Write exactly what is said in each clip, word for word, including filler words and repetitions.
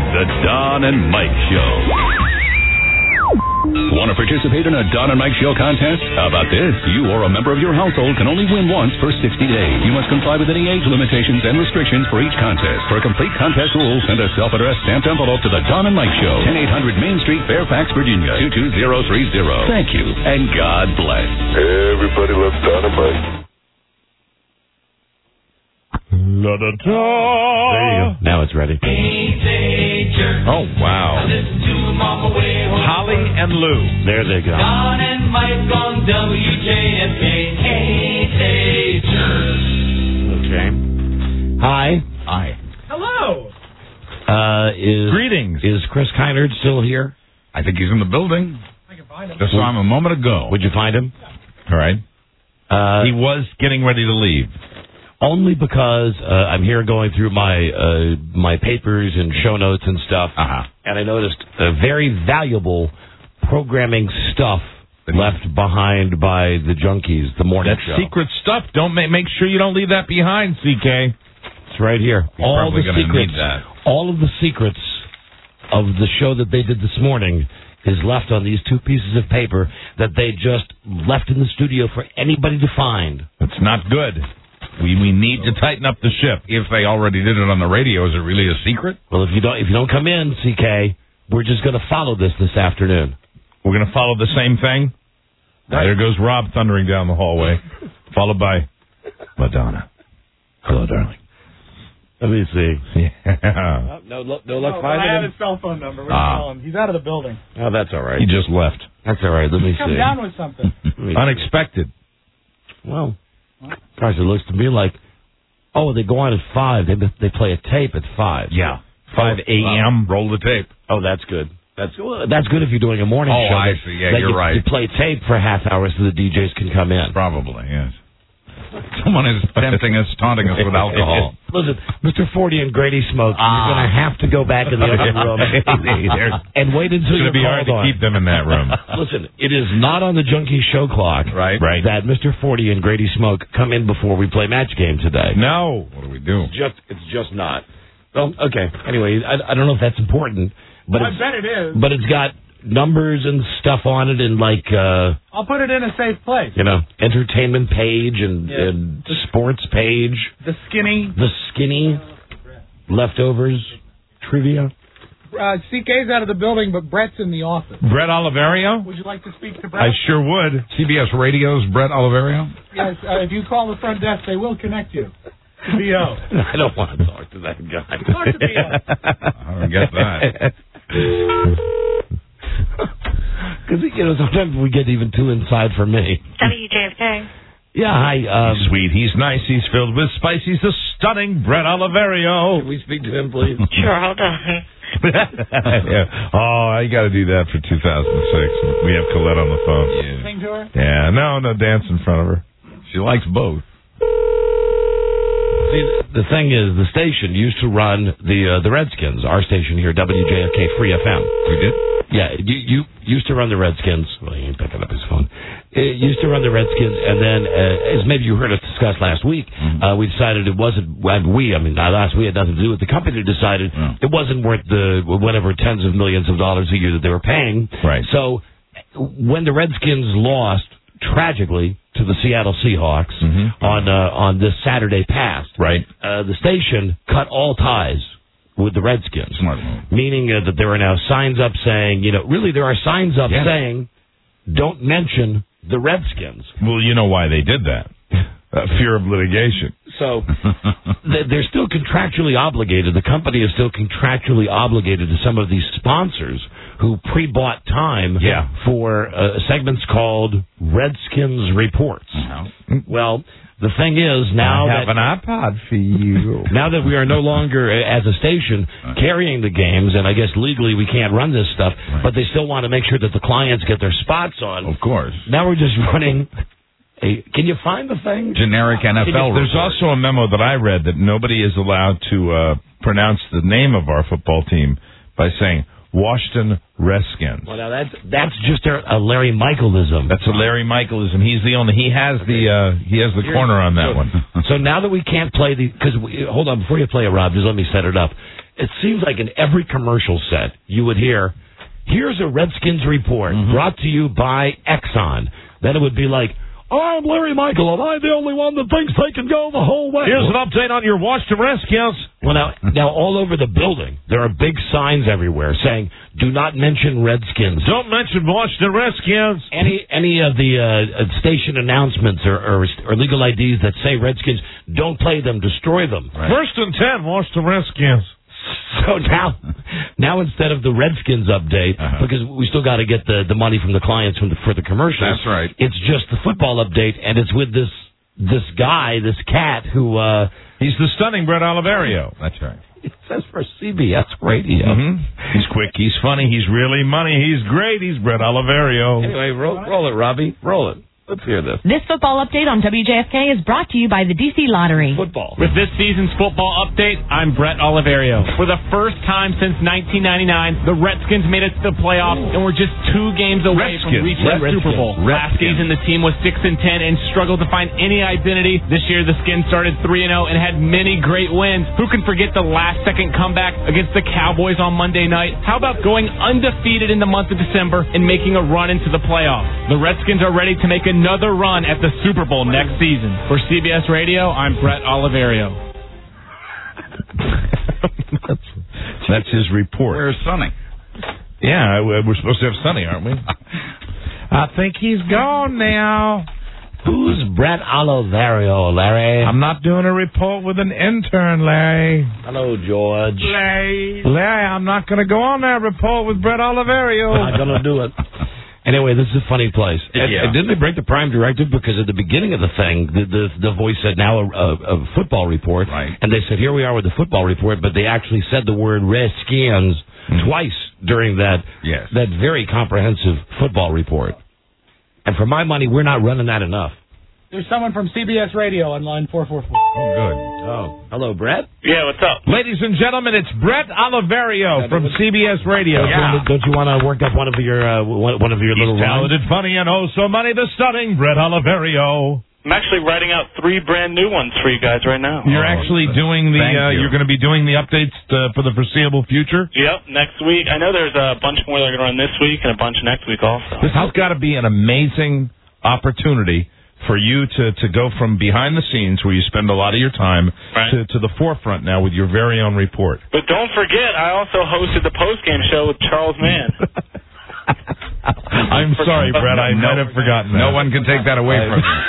The Don and Mike Show. Want to participate in a Don and Mike Show contest? How about this? You or a member of your household can only win once for sixty days. You must comply with any age limitations and restrictions for each contest. For complete contest rules, send a self-addressed stamped envelope to the Don and Mike Show, ten eight hundred Main Street, Fairfax, Virginia, two two zero three zero. Thank you, and God bless. Everybody loves Don and Mike. La da da. There you go. Now it's ready. Oh, wow. Holly and Lou. There they go. Don and Mike on W J F K. Okay. Hi. Hi. Hello. Uh, is Greetings. Is Chris Keinert still here? I think he's in the building. I can find him. Just saw him a moment ago. Would you find him? All right. Uh, He was getting ready to leave. Only because uh, I'm here going through my uh, my papers and show notes and stuff, Uh-huh. and I noticed uh, very valuable programming stuff left behind by the junkies, the morning That show. secret stuff. Don't make make sure you don't leave that behind, C K. It's right here. You're all probably the gonna secrets, need that. all of the secrets of the show that they did this morning is left on these two pieces of paper that they just left in the studio for anybody to find. It's not good. We we need to tighten up the ship. If they already did it on the radio, is it really a secret? Well, if you don't if you don't come in, C K, we're just going to follow this this afternoon. We're going to follow the same thing? There goes Rob thundering down the hallway, followed by Madonna. Hello, darling. Let me see. Yeah. No, no, no luck finding him. I have his cell phone number. We're Ah. calling him. He's out of the building. Oh, that's all right. He just left. That's all right. Let me Come see. down with something. Unexpected. Well, gosh, it looks to me like, oh, they go on at five. They they play a tape at five. Yeah. five a.m. Roll the tape. Oh, that's good. That's that's good if you're doing a morning Oh, show. I that- see. Yeah, that you're you, right. You play tape for a half hour so the D Js can come in. Probably, yes. Someone is tempting us, taunting us with alcohol. Listen, Mister Forty and Grady Smoke, Ah. you're going to have to go back in the other room and wait until It's you're going to be hard called to on. keep them in that room. Listen, it is not on the Junkie Show clock Right. Right. that Mister Forty and Grady Smoke come in before we play match game today. No. What do we do? It's just, it's just not. Well, okay. Anyway, I, I don't know if that's important, but I it's, bet it is. but it's got numbers and stuff on it, and like uh, I'll put it in a safe place. you know, entertainment page and, Yeah. and sports page, The skinny. the skinny leftovers trivia. Uh, C K's out of the building, but Brett's in the office. Brett Oliverio? Would you like to speak to Brett? I sure would. C B S Radio's Brett Oliverio? Yes. Uh, if you call the front desk, they will connect you to B O. I don't want to talk to that guy. Talk to B O. I don't get that. Because, you know, sometimes we get even too inside for me. W J F K. Yeah, hi. Um, He's sweet. He's nice. He's filled with spice. He's the stunning Brett Oliverio. Can we speak to him, please? Sure, hold on. Yeah. Oh, you got to do that for two thousand six. We have Colette on the phone. Sing to her. Yeah, no, no, dance in front of her. She likes both. See, the thing is, the station used to run the uh, the Redskins, our station here, W J F K Free F M. We did? Yeah, you, you used to run the Redskins. Well, he ain't picking up his phone. It used to run the Redskins, and then, uh, as maybe you heard us discuss last week, Mm-hmm. uh, we decided it wasn't, well, we, I mean, not us, we had nothing to do with it. The company decided Mm. it wasn't worth the whatever tens of millions of dollars a year that they were paying. Right. So when the Redskins lost, tragically, to the Seattle Seahawks Mhm. on uh, on this Saturday past, Right. uh, the station cut all ties with the Redskins. Smart move. Meaning uh, that there are now signs up saying, you know, really there are signs up Yeah. saying, don't mention the Redskins. Well, you know why they did that. Uh, fear of litigation. So th- they're still contractually obligated. The company is still contractually obligated to some of these sponsors who pre-bought time Yeah. for uh, segments called Redskins Reports. Well, the thing is, now I have that an iPod for you. now that we are no longer, uh, as a station, carrying the games, and I guess legally we can't run this stuff, but they still want to make sure that the clients get their spots on. Of course. Now we're just running a... Can you find the thing? Generic N F L. There's also a memo that I read that nobody is allowed to uh, pronounce the name of our football team by saying Washington Redskins. Well, now that's that's just a, a Larry Michaelism. That's a Larry Michaelism. He's the only. He has the. Uh, he has the corner on that so, one. So now that we can't play the, because hold on, before you play it, Rob, just let me set it up. it seems like in every commercial set you would hear, here's a Redskins report mm-hmm. brought to you by Exxon. Then it would be like, I'm Larry Michael, and I'm the only one that thinks they can go the whole way. Here's an update on your Washington Redskins. Well, now, now all over the building, there are big signs everywhere saying, do not mention Redskins. Don't mention Washington Redskins. Any any of the uh, station announcements or, or, or legal I Ds that say Redskins, don't play them, destroy them. Right. First and ten, Washington Redskins. So now, now instead of the Redskins update, uh-huh. because we still got to get the, the money from the clients from the, for the commercials. That's right. It's just the football update, and it's with this this guy, this cat who uh, he's the stunning Brett Oliverio. That's right. It says for C B S Radio. Mm-hmm. He's quick. He's funny. He's really money. He's great. He's Brett Oliverio. Anyway, roll, roll it, Robbie. Roll it. Let's hear this. This football update on W J F K is brought to you by the D C Lottery. Football. With this season's football update, I'm Brett Oliverio. For the first time since nineteen ninety-nine, the Redskins made it to the playoffs, and we're just two games away Redskins. from reaching the Redskins. Super Bowl. Redskins. Last season, the team was six and ten and struggled to find any identity. This year, the Skins started three and oh and had many great wins. Who can forget the last-second comeback against the Cowboys on Monday night? How about going undefeated in the month of December and making a run into the playoffs? The Redskins are ready to make another run at the Super Bowl next season. For C B S Radio, I'm Brett Oliverio. that's, that's his report. Where's Sonny? Yeah, we're supposed to have Sonny, aren't we? I think he's gone now. Who's Brett Oliverio, Larry? I'm not doing a report with an intern, Larry. Hello, George. Larry. Larry, I'm not going to go on that report with Brett Oliverio. I'm not going to do it. Anyway, this is a funny place. And, yeah. and didn't they break the prime directive? Because at the beginning of the thing, the the, the voice said now a, a, a football report. Right. And they said, here we are with the football report, but they actually said the word Redskins mm-hmm. twice during that, yes. that very comprehensive football report. And for my money, we're not running that enough. There's someone from C B S Radio on line four four four. Oh, good. Oh, hello, Brett? Yeah, what's up? Ladies and gentlemen, it's Brett Oliverio from C B S Radio. Yeah. Don't you want to work up one of your uh, one of your He's little talented, rhymes? funny, and oh so money, the stunning Brett Oliverio. I'm actually writing out three brand new ones for you guys right now. You're actually doing the. Uh, you. You're going to be doing the updates uh, for the foreseeable future. Yep, next week. I know there's a bunch more that are going to run this week and a bunch next week also. This has got to be an amazing opportunity for you to, to go from behind the scenes, where you spend a lot of your time, right. to, to the forefront now with your very own report. But don't forget, I also hosted the postgame show with Charles Mann. I'm sorry, Brett. I might have forgotten that. No one can take that away from you.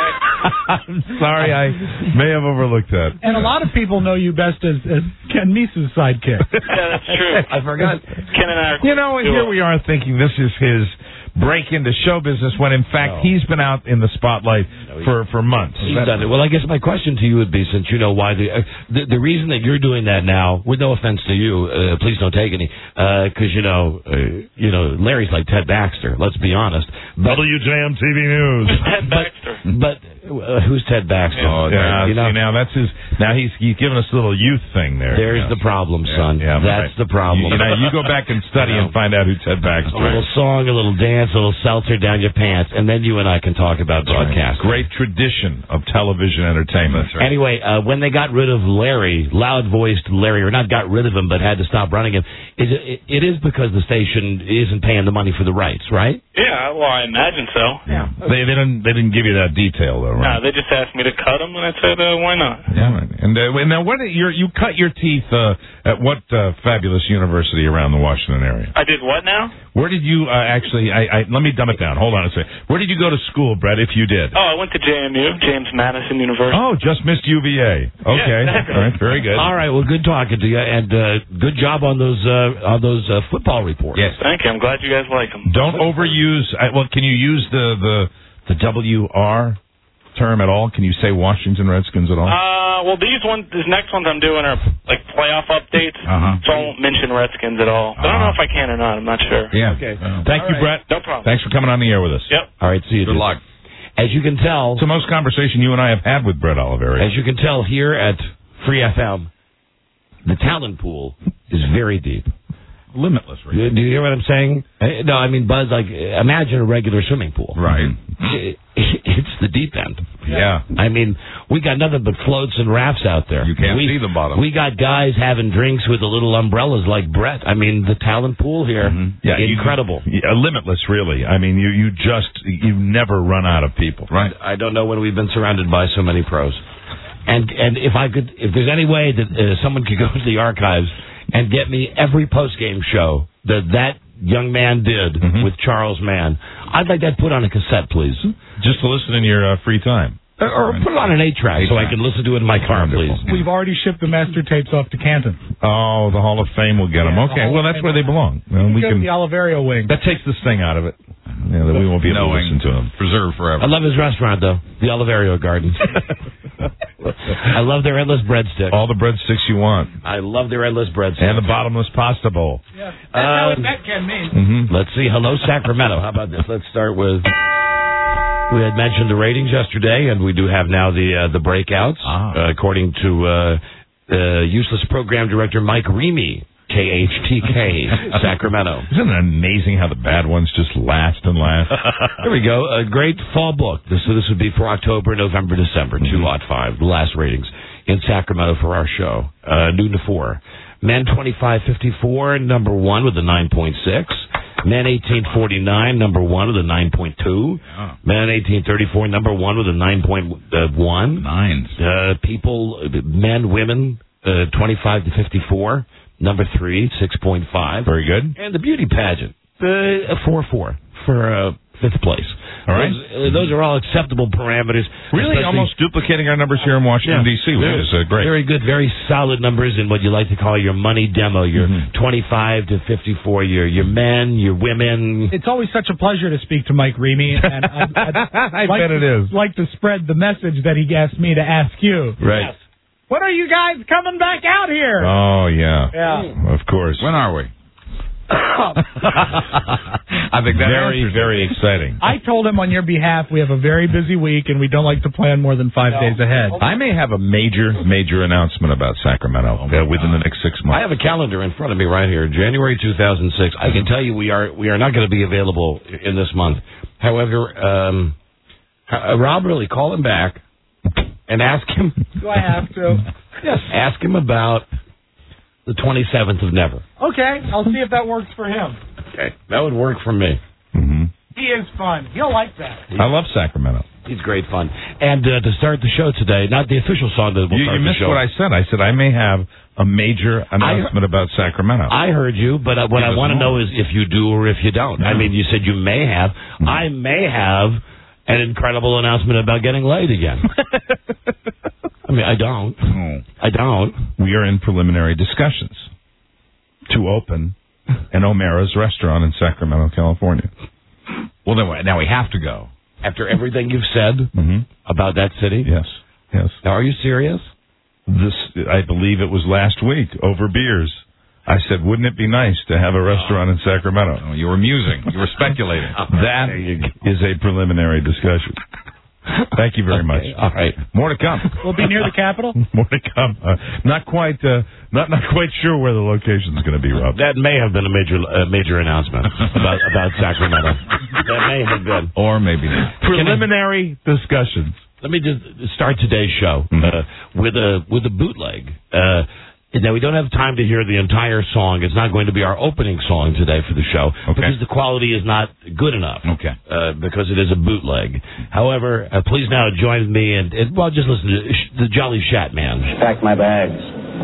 I'm sorry. I may have overlooked that. And a lot of people know you best as, as Ken Meese's sidekick. Yeah, that's true. I forgot. Ken and I are You know, and here we are thinking this is his break into show business, when in fact no. he's been out in the spotlight no, for, for months. He's done it. Well, I guess my question to you would be, since you know why the uh, the, the reason that you're doing that now, with no offense to you, uh, please don't take any, because uh, you know, uh, you know, Larry's like Ted Baxter. Let's be honest. But, W J M T V News. Ted Baxter. But, but uh, who's Ted Baxter? Oh, yeah, you know, see, now that's his. Now he's he's giving us a little youth thing there. There's you know. the problem, son. Yeah, yeah, that's right. the problem. You, you know, you go back and study and find out who Ted Baxter is. A little song, a little dance, a little seltzer down your pants, and then you and I can talk about broadcasting. Great tradition of television entertainment. Right. Anyway, uh, when they got rid of Larry, loud-voiced Larry, or not got rid of him, but had to stop running him, is it, it is because the station isn't paying the money for the rights, right? Yeah, well, I imagine so. Yeah. They, they didn't they didn't give you that detail, though, right? No, they just asked me to cut them, and I said, uh, why not? Yeah. Right. And, uh, and now, what you you cut your teeth uh, at what uh, fabulous university around the Washington area? I did what now? Where did you uh, actually? I, I let me dumb it down. Hold on a second. Where did you go to school, Brett? If you did? Oh, I went to J M U, James Madison University. Oh, just missed U V A. Okay, yeah, exactly. All right, very good. All right, well, good talking to you, and uh, good job on those uh, on those uh, football reports. Yes, thank you. I'm glad you guys like them. Don't overuse. I, well, can you use the the the W R term at all? Can you say Washington Redskins at all? Uh, well, these ones, these next ones I'm doing are like playoff updates, uh-huh. so I won't mention Redskins at all. But uh-huh. I don't know if I can or not. I'm not sure. Yeah. Okay. Uh, Thank all you, right. Brett. No problem. Thanks for coming on the air with us. Yep. All right. See you. Good dude. luck. As you can tell, it's the most conversation you and I have had with Brett Oliverio. As you can tell here at Free F M, the talent pool is very deep. Limitless, right? Do you hear what I'm saying? Uh, No, I mean, Buzz, like, imagine a regular swimming pool. Right. It, it's the deep end. Yeah. I mean, we got nothing but floats and rafts out there. You can't we, see the bottom. We got guys having drinks with the little umbrellas like Brett. I mean, the talent pool here, Mm-hmm. Yeah, you- incredible. Yeah, limitless, really. I mean, you you just you never run out of people. Right. I don't know when we've been surrounded by so many pros. And and if I could, if there's any way that uh, someone could go to the archives and get me every post-game show that that young man did Mm-hmm. with Charles Mann, I'd like that put on a cassette, please. Just to listen in your uh, free time. Or, or put it on an eight-track so I can listen to it in my car, please. We've already shipped the master tapes off to Canton. Oh, the Hall of Fame will get them. Yeah, the Okay, Hall well, of that's Fame where they belong. Well, We we go to can. the Oliverio wing. That takes the sting out of it. Yeah, that we won't be able Knowing, to listen to them. preserved forever. I love his restaurant, though, the Oliverio Garden. I love their endless breadsticks. All the breadsticks you want. I love their endless breadsticks. And the bottomless pasta bowl. Yeah, that's how Um, that can mean. Mm-hmm. Let's see. Hello, Sacramento. How about this? Let's start with. We had mentioned the ratings yesterday, and we do have now the uh, the breakouts, Ah. uh, according to uh, uh, useless program director Mike Reamy, K H T K, Sacramento. Isn't it amazing how the bad ones just last and last? Here we go. A great fall book. This so this would be for October, November, December, two lot five, the last ratings in Sacramento for our show, uh, noon to four. Men twenty-five fifty-four, number one with a nine point six. Men eighteen forty-nine, number one with a nine point two. Yeah. Men eighteen thirty-four, number one with a nine point one. Nines. Uh, people, men, women, uh, twenty-five to fifty-four, number three, six point five. Very good. And the beauty pageant, uh, a four four for uh, fifth place. All right. Those, uh, those are all acceptable parameters. Really, especially- almost duplicating our numbers here in Washington, Yeah. D C, which Very- is uh, great. Very good, very solid numbers in what you like to call your money demo, your Mhm. twenty-five to fifty-four, your your men, your women. It's always such a pleasure to speak to Mike Reamy, and I'd, I'd I like bet to, it is. like to spread the message that he asked me to ask you. Right. When are you guys coming back out here? Oh, yeah. Yeah. Of course. When are we? I think that Very, answers it. very exciting. I told him on your behalf we have a very busy week and we don't like to plan more than five days ahead. I may have a major, major announcement about Sacramento uh, within the next six I months. have a calendar in front of me right here, January two thousand six. I can tell you we are we are not going to be available in this month. However, um, uh, Rob, really call him back and ask him. Do I have to? Yes, ask him about the twenty-seventh of Never. Okay, I'll see if that works for him. Okay, that would work for me. Mm-hmm. He is fun. He'll like that. I love Sacramento. He's great fun. And uh, to start the show today, not the official song that will You, start you the missed show. what I said. I said I may have a major announcement about Sacramento. I heard you, but uh, what Give I us want to more. know is if you do or if you don't. I mean, you said you may have. I may have an incredible announcement about getting laid again. I mean, I don't. Oh. I don't. We are in preliminary discussions to open an O'Mara's restaurant in Sacramento, California. Well, then we- now we have to go. After everything you've said Mm-hmm. about that city? Yes, yes. Now, are you serious? This, I believe it was last week, over beers. I said, wouldn't it be nice to have a restaurant in Sacramento? Oh, you were musing. You were speculating. That is a preliminary discussion. Thank you very much. Okay, all right. More to come. We'll be near the Capitol. More to come. Uh, not quite. Uh, not not quite sure where the location is going to be, Rob. That may have been a major uh, major announcement about about Sacramento. That may have been. Or maybe not. Preliminary discussions. Let me just start today's show uh, with a with a bootleg. Uh, now we don't have time to hear the entire song. It's not going to be our opening song today for the show Okay. because the quality is not good enough. Okay. Uh, because it is a bootleg. However, uh, please now join me and, and well, just listen to Sh- the Jolly Shat Man. Packed my bags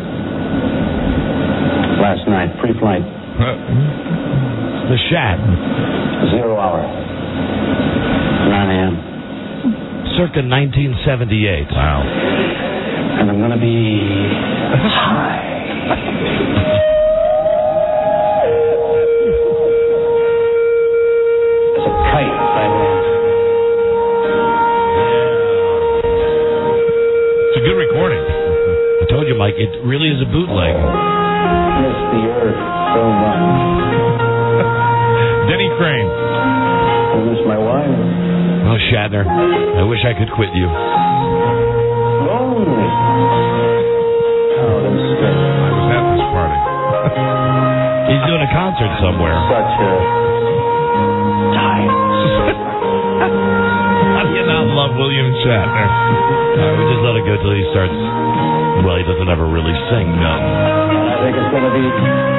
last night, pre-flight, The Shat, zero hour, nine a.m. circa nineteen seventy-eight. Wow. And I'm gonna be high. It's a kite, by the way. It's a good recording. I told you, Mike, it really is a bootleg. Yes, the earth will run. Denny Crane. I miss my wife. Oh, Shatner, I wish I could quit you. Lonely. Out instead. I was at this party. He's doing a concert somewhere. Such a time. How do you not love love William Shatner. All right, we just let it go till he starts. Well, he doesn't ever really sing. No. I think it's going to be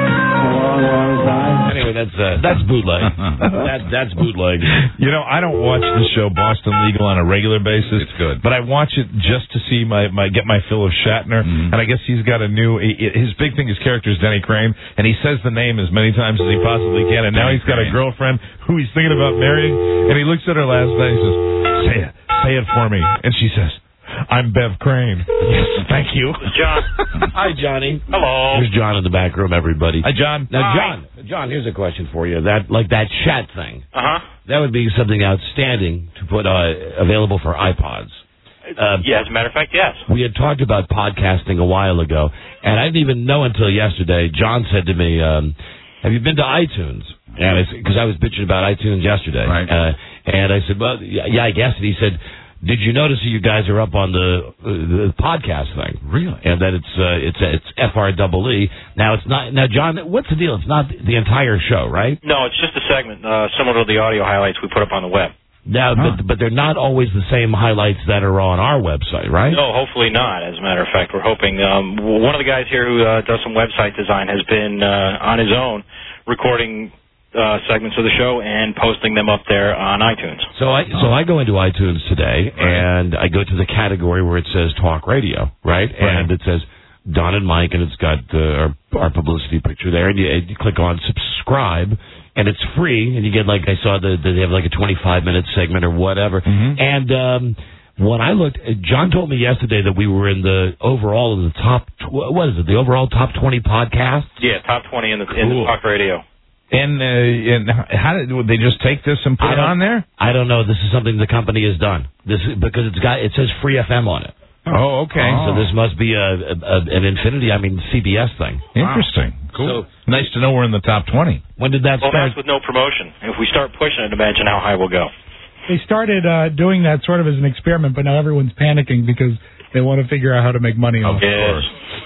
a long, long time. Anyway, that's uh, that's bootleg. that that's bootleg. You know, I don't watch the show Boston Legal on a regular basis. It's good, but I watch it just to see my, my get my fill of Shatner. Mm. And I guess he's got a new. His big thing, his character is Denny Crane, and he says the name as many times as he possibly can. And now Denny he's got Crane. a girlfriend who he's thinking about marrying, and he looks at her last night. And he says, "Say it, say it for me," and she says, "I'm Bev Crane." Yes, thank you. John. Hi, Johnny. Hello. Here's John in the back room, everybody. Hi, John. Now, Hi. John, John, here's a question for you. That like that chat thing. Uh huh. That would be something outstanding to put uh, available for iPods. Uh, yeah, as a matter of fact, yes. We had talked about podcasting a while ago, and I didn't even know until yesterday. John said to me, um, "Have you been to iTunes?" And because I was bitching about iTunes yesterday, Right. uh, and I said, "Well, yeah, yeah, I guess." And he said, "Did you notice that you guys are up on the uh, the podcast thing? Really? And that it's uh, it's it's F R double E. Now it's not. Now, John, what's the deal? It's not the entire show, right? No, it's just a segment uh, similar to the audio highlights we put up on the web. Now, Huh. but, but they're not always the same highlights that are on our website, right? No, hopefully not. As a matter of fact, we're hoping. Um, one of the guys here who uh, does some website design has been uh, on his own recording uh, segments of the show and posting them up there on iTunes. So I so I go into iTunes today and I go to the category where it says Talk Radio, right? And it says Don and Mike, and it's got uh, our, our publicity picture there, and you, and you click on subscribe, and it's free, and you get like I saw the, the they have like a twenty-five minute segment or whatever, Mm-hmm. and. um When I looked, John told me yesterday that we were in the overall in the top. Tw- what is it? The overall top twenty podcasts. Yeah, top twenty in the in the Cool. talk radio. And uh, and how did would they just take this and put I it don't- on there? I don't know. This is something the company has done. This is, because it's got it says Free F M on it. Oh, okay. So this must be a, a an Infinity, I mean C B S thing. Interesting. Cool. So, nice to know we're in the top twenty. When did that Well, start? that's with no promotion. If we start pushing it, imagine how high we'll go. They started uh, doing that sort of as an experiment, but now everyone's panicking because they want to figure out how to make money off it. Yes.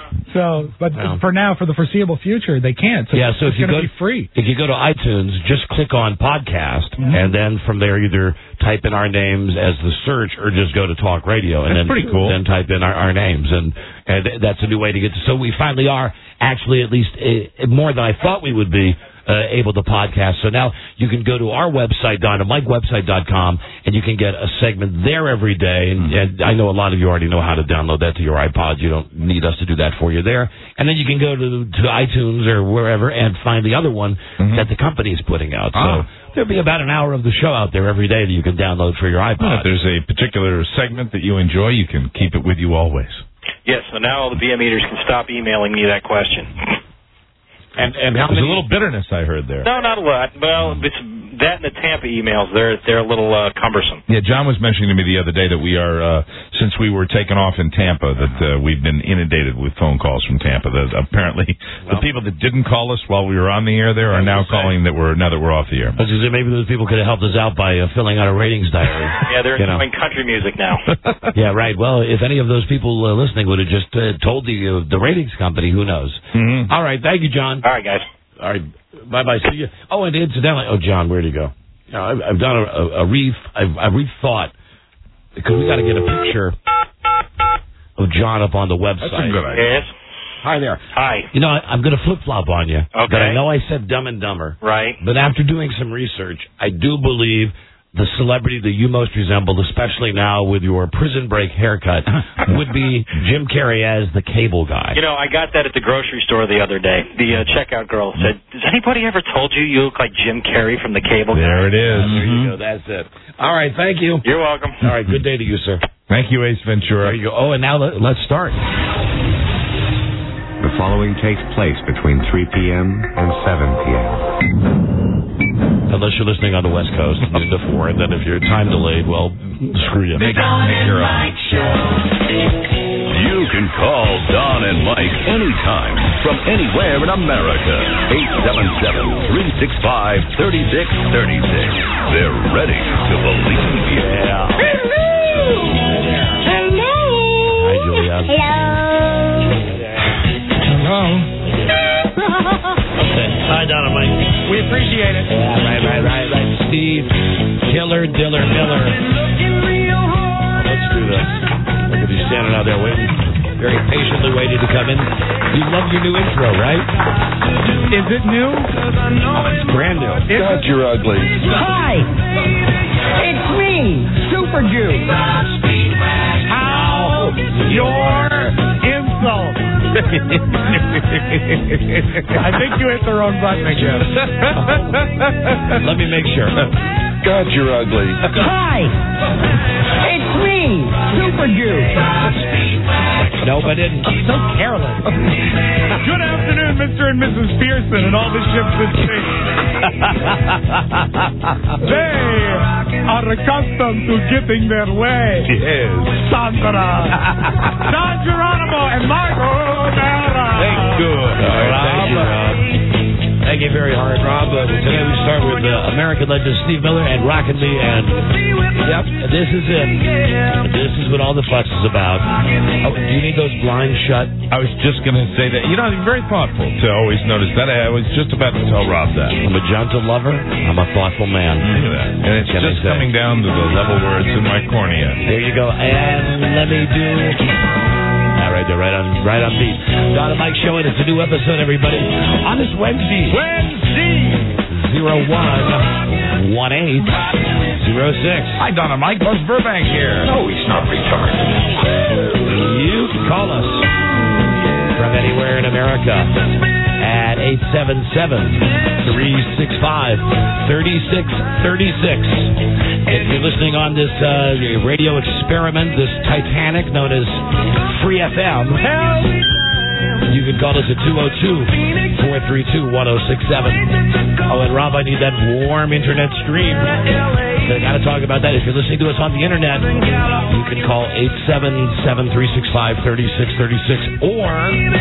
So, but Wow. for now, for the foreseeable future, they can't. So Yeah, so it's if you going to go- be free. If you go to iTunes, just click on podcast, Mhm. and then from there either type in our names as the search, or just go to Talk Radio, and That's then pretty cool. Then type in our, our names, and and that's a new way to get to. So we finally are actually at least uh, more than I thought we would be. Uh, able to podcast. So now you can go to our website, don and mike website dot com, and you can get a segment there every day. And, and I know a lot of you already know how to download that to your iPods. You don't need us to do that for you there. And then you can go to, to iTunes or wherever and find the other one Mhm. that the company is putting out. So Ah. there'll be about an hour of the show out there every day that you can download for your Well, iPod. if there's a particular segment that you enjoy, you can keep it with you always. Yes, so now all the B M eaters can stop emailing me that question. And, and how There's many? a little bitterness I heard there. No, not a lot. Well, it's that and the Tampa emails, they're they're a little uh, cumbersome. Yeah, John was mentioning to me the other day that we are, uh, since we were taken off in Tampa, that uh, we've been inundated with phone calls from Tampa. That apparently the people that didn't call us while we were on the air there are now calling that we're now that we're off the air. I was gonna say, maybe those people could have helped us out by uh, filling out a ratings diary. Yeah, they're You know. enjoying country music now. Yeah, right. Well, if any of those people uh, listening would have just uh, told the uh, the ratings company, who knows? Mm-hmm. All right, thank you, John. All right, guys. All right, bye bye. See you. Oh, and incidentally, oh, John, where'd he go? Now, I've, I've done a, a, a re I've, I've rethought because we got to get a picture of John up on the website. That's a good idea. Yes. Hi there. Hi. You know, I, I'm going to flip flop on you. Okay. But I know I said Dumb and Dumber. Right. But after doing some research, I do believe the celebrity that you most resemble, especially now with your prison break haircut, would be Jim Carrey as the cable guy. You know, I got that at the grocery store the other day. The uh, checkout girl said, "Has anybody ever told you you look like Jim Carrey from the Cable Guy?" There it is. There you go. That's it. All right. Thank you. You're welcome. All right. Good day to you, sir. Thank you, Ace Ventura. There you go. Oh, and now let, let's start. The following takes place between three p.m. and seven p.m. Unless you're listening on the West Coast, noon to four, and then if you're time delayed, well, screw you. You can call Don and Mike anytime from anywhere in America. eight seven seven, three six five, three six three six. They're ready to believe you. Yeah. Hello. Hi, Julia. Hello. Hi, Don and Mike. We appreciate it. Yeah, right, right, right, right. Steve, Killer, Diller, Miller. standing out there waiting, very patiently waiting to come in. You love your new intro, right? Is it new? It's brand new. God, you're ugly. Hi, it's me, Super Jew. How your insult? I think you hit the wrong button again. Let me make sure. God, you're ugly. Hi, it's me, Super Jew. Nope, I didn't. So careless. Good afternoon, Mister and Missus Pearson and all the ships at sea. They are accustomed to getting their way. Yes. Sandra, Don Geronimo, and Marco Nara. Thank you, Thank you, Rob. Thank you very hard, Rob. Uh, today we start with uh, American legend Steve Miller and Rockin' Me, and yep, this is it. This is what all the fuss is about. Oh, do you need those blinds shut? I was just going to say that. You know, you're very thoughtful to always notice that. I was just about to tell Rob that. I'm a gentle lover. I'm a thoughtful man. Look at that. And it's Can I just say? coming down to the level where it's in my cornea. There you go. And let me do... All right, they're right on, right on beat. Don and Mike Show, and it's a new episode, everybody. On this Wednesday. Wednesday! zero one one eight zero six. Hi, Don and Mike. Buzz Burbank here. No, he's not retarded. You can call us from anywhere in America at eight seven seven, three six five, three six three six. If you're listening on this uh, radio experiment, this Titanic known as Free F M, you can call us at two oh two, four three two, one oh six seven. Oh, and Rob, I need that warm internet stream. I got to talk about that. If you're listening to us on the internet, you can call eight seven seven, three six five, three six three six or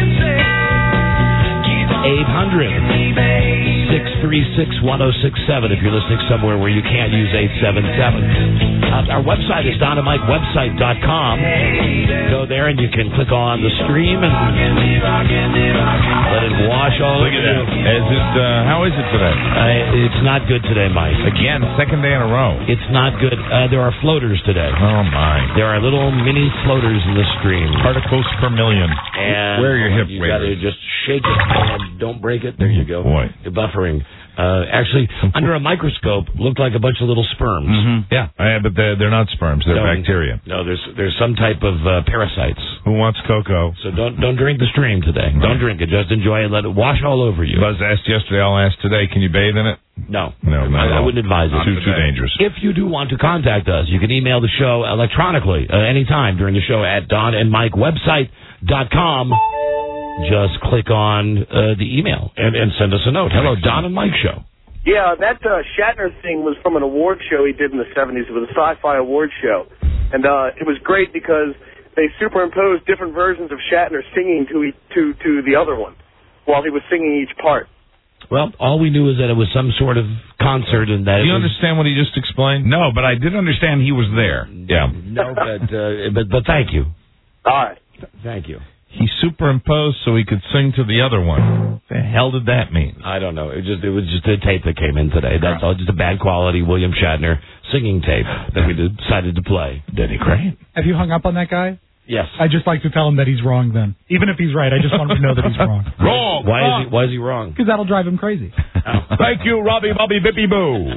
eight hundred, six three six, one oh six seven if you're listening somewhere where you can't use eight seven seven. Uh, our website is don and mike website dot com. Go there and you can click on the stream and let it wash all Look over at that. you. Is it, uh, how is it today? Uh, it's not good today, Mike. Again, second day in a row. It's not good. Uh, there are floaters today. Oh, my. There are little mini floaters in the stream. Particles per million. And Where are your hip you got to waders? just shake it and don't break it. There you go. Boy. You're buffering. Uh, actually, under a microscope, looked like a bunch of little sperms. Mm-hmm. Yeah, uh, but they're, they're not sperms. They're No. bacteria. No, there's there's some type of uh, parasites. Who wants cocoa? So don't don't drink the stream today. Right. Don't drink it. Just enjoy it. Let it wash all over you. Buzz asked yesterday, I'll ask today, can you bathe in it? No. No, not at I, I all. wouldn't advise it. Too, too dangerous. If you do want to contact us, you can email the show electronically uh, anytime during the show at don and mike website dot com. Just click on uh, the email and, and send us a note. Hello, Don and Mike Show. Yeah, that uh, Shatner thing was from an award show he did in the seventies. It was a sci-fi award show. And uh, it was great because they superimposed different versions of Shatner singing to, e- to, to the other one while he was singing each part. Well, all we knew is that it was some sort of concert and that Do you it was, understand what he just explained? No, but I did understand he was there. Yeah. No, but, uh, but, but thank you. All right. Thank you. He superimposed so he could sing to the other one. What the hell did that mean? I don't know. It just it was just a tape that came in today. That's all. Just a bad quality William Shatner singing tape that we decided to play. Denny Crane. Have you hung up on that guy? Yes. I'd just like to tell him that he's wrong then. Even if he's right, I just want him to know that he's wrong. Wrong. Why is he Why is he wrong? Because that'll drive him crazy. Thank you, Robbie Bobby Bippy Boo.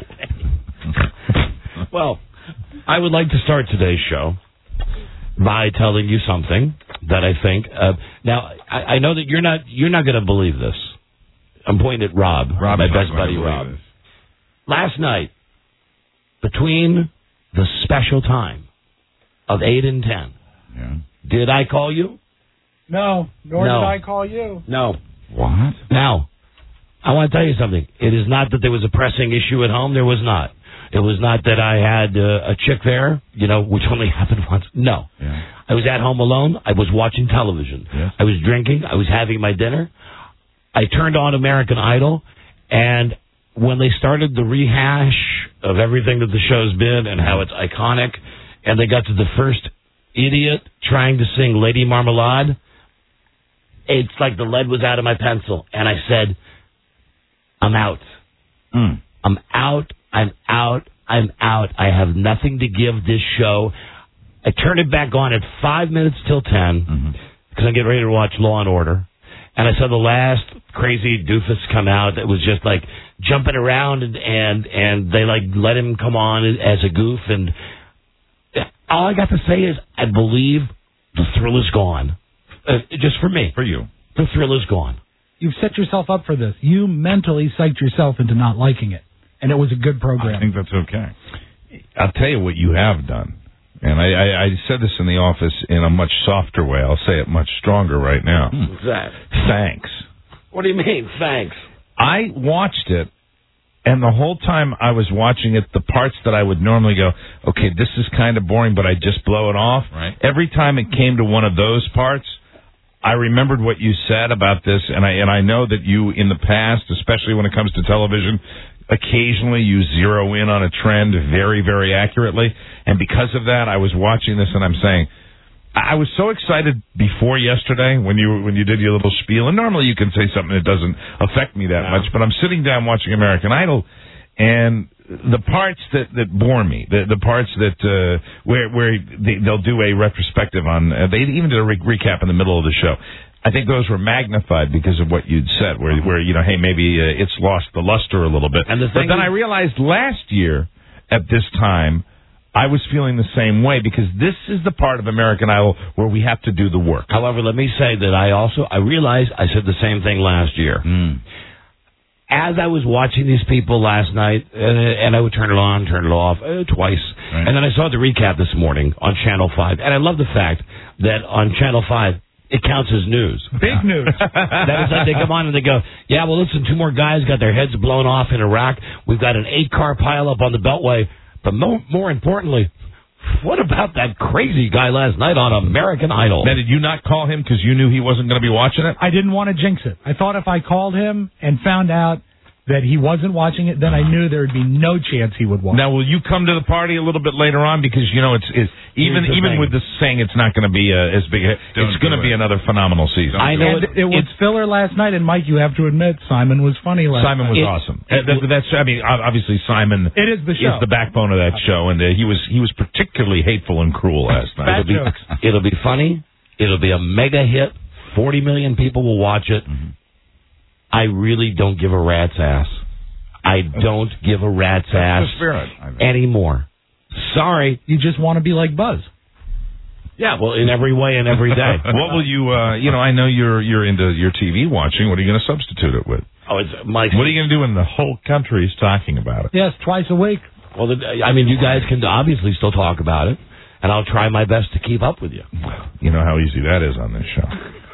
Well, I would like to start today's show by telling you something that I think. Uh, now, I, I know that you're not you're not going to believe this. I'm pointing at Rob, Rob my is not best going buddy to Rob. believe this. Last night, between the special time of eight and ten, Yeah. did I call you? No, nor No. did I call you. No. What? Now, I want to tell you something. It is not that there was a pressing issue at home. There was not. It was not that I had uh, a chick there, you know, which only happened once. No. Yeah. I was at home alone. I was watching television. Yes. I was drinking. I was having my dinner. I turned on American Idol, and when they started the rehash of everything that the show's been and how it's iconic, and they got to the first idiot trying to sing Lady Marmalade, it's like the lead was out of my pencil, and I said, I'm out. Mm. I'm out. I'm out. I'm out. I have nothing to give this show. I turned it back on at five minutes till ten because mm-hmm. I'm getting ready to watch Law and Order. And I saw the last crazy doofus come out that was just like jumping around and, and, and they like let him come on as a goof. And all I got to say is I believe the thrill is gone. Uh, just for me. For you. The thrill is gone. You've set yourself up for this. You mentally psyched yourself into not liking it. And it was a good program. I think that's okay. I'll tell you what you have done. And I, I, I said this in the office in a much softer way. I'll say it much stronger right now. What's that? Thanks. What do you mean, thanks? I watched it, and the whole time I was watching it, the parts that I would normally go, okay, this is kind of boring, but I just blow it off. Right. Every time it came to one of those parts, I remembered what you said about this, and I and I know that you, in the past, especially when it comes to television, occasionally you zero in on a trend very, very accurately. And because of that, I was watching this and I'm saying, I was so excited before yesterday when you when you did your little spiel. And normally you can say something that doesn't affect me that no. much, but I'm sitting down watching American Idol, and the parts that, that bore me, the, the parts that uh, where where they, they'll do a retrospective on, uh, they even did a re- recap in the middle of the show. I think those were magnified because of what you'd said, where, where you know, hey, maybe uh, it's lost the luster a little bit. And the thing but then is, I realized last year at this time, I was feeling the same way because this is the part of American Idol where we have to do the work. However, let me say that I also, I realized I said the same thing last year. Mm. As I was watching these people last night, uh, and I would turn it on, turn it off, uh, twice. Right. And then I saw the recap this morning on Channel five. And I love the fact that on Channel five, it counts as news. Big news. That is like they come on and they go, yeah, well, listen, two more guys got their heads blown off in Iraq. We've got an eight-car pileup on the Beltway. But more, more importantly, what about that crazy guy last night on American Idol? Now, did you not call him because you knew he wasn't going to be watching it? I didn't want to jinx it. I thought if I called him and found out that he wasn't watching it, then I knew there would be no chance he would watch. Now, will you come to the party a little bit later on? Because, you know, it's, it's even even thing. with this saying it's not going to be uh, as big, a, it's going to be another phenomenal season. I know it, it was filler last night, and Mike, you have to admit, Simon was funny last Simon night. was it, awesome. It, that, that's I mean, obviously Simon it is the show. is the backbone of that show, and uh, he was he was particularly hateful and cruel last night. It'll be, it'll be funny. It'll be a mega hit. Forty million people will watch it. Mm-hmm. I really don't give a rat's ass. I don't give a rat's ass anymore. Sorry. You just want to be like Buzz. Yeah, well, in every way and every day. What will you, uh, you know, I know you're you're into your T V watching. What are you going to substitute it with? Oh, it's Mike. What are you going to do when the whole country is talking about it? Yes, twice a week. Well, the, I mean, you guys can obviously still talk about it, and I'll try my best to keep up with you. You know how easy that is on this show.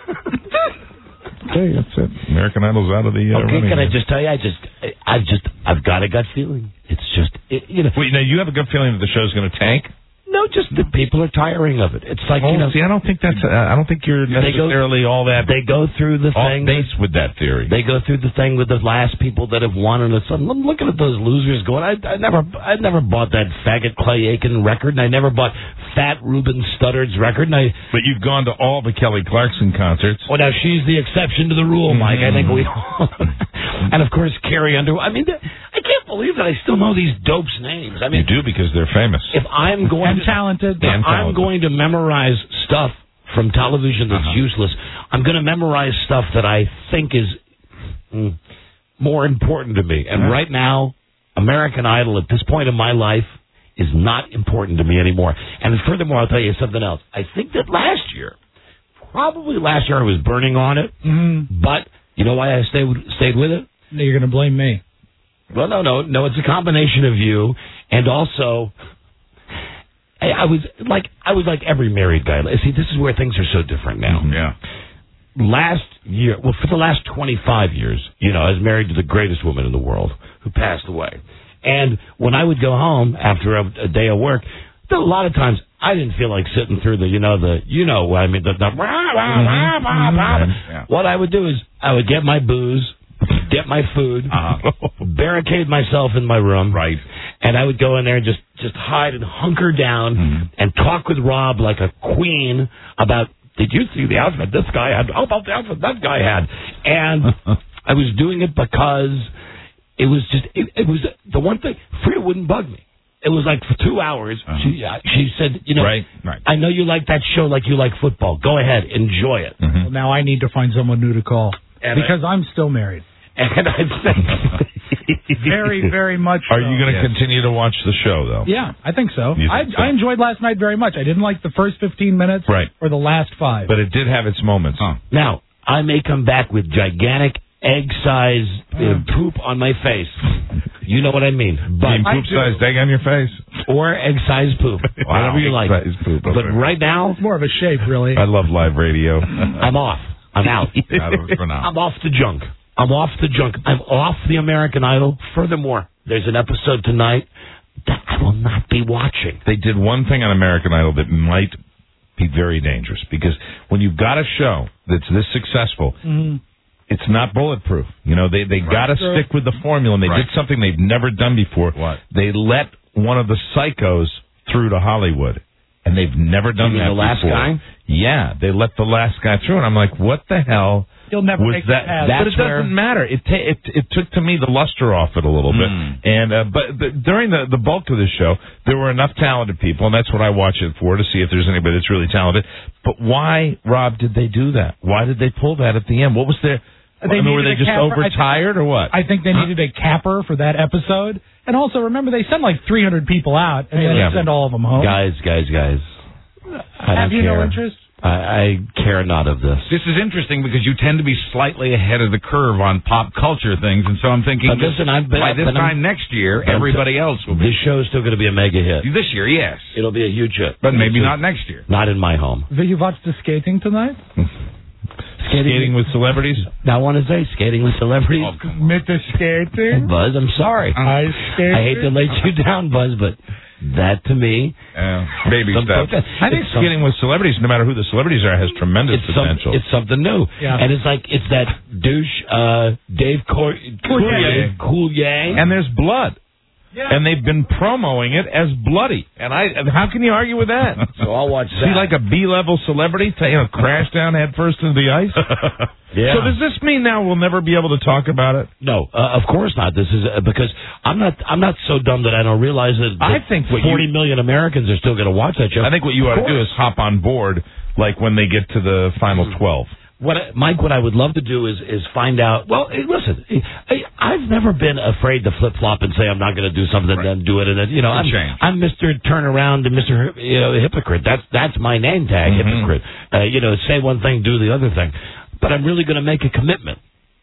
Okay, that's it. American Idol's out of the uh, okay, running. Can I just tell you, I just, I've just, I've got a gut feeling. It's just, it, you know. Wait, now you have a gut feeling that the show's going to tank? No, just that people are tiring of it. It's like, oh, you know. See, I don't think that's, uh, I don't think you're necessarily go, all that. They go through the off thing. base with that theory. They go through the thing with the last people that have won, and it's, I'm looking at those losers going, I, I never, I never bought that faggot Clay Aiken record, and I never bought Fat Ruben Studdard's record, and I. But you've gone to all the Kelly Clarkson concerts. Well, now she's the exception to the rule, Mike. Mm-hmm. I think we all. And of course, Carrie Underwood. I mean, I can't believe that I still know these dopes' names. I mean, you do because they're famous. If I'm going and to, talented, if I'm going to memorize stuff from television that's uh-huh. useless, I'm going to memorize stuff that I think is mm, more important to me. And right. right now, American Idol at this point in my life is not important to me anymore. And furthermore, I'll tell you something else. I think that last year, probably last year, I was burning on it. Mm-hmm. But you know why I stayed stayed with it? No, you're going to blame me. Well, no, no, no. It's a combination of you and also. I, I was like I was like every married guy. See, this is where things are so different now. Mm-hmm. Yeah. Last year, well, for the last twenty-five years, you know, I was married to the greatest woman in the world who passed away. And when I would go home after a, a day of work, a lot of times I didn't feel like sitting through the, you know, the, you know, I mean, the, the mm-hmm. Mm-hmm. Yeah. What I would do is I would get my booze, get my food, uh-huh. barricade myself in my room, right, and I would go in there and just, just hide and hunker down mm-hmm. and talk with Rob like a queen about, did you see the outfit this guy had? How about the outfit that guy had? And I was doing it because it was just, it, it was the one thing, Frida wouldn't bug me. It was like for two hours. Uh-huh. She uh, she said, you know, right, right. I know you like that show like you like football. Go ahead, enjoy it. Mm-hmm. Well, now I need to find someone new to call And because I, I'm still married. And I think very, very much. Are so. you going to Yes. continue to watch the show, though? Yeah, I think so. You I, think so? I enjoyed last night very much. I didn't like the first fifteen minutes Right. or the last five. But it did have its moments. Huh. Now, I may come back with gigantic egg-sized uh, poop on my face. You know what I mean. But You mean poop-sized egg on your face? Or egg-sized poop. Wow. Whatever you like. Egg-sized poop, But okay. right now, It's more of a shape, really. I love live radio. I'm off. I'm out. Out of it for now. I'm off the junk. I'm off the junk. I'm off the American Idol. Furthermore, there's an episode tonight that I will not be watching. They did one thing on American Idol that might be very dangerous, because when you've got a show that's this successful, Mm. it's not bulletproof. You know, they they Right. got to True. stick with the formula, and they Right. did something they've never done before. What? They let one of the psychos through to Hollywood, and they've never done You mean that the last before. guy? Yeah, they let the last guy through, and I'm like, what the hell? You'll never was make that? it past. But That's it doesn't where- matter. It, ta- it it took to me the luster off it a little bit. Mm. And uh, but, but during the the bulk of the show, there were enough talented people, and that's what I watch it for, to see if there's anybody that's really talented. But why, Rob, did they do that? Why did they pull that at the end? What was their? They I mean, were needed they a just capper. I overtired or what? I think they needed a capper for that episode. And also, remember, they sent like three hundred people out, and then Yeah. they sent all of them home. Guys, guys, guys. I Have don't you care. no interest? I, I care not of this. This is interesting because you tend to be slightly ahead of the curve on pop culture things, and so I'm thinking But listen, I've been by up this and I'm- time next year, I'm everybody else will be. This show is still going to be a mega hit. This year, yes. It'll be a huge hit. But maybe It's not next year. Not in my home. Have you watched the skating tonight? Skating with celebrities? Now, I want to say, skating with celebrities. Mit the skating? Buzz, I'm sorry. Ice skating? I hate to let you down, Buzz, but that to me, Uh, baby Some steps. folks- I think it's some- skating with celebrities, no matter who the celebrities are, has tremendous it's, some, potential. it's something new. Yeah. And it's like, it's that douche, uh, Dave Cor- Coulier. Coulier. and there's blood. And they've been promoting it as bloody. And I, how can you argue with that? So I'll watch that. See, like a B-level celebrity, t- you know, crash down head first into the ice. Yeah. So does this mean now we'll never be able to talk about it? No, uh, of course not. This is uh, because I'm not. I'm not so dumb that I don't realize that. I that think what forty you- million Americans are still going to watch that show. I think what you ought to do is hop on board, like when they get to the final twelve. What, I- Mike, what I would love to do is is find out. Well, eh, listen, I, I've never been afraid to flip flop and say I'm not going to do something and then do it, and then you know, I'm, change. I'm Mister Turnaround and Mister Hy- You know, Hypocrite. That's that's my name tag, Mhm. hypocrite. Uh, you know, say one thing, do the other thing. But I'm really going to make a commitment.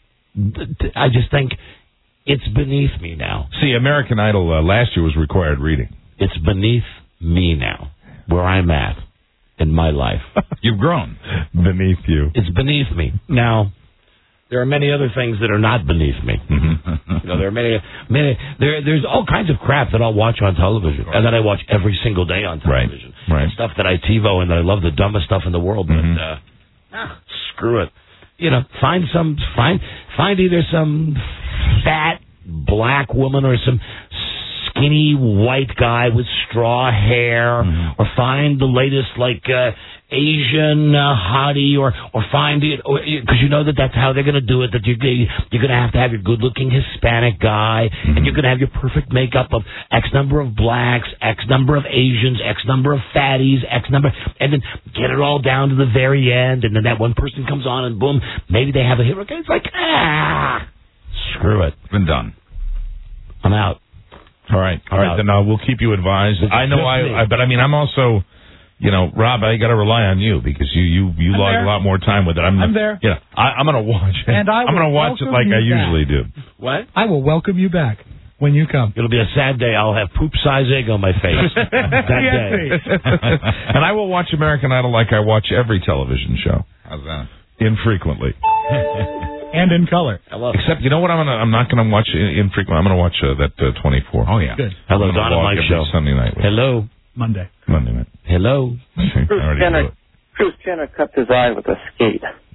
I just think it's beneath me now. See, American Idol uh, last year was required reading. It's beneath me now, where I'm at in my life. You've grown. Beneath you. It's beneath me. Now, there are many other things that are not beneath me. Mm-hmm. You know, there are many, many. There, there's all kinds of crap that I'll watch on television, and that I watch every single day on television. Right. And stuff that I TiVo, and that I love the dumbest stuff in the world. But Mhm. uh, ah, screw it. You know, find some, find, find either some fat black woman or some skinny white guy with straw hair, Mm-hmm. or find the latest like uh, Asian uh, hottie, or or find it because you know that that's how they're going to do it. That you're you're going to have to have your good-looking Hispanic guy, Mm-hmm. and you're going to have your perfect makeup of X number of blacks, X number of Asians, X number of fatties, X number, and then get it all down to the very end, and then that one person comes on, and boom, maybe they have a hit. It's like ah, screw it, It's been done. I'm out. All right, all right. Uh, Then uh, we'll keep you advised. It's I know, just me. I, I, but I mean, I'm also, you know, Rob. I got to rely on you because you you you I'm log there. a lot more time with it. I'm, I'm there. Yeah, I, I'm going to watch it. And I I'm going to will watch it welcome like I you usually do. What? I will welcome you back when you come. It'll be a sad day. I'll have poop size egg on my face that day. And I will watch American Idol like I watch every television show, How's that? infrequently. And in color. Hello, Except, you know what? I'm gonna I'm not going to watch in- infrequently. I'm going to watch uh, that uh, twenty-four. Oh, yeah. Good. hello, I'm gonna Donna log Mike every show. Sunday night. With Hello, Monday. Monday night. hello. I already Jenner, do it. Bruce Jenner cut his eye with a skate.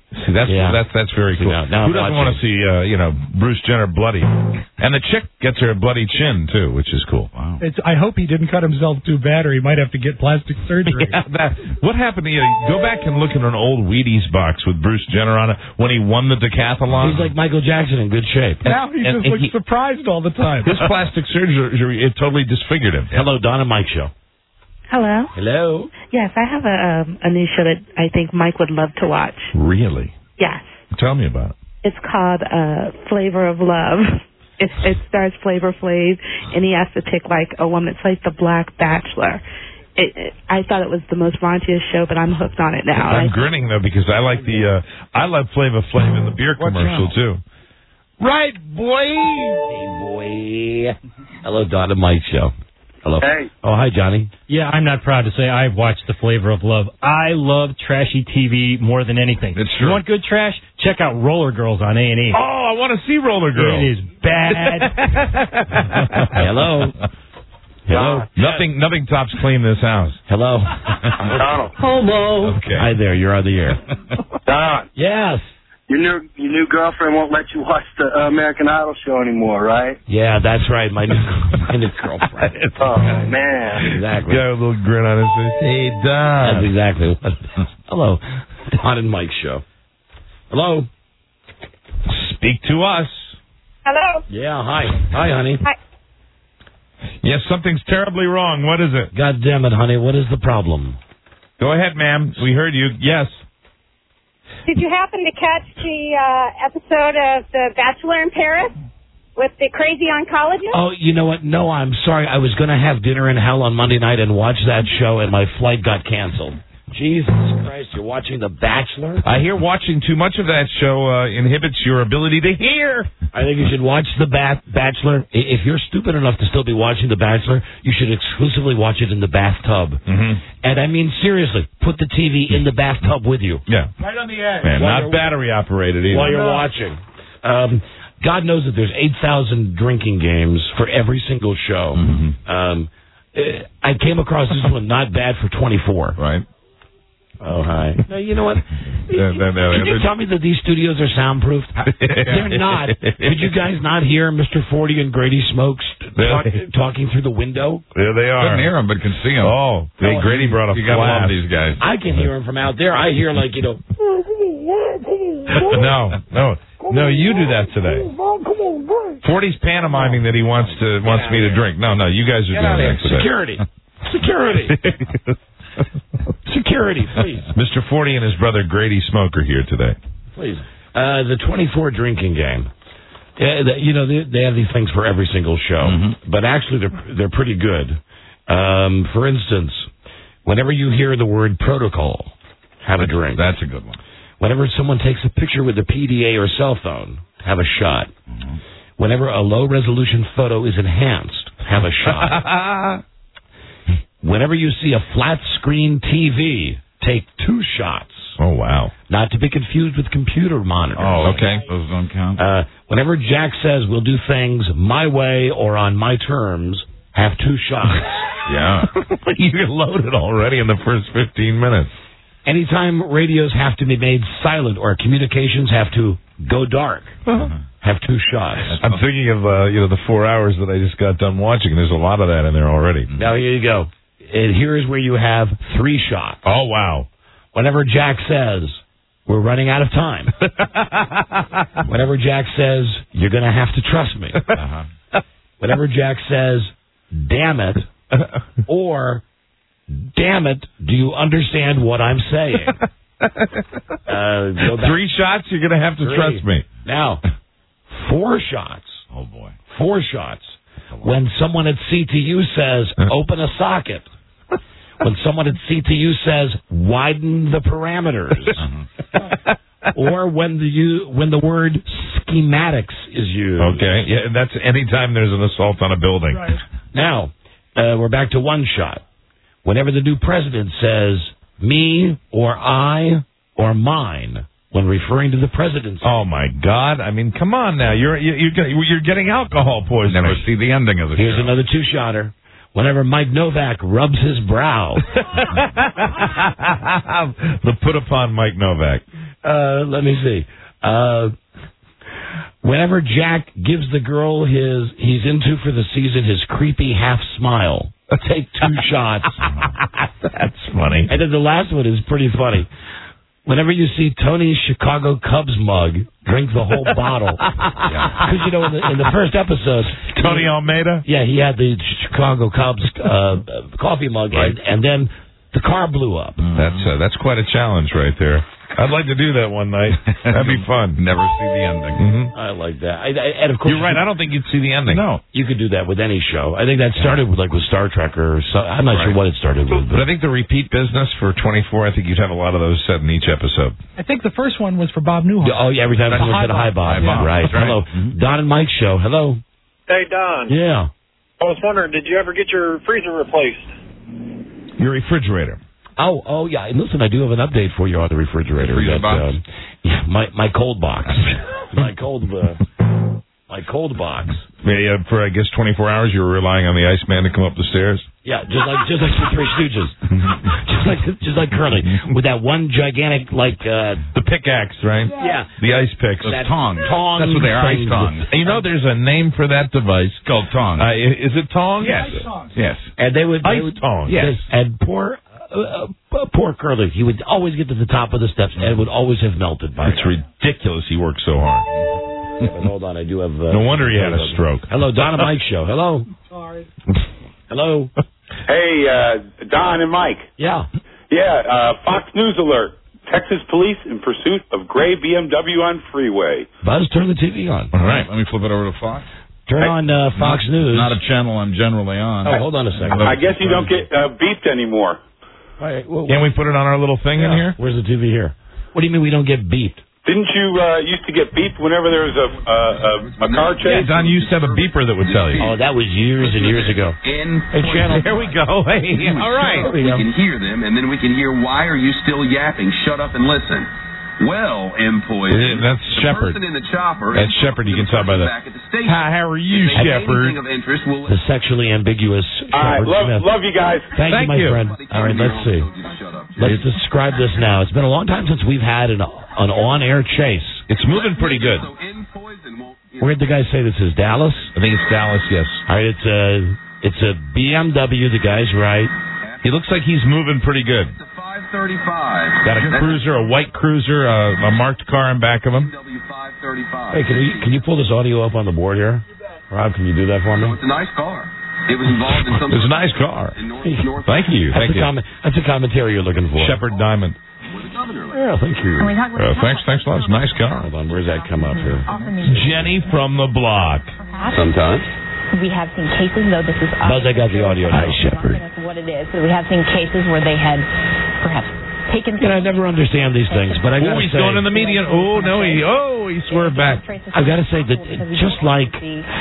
See, that's Yeah. that's that's very See, cool. now- now Who I'm doesn't want to watching. see uh, you know Bruce Jenner bloody? And the chick gets her bloody chin too, which is cool. Wow. It's, I hope he didn't cut himself too bad, or he might have to get plastic surgery. Yeah, that, what happened to you? Go back and look at an old Wheaties box with Bruce Jenner on it when he won the decathlon. He's like Michael Jackson in good shape. Now he and- just and looks he- surprised all the time. His plastic surgery it totally disfigured him. Hello, Don and Mike Show. Hello. Hello. Yes, I have a um, a new show that I think Mike would love to watch. Really? Yes, Tell me about it. it's called uh, Flavor of Love. It, it stars Flavor Flav, and he has to pick like a woman. It's like The Black Bachelor. It, it, I thought it was the most raunchiest show, but I'm hooked on it now. I'm I, grinning though because I like the uh, I love Flava Flav in the beer commercial too. Right, boy. Hey, boy. Hello, Don and Mike Show. Hello. Hey. Oh, hi, Johnny. Yeah, I'm not proud to say I've watched The Flavor of Love. I love trashy T V more than anything. It's You true. want good trash? Check out Roller Girls on A and E. Oh, I want to see Roller Girl. It is bad. Hello. Hello. Nothing nothing tops clean this house. Hello. Donald. Homo. Okay. Hi there. You're on the air. Don, Yes. your new your new girlfriend won't let you watch the uh, American Idol show anymore, right? Yeah, that's right. My new, my new girlfriend. Oh man. Exactly. Got a little grin on his face. Hey, Don. That's exactly what. Hello. Don and Mike Show. Hello. Speak to us. Hello. Yeah, hi. Hi, honey. Hi. Yes, something's terribly wrong. What is it? God damn it, honey. What is the problem? Go ahead, ma'am. We heard you. Yes. Did you happen to catch the uh, episode of The Bachelor in Paris with the crazy oncologist? Oh, you know what? No, I'm sorry. I was going to have dinner in hell on Monday night and watch that show, and my flight got canceled. Jesus Christ, you're watching The Bachelor? I hear watching too much of that show uh, inhibits your ability to hear. I think you should watch The ba- Bachelor. I- If you're stupid enough to still be watching The Bachelor, you should exclusively watch it in the bathtub. Mm-hmm. And I mean, seriously, put the T V in the bathtub with you. Yeah. Right on the edge. Man, While not you're- battery operated either. While you're watching. Um, God knows that there's eight thousand drinking games for every single show. Mm-hmm. Um, eh, I came across this one, not bad for twenty-four. Right. Oh, hi. No, you know what? No, no, no, Can you they're- tell me that these studios are soundproofed? They're not. Did you guys not hear Mister Forty and Grady Smokes talk, talking through the window? There they are. Couldn't hear him, but can see him. Oh, hey, Grady brought a You gotta flask. love these guys. I can hear him from out there. I hear, like, you know... No, no, no. You do that today. Forty's pantomiming that he wants to wants me to drink. No, no. You guys are Get doing out of that here. today. Security. Security. Security, please. Mister Forty and his brother Grady Smoke are here today. Please. Uh, the twenty-four drinking game. Yeah, the, you know, they, they have these things for every single show, Mm-hmm. but actually they're they're pretty good. Um, for instance, whenever you hear the word protocol, have a drink. That's a good one. Whenever someone takes a picture with a P D A or cell phone, have a shot. Mm-hmm. Whenever a low-resolution photo is enhanced, have a shot. Whenever you see a flat-screen T V, take two shots. Oh, wow. Not to be confused with computer monitors. Oh, okay. Those don't count. Uh, whenever Jack says we'll do things my way or on my terms, have two shots. Yeah. You get loaded already in the first fifteen minutes. Anytime radios have to be made silent or communications have to go dark, have two shots. I'm thinking of uh, you know the four hours that I just got done watching. There's a lot of that in there already. Now here you go. And here is where you have three shots. Oh, wow. Whenever Jack says, we're running out of time. Whenever Jack says, you're going to have to trust me. Uh-huh. Whenever Jack says, damn it, or damn it, do you understand what I'm saying? Uh, go back. Three shots, you're going to have to Three. trust me. Now, four shots. Oh, boy. Four shots. When someone at C T U says, open a socket. When someone at C T U says, widen the parameters. Uh-huh. Or when the u- when the word schematics is used. Okay, yeah, and that's anytime there's an assault on a building. Right. Now, uh, we're back to one shot. Whenever the new president says, me or I or mine, when referring to the presidency. Oh my God! I mean, come on now. You're you're you're getting, you're getting alcohol poisoning. Never see the ending of the Here's show. another two-shotter. Whenever Mike Novak rubs his brow. The put upon Mike Novak. Uh, let me see. Uh, whenever Jack gives the girl his he's into for the season his creepy half smile, take two shots. That's funny. And then the last one is pretty funny. Whenever you see Tony's Chicago Cubs mug, drink the whole bottle. Because, you know, in the, in the first episode... Tony he, Almeida? Yeah, he had the Chicago Cubs uh, coffee mug, right. and, and then the car blew up. That's uh, that's quite a challenge right there. I'd like to do that one night. That'd be fun. Never see the ending. Mm-hmm. I like that. I, I, and of course, you're right. I don't think you'd see the ending. No, you could do that with any show. I think that started with like with Star Trek or so. I'm not right. sure what it started with, but I think the repeat business for twenty-four. I think you'd have a lot of those said in each episode. I think the first one was for Bob Newhart. Oh yeah, every time someone said hi Bob. Hi, Bob. Right. That's right. Hello, mm-hmm. Don and Mike show. Hello. Hey Don. Yeah. I was wondering, did you ever get your freezer replaced? Your refrigerator. Oh, oh yeah. And listen, I do have an update for you on the refrigerator. Freezer that, box? Um, yeah, my my cold box. my cold uh, my cold box. Yeah, for I guess twenty-four hours, you were relying on the Iceman to come up the stairs. Yeah, just like just like the Three Stooges, just like just like Curly, with that one gigantic like uh, the pickaxe, right? Yeah, the ice pick. That tong. Tong. That's what they are. Ice tongs. You know, there's a name for that device called tong. Uh, is it tong? Yes. Yes. And they would ice they would, tong. Yes. And poor. Uh, poor Curly, he would always get to the top of the steps and would always have melted by It's now. ridiculous he worked so hard. Yeah, but hold on, I do have... Uh, no wonder he had a stroke. Hello, Don and Mike show. Hello. Sorry. Hello. Hey, uh, Don and Mike. Yeah. Yeah, uh, Fox News alert. Texas police in pursuit of gray B M W on freeway. Buzz, turn the T V on. All right, let me flip it over to Fox. Turn on uh, Fox not, News. Not a channel I'm generally on. Oh, hold on a second. I guess you don't get uh, beeped anymore. Right, well, Can we put it on our little thing yeah. in here? Where's the T V here? What do you mean we don't get beeped? Didn't you uh, used to get beeped whenever there was a uh, a, a car chase? Yeah, Don used to have a beeper that would tell you. Oh, that was years and years ago. In hey, channel. There we go. Hey, all right. We can hear them, and then we can hear, why are you still yapping? Shut up and listen. Well, employees. Yeah, that's the Shepard. person in the chopper. That's Shepard. You can tell by the. Back at the station. Hi, how are you, Shepard? Of interest, we'll the sexually ambiguous. All right, love, Smith. love you guys. Thank, Thank you, my you. friend. All right, let's see. Let's describe this now. It's been a long time since we've had an an on-air chase. It's moving pretty good. Where'd the guy say this is? Dallas? I think it's Dallas. Yes. All right, it's a it's a B M W. The guy's right. He looks like he's moving pretty good. five thirty-five. Got a cruiser, a white cruiser, a, a marked car in back of him. Hey, can you can you pull this audio up on the board here? Rob, can you do that for me? It's a nice car. It was involved in some. It's a nice car. North, North Thank you. That's Thank the you. Com- that's the commentary you're looking for. Shepard Diamond. Yeah, thank you. Uh, thanks, thanks a lot. It's a nice car. Hold on, where's that come up here? Jenny from the block. Sometimes. We have seen cases, though this is Buzz, I got the audio. Hi, Shepard. What it is. So we have seen cases where they had perhaps taken. You know, I never understand these things, but I Oh, gotta he's say, going in the median. Oh no, he oh he swerved back. I've got to say that it- just like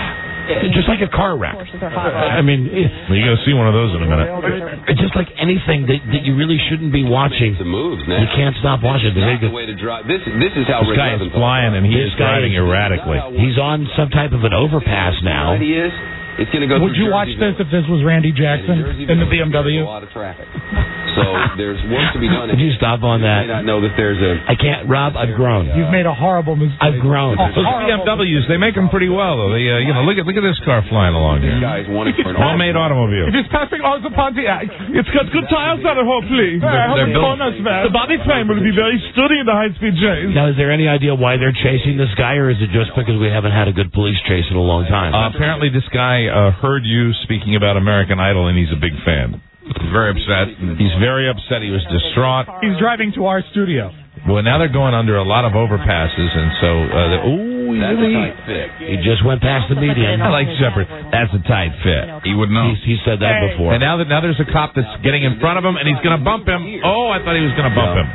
just like a car wreck. I mean, it, Well, you're gonna see one of those in a minute. it's just like anything that, that you really shouldn't be watching. The moves now. You can't stop watching. Not the way to drive. This this is how This Rick guy is Levinson flying and he This is guy driving is- erratically. He's on some type of an overpass now. He is. It's going to go. Would you watch this if this was Randy Jackson in the B M W? A lot of traffic. So there's work to be done. Could you stop on You that? may not know that there's a. I can't, Rob. I've grown. You've made a horrible mistake. I've grown. A Those B M Ws, they make them pretty well though. They, uh, you know, look at look at this car flying along here. Guys wanted for an Homemade automobile. It is passing on the Pontiac. It's got good tires on it, hopefully. They're- they're built- corners, man. The body frame will be very sturdy in the high-speed chase. Now, is there any idea why they're chasing this guy, or is it just because we haven't had a good police chase in a long time? Uh, apparently, this guy uh, heard you speaking about American Idol, and he's a big fan. He's very upset. He's very upset. He was distraught. He's driving to our studio. Well, now they're going under a lot of overpasses, and so, uh, they- ooh, That's a really? tight fit. He just went past the median. I like Shepard. That's a tight fit. He would know. He's, he said that before. And now that now there's a cop that's getting in front of him, and he's going to bump him. Oh, I thought he was going to bump him.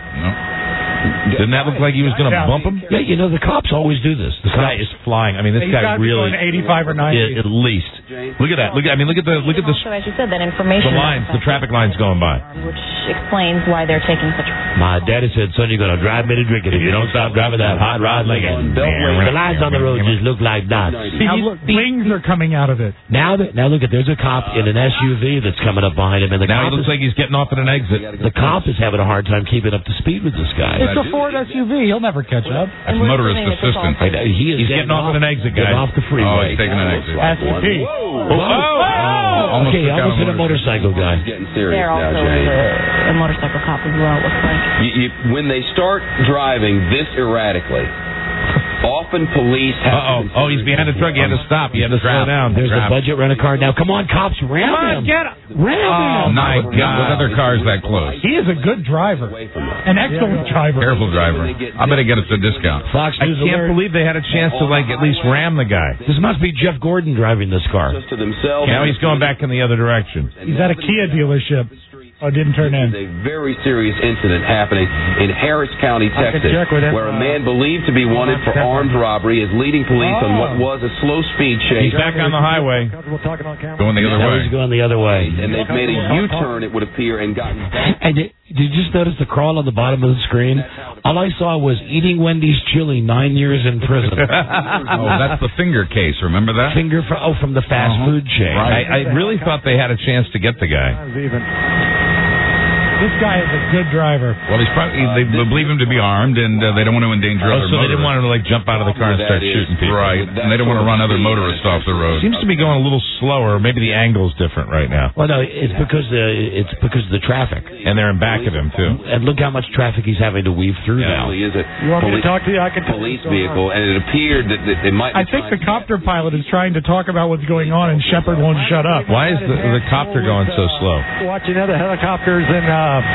Didn't that look like he was going to Yeah. bump him? Yeah, you know, the cops always do this. The This guy cops, is flying. I mean, this He's guy got to be really, going eighty-five or ninety. at least. Look at that. Look at. I mean, look at the look at the So as you said, that information the lines, the traffic lines going by. which explains why they're taking such. My daddy said, son, you're going to drive me to drink it if you don't stop driving that hot rod Lincoln. The lines on the road just look like dots. Now, look, wings are coming out of it. Now, that, now look at, there's a cop in an S U V that's coming up behind him, and the Now cop he looks is, like he's getting off at an exit. the cop is having a hard time keeping up to speed with this guy. It's a Ford S U V. He'll never catch up. That's motorist assistant. I know, he is He's getting off at an exit, guys. Getting off the freeway. Oh, he's taking an exit. S U V. Oh, oh, almost okay, took out almost hit a motorcycle guy. Getting serious There now, also Jane. is a, a motorcycle cop as well, it looks like. You, you, when they start driving this erratically, often police have Uh-oh. to Oh, he's behind the truck. He had to stop. He had to slow down. There's Trap. a budget rent-a-car. Now, come on, cops, ram Come on, him. get him. Ram Oh, him. my God. What other cars that close? He is a good driver. An excellent driver. Careful driver. I bet he get us a discount. Fox I News can't alert. believe they had a chance to, like, at least ram the guy. This must be Jeff Gordon driving this car. to themselves. Now he's going back in the other direction. He's at a Kia dealership. Oh, didn't turn in. There's a very serious incident happening in Harris County, I could Texas, check with him. where a man believed to be wanted for armed robbery is leading police on what was a slow-speed chase. He's back on the highway. Going the other Now way. he's going the other way. And they've made a U-turn, it would appear, and gotten back. And did, did you just notice the crawl on the bottom of the screen? All I saw was eating Wendy's chili, nine years in prison. Oh, that's the finger case. Remember that? Finger for, oh, from the fast Uh-huh. food chain. I, I really thought they had a chance to get the guy. This guy is a good driver. Well, he's probably they believe him to be armed, and uh, they don't want to endanger Oh, other so they didn't motorists. want him to like jump out of the car and start shooting people. Right, and they don't want to run other motorists off the road. Seems to be going a little slower. Maybe the angle's different right now. Well, no, it's because uh, it's because of the traffic, and they're in back of him too. And look how much traffic he's having to weave through Yeah, now. really is a You want me to police, talk to you? I can tell you police what's going vehicle, and it appeared that, that they might be I think the trying copter pilot is trying to talk about what's going on, and Shepard won't shut up. Why is the, the copter going so slow? Watching other helicopters and uh,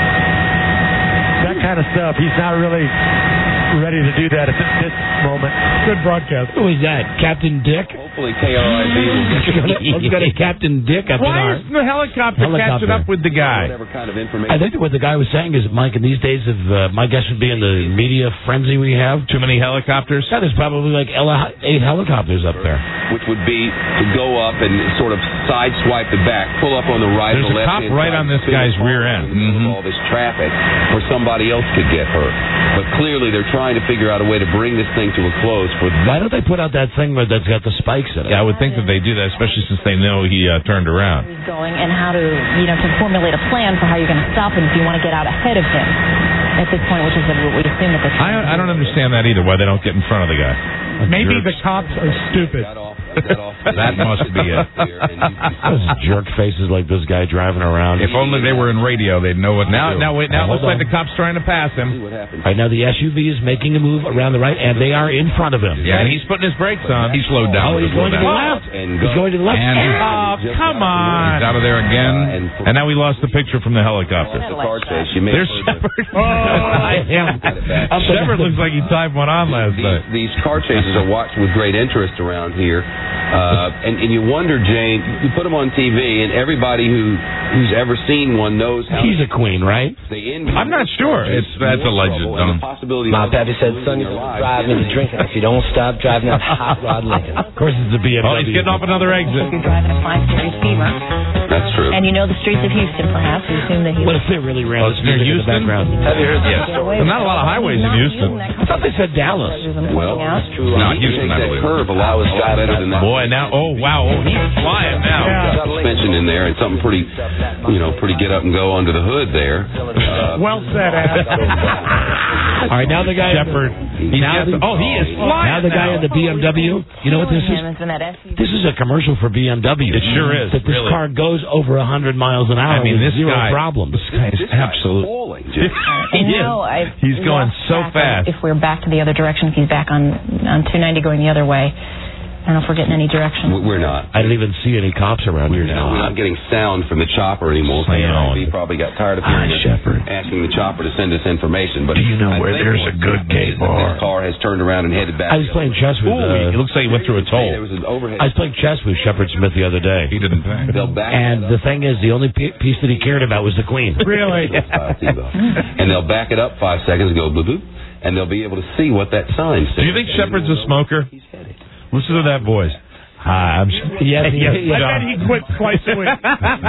that kind of stuff. He's not really ready to do that at this moment. Good broadcast. Who is that? Captain Dick? Hopefully K R I V will get Let's go to Captain Dick up in Why our... is the helicopter, Helicopter. catching up with the guy? whatever kind of information. I think that what the guy was saying is, Mike, in these days of, uh, my guess would be in the media frenzy we have. Too many helicopters? Yeah, there's probably like ele- eight helicopters up there. Which would be to go up and sort of sideswipe the back, pull up on the right There's or a left. cop right on this guy's rear end. Mm-hmm. All this traffic where somebody else could get hurt. But clearly they're trying to figure out a way to bring this thing to a close. For Why don't they put out that thing where that's got the spikes in it? Yeah, I would think that they do that, especially since they know he uh, turned around. He's going and how to, you know, to formulate a plan for how you're going to stop him if you want to get out ahead of him at this point, which is what we assume that they're I, I don't understand that either, why they don't get in front of the guy. Maybe Jerks. the cops are stupid. That must be it. Those jerk faces like this guy driving around. If only they were in radio, they'd know what to Now, do. now, wait, now it Hold looks like on. the cop's trying to pass him. All right, now the S U V is making a move around the right, and they are in front of him. Yeah, and he's putting his brakes on. He slowed down. Oh, he's going to the left. He's going to the left. And Oh, come on. he's out of there again. And now we lost the picture from the helicopter. the car chase. You may There's have heard Shepard. of- I am. Shepard looks like he tied one on last night. These, these car chases are watched with great interest around here. Uh, and, and you wonder, Jane, you put them on T V, and everybody who who's ever seen one knows how He's a queen, right? they envy. I'm not sure. It's that's alleged. And the Don't. possibility My of pappy said, son, you their drive lives. me to drinking if you don't stop driving that hot rod Lincoln. Of course, it's a B M W. Oh, he's getting off another exit. If you're driving a five series Beamer, That's true. and you know the streets of Houston, perhaps, you assume that he What if they really ran Oh, this it's near music in the Houston? background? Have you heard Yes. There's not a lot of highways in Houston. I thought they said Dallas. Well, That's true. No, you Houston, take I that believe. curve a lot, a lot better than that. Boy, now, oh, wow. Oh, he's flying now. Got suspension in there and something pretty, you know, pretty get up and go under the hood there. Uh, Well said, Ad. All right, now the guy. Shepard. He's Now just, the- oh, he is flying Now the guy in the B M W. You know what this is? It's in that S U V. This is a commercial for B M W. It sure is, That this really. car goes over one hundred miles an hour I mean, with this zero guy, problems. This guy is absolute. falling. And He is. now I've He's going lost so track of fast. If we're back to the other direction, if he's back on on two ninety going the other way, I don't know if we're getting any direction. We're not. I didn't even see any cops around here now. We're not getting sound from the chopper anymore. Sound. He probably got tired of Ah, hearing us Shepard. asking the chopper to send us information. But Do you know I where think there's what's a good gay is that bar? This car has turned around and headed back. I was playing chess with. Ooh, Uh, it looks like he went through a toll. There was an overhead. I was playing chess with Shepard Smith the other day. He didn't pay. They'll back And that the thing is, the only p- piece that he cared about was the Queen. Really? up, and they'll back it up five seconds and go boop boop, and they'll be able to see what that sign says. Do you think Shepard's a smoker? Listen to that voice. Uh, I'm, yes, yes, I bet he quit twice a week.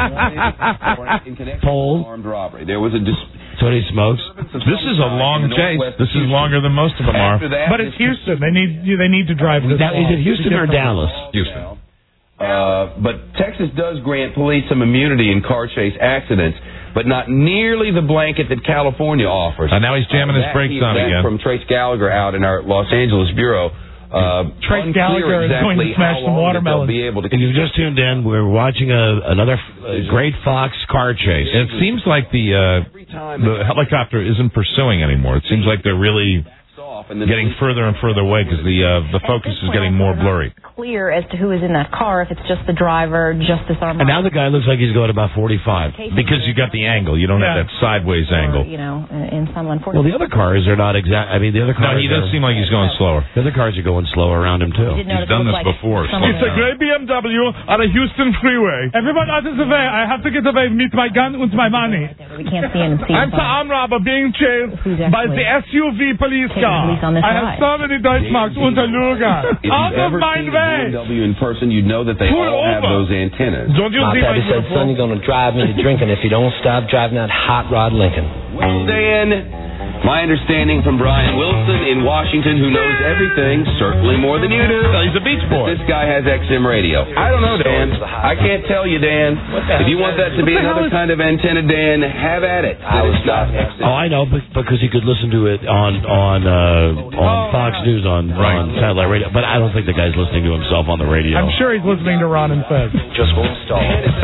Pole. Armed robbery. There was a dis- So he smokes. This is a long chase. This is longer than most of them are. But it's Houston. They need they need to drive this. Now, is it Houston or Dallas? Houston. Uh, but Texas does grant police some immunity in car chase accidents, but not nearly the blanket that California offers. And now he's jamming uh, his brakes on that again. From Trace Gallagher out in our Los Angeles bureau. Uh, Trace Gallagher is going to smash some watermelons. Be able to If you've just tuned in, we're watching a, another uh, Great Fox car chase. It seems like the uh, the helicopter isn't pursuing anymore. It seems like they're really getting further and further away because the uh, the focus is getting more blurry. Clear as to who is in that car, if it's just the driver, just this armed And now the guy looks like he's going about forty-five. Because you got the angle. You don't Yeah. have that sideways angle. You know, in some Well, unfortunate. the other cars are not exact. I mean, the other No, cars. he does are, seem like he's going slower. The other cars are going slow around him too. He's done this before. It's a gray B M W on a Houston freeway. Everyone out of the way. I have to get away with my gun and my money. We can't see him. See I'm the armed robber being chased Who's by actually the S U V police taking car. police on this I have ride. so many Deutschmarks unter Luga. If you've Out of ever my seen a B way. M W in person, you'd know that they Pull all have over. those antennas. Don't you My see my daddy said, son, you're going to drive me to drinking if you don't stop driving that hot rod Lincoln. Well, Dan, my understanding from Brian Wilson in Washington, who knows everything, certainly more than you do. Well, he's a Beach Boy. This guy has X M radio. I don't know, Dan. I can't tell you, Dan. If you want that to be another kind of antenna, Dan, have at it. I was not. Oh, I know, but because he could listen to it on on uh, on Fox News on on satellite radio. But I don't think the guy's listening to himself on the radio. I'm sure he's listening to Ron and Fez. Just won't stall.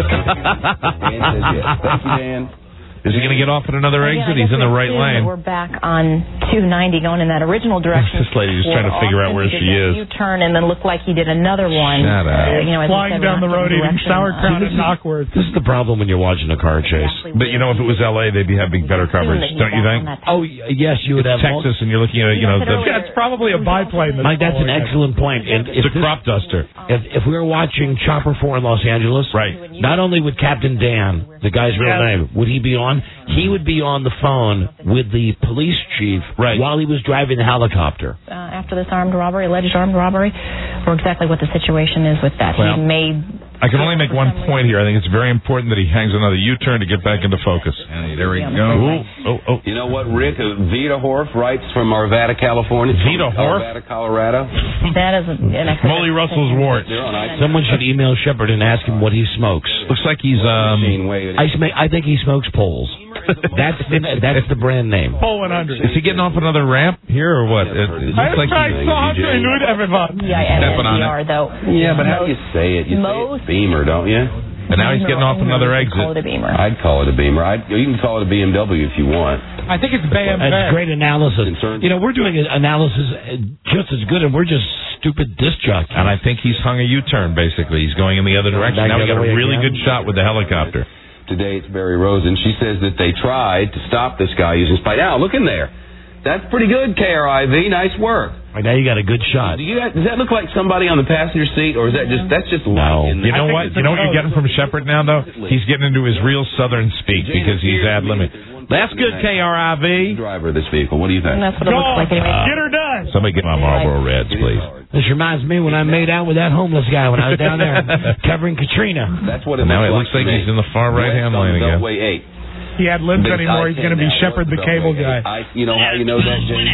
Dan says yes. Thank you, Dan. Is he going to get off at another Yeah, I exit? guess He's in the we right assume that lane. We're back on two ninety going in that original direction. This lady's trying to figure out where she is. U-turn and then looked like he did another one. Shut up. Uh, you know, as we Flying said, down the we're not road in eating direction, sauerkraut uh, and Knockworth. This is the problem when you're watching a car chase. But you know, if it was L A, they'd be having better coverage, don't you think? Oh y- yes, you would It's have Texas, and you're looking at you know the, Yeah, it's probably a biplane. Mike, that's an excellent point. And if it's a this- crop duster. If, if we were watching Chopper four in Los Angeles, Right. not only would Captain Dan, the guy's real Yes. name, would he be on? He would be on the phone with the police chief Right. while he was driving the helicopter. uh, after this armed robbery, alleged armed robbery, or exactly what the situation is with that. Well, he made. I can only make one point here. I think it's very important that he hangs another U-turn to get back into focus. And there we Yeah. go. Oh, oh, oh. You know what, Rick? Uh, Vita Horf writes from Arvada, California. Vita Horf? Arvada, Colorado. That is an excellent. Molly Russell's warrants. They're on ice. Someone should email Shepard and ask him what he smokes. Looks like he's um. Machine way- I, sm- I think he smokes poles. That's the, that's the brand name. Pole one hundred. Is he getting off another ramp here or what? It, it I looks have like tried he's so hard to elude everyone. Yeah, and Stepping on we it. are though. Yeah, but how do you say it? You Most- say it's Beamer, don't you? and now he's getting off another You can Call it exit. a Beamer. I'd call it a Beamer. I'd, you can call it a B M W if you want. I think it's B M W. That's great analysis. Concerned. You know, we're doing an analysis uh, just as good, and we're just stupid disc jockeys. And I think he's hung a U-turn. Basically, he's going in the other direction. Back Now we the got other a way really again. good shot with the helicopter. Today it's Barry Rosen. She says that they tried to stop this guy using spite. Now, look in there. That's pretty good, K R I V. Nice work. Right, now you got a good shot. Do you, does that look like somebody on the passenger seat, or is that just that's just light in You there? know what? You know what you're getting from Shepard now, though? He's getting into his real Southern speak because he's ad-libbing. That's good, K R I V. Driver of this vehicle. What do you think? And that's what it looks like anyway. Get her done. Somebody get my Marlboro Reds, please. This reminds me when I made out with that homeless guy when I was down there covering Katrina. That's what it Now it looks looks like to he's me. in the far right-hand West on lane again. Beltway eight. He had limbs Big anymore. He's I ten going to be now, Shepard the West cable Beltway guy. eight. I, you know how you know that, James?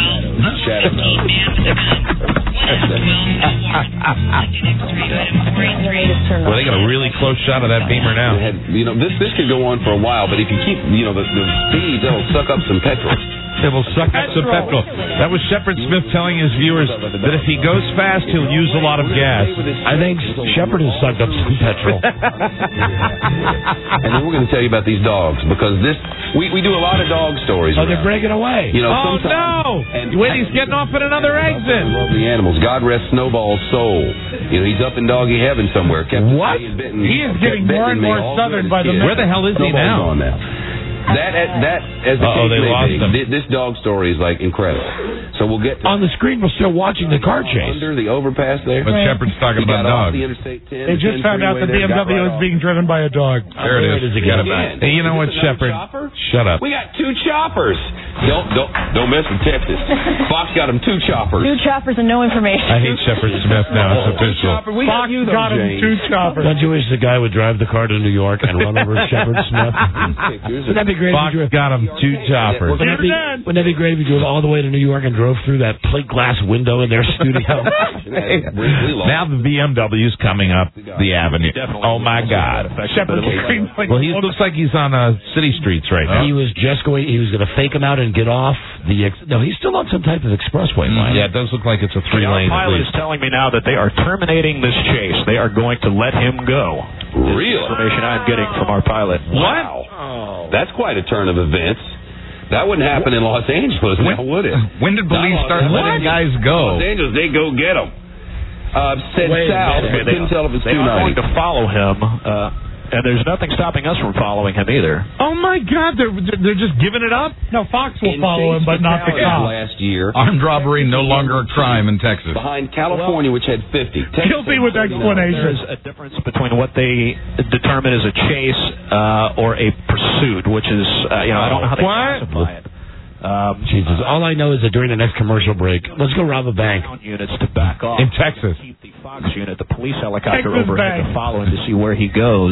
Shadow knows. Well, they got a really close shot of that Beamer now. They had- You know, this this could go on for a while, but if you keep, you know, the, the speed, that'll suck up some petrol. It will suck up some petrol. That was Shepard Smith telling his viewers that if he goes fast, he'll use a lot of gas. I think Shepard has sucked up some petrol. And then we're going to tell you about these dogs, because this we, we do a lot of dog stories. Oh, they're around. breaking away. You know, Oh, sometimes, no! And Wait, he's getting off at another exit. Lovely animals. God rest Snowball's soul. You know, he's up in doggy heaven somewhere. Kept What? Bitten, He is kept getting more betting and me more all southern through by his the kid. Where the hell is he Snowball's now? gone now. That, that, as the Uh-oh, case they may lost be, him. thi- this dog story is like incredible. So we'll get to On the screen, we're still watching the car chase. under the overpass there. But Shepard's talking He about got off dogs. the Interstate ten. They the just ten found out freeway the B there, M W got is right being driven by a dog. There it is. Again. Again. Hey, you know what, Is this Shepard? another chopper? Shut up. We got two choppers. Don't don't don't mess with Texas. Fox got him two choppers. Two choppers and no information. I hate Shepard Smith now. It's official. Chopper. We Fox got you though, got him James. two choppers. Don't you wish the guy would drive the car to New York and run over Shepard Smith? Wouldn't that be great? Fox if you drove- got him two choppers. Wouldn't that, be, wouldn't that be great if you drove all the way to New York and drove through that plate glass window in their studio? Now the B M W's coming up the avenue. Oh, my God. Shepard screams like Well, he looks like he's on uh, city streets right now. He was just going. He was going to fake him out and get off the. Ex- no, he's still on some type of expressway line. Yeah, it does look like it's a three Our lane. pilot is telling me now that they are terminating this chase. They are going to let him go. Really? Information I'm getting from our pilot. Wow. That's quite a turn of events. That wouldn't happen in Los Angeles, now would it? When did police Not start Los letting Angeles. guys go? Los Angeles, they go get them. Uh, said Wait a south, minute. but couldn't tell if it's They two are going ninety. to follow him, uh, and there's nothing stopping us from following him either. Oh, my God. They're, they're just giving it up? No, Fox will In follow him, Chase but not the fatalities cop. last year, Armed robbery, no longer a crime in Texas. behind California, which had fifty. Texas Guilty had with thirty-nine. explanation. There's a difference between what they determine as a chase uh, or a pursuit, which is, uh, you know, I don't know how they What? classify it. Um, Jesus. All I know is that during the next commercial break, let's go rob a bank. units to back off. In Texas. Keep the Fox unit, the police helicopter Texas overhead Bank. to follow him to see where he goes.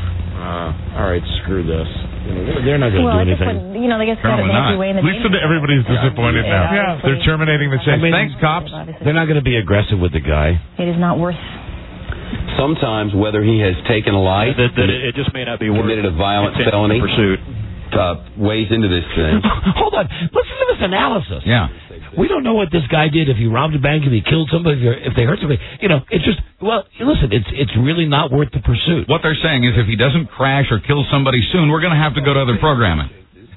Uh, all right, screw this. You know, they're not going to Well, do I just anything. would, you know, they guess got a Apparently fancy not. way in the Listen to name. everybody's disappointed Yeah, now. obviously. They're terminating the chase. I mean, Thanks, cops. They're not going to be aggressive with the guy. It is not worth. Sometimes, whether he has taken a life, That, that it, it just may not be worth committed a violent continuing felony, the pursuit. uh, weighs into this thing. Hold on. Listen to this analysis. Yeah. We don't know what this guy did, if he robbed a bank, if he killed somebody, if, you're- if they hurt somebody. You know, it's just, well, listen, it's it's really not worth the pursuit. What they're saying is if he doesn't crash or kill somebody soon, we're going to have to go to other programming.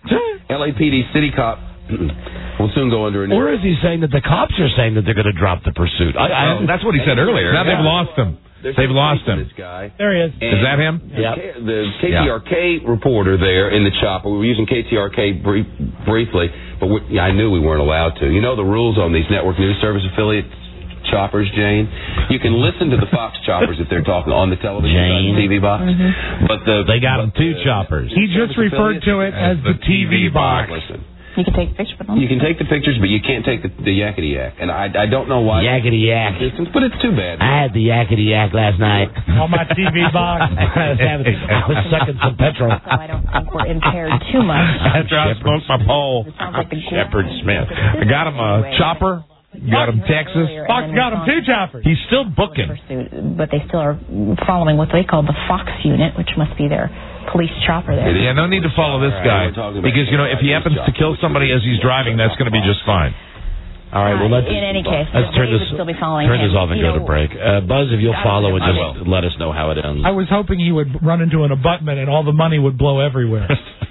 L A P D city cop will soon go under a new... Or is he saying that the cops are saying that they're going to drop the pursuit? I, I, Well, that's what he said earlier. Now they've lost him. There's They've no lost trace of him. This guy. There he is. Is that him? The, Yep. K- the K T R K reporter there in the chopper, we were using K T R K brief, briefly, but we, yeah, I knew we weren't allowed to. You know the rules on these network news service affiliate choppers, Jane? You can listen to the Fox choppers if they're talking on the television Jane. T V box. Mm-hmm. But the, They got him but two the- choppers. He just referred to it as the T V box. Listen, You can take a picture, but you can take the pictures, but you can't take the, the yakety yak. And I, I don't know why. Yakety yak. Distance, but it's too bad. I had the yakety yak last night. On my T V box. I was having, I was sucking some petrol. so I don't think we're impaired too much. After I smoked my pole. It sounds like the Shepard Smith. I got him a chopper. Got him Texas. Fox got him two choppers. He's still booking. Pursuit, but they still are following what they call the Fox unit, which must be their police chopper there. Yeah, no need to follow this guy. Because, you know, if he happens to kill somebody as he's driving, that's going to be just fine. All right, well, let's, in any case, let's turn they this, would still be following turn this him. off and You go to know, break. Uh, Buzz, if you'll follow and I just let us know how it ends. I was hoping he would run into an abutment and all the money would blow everywhere.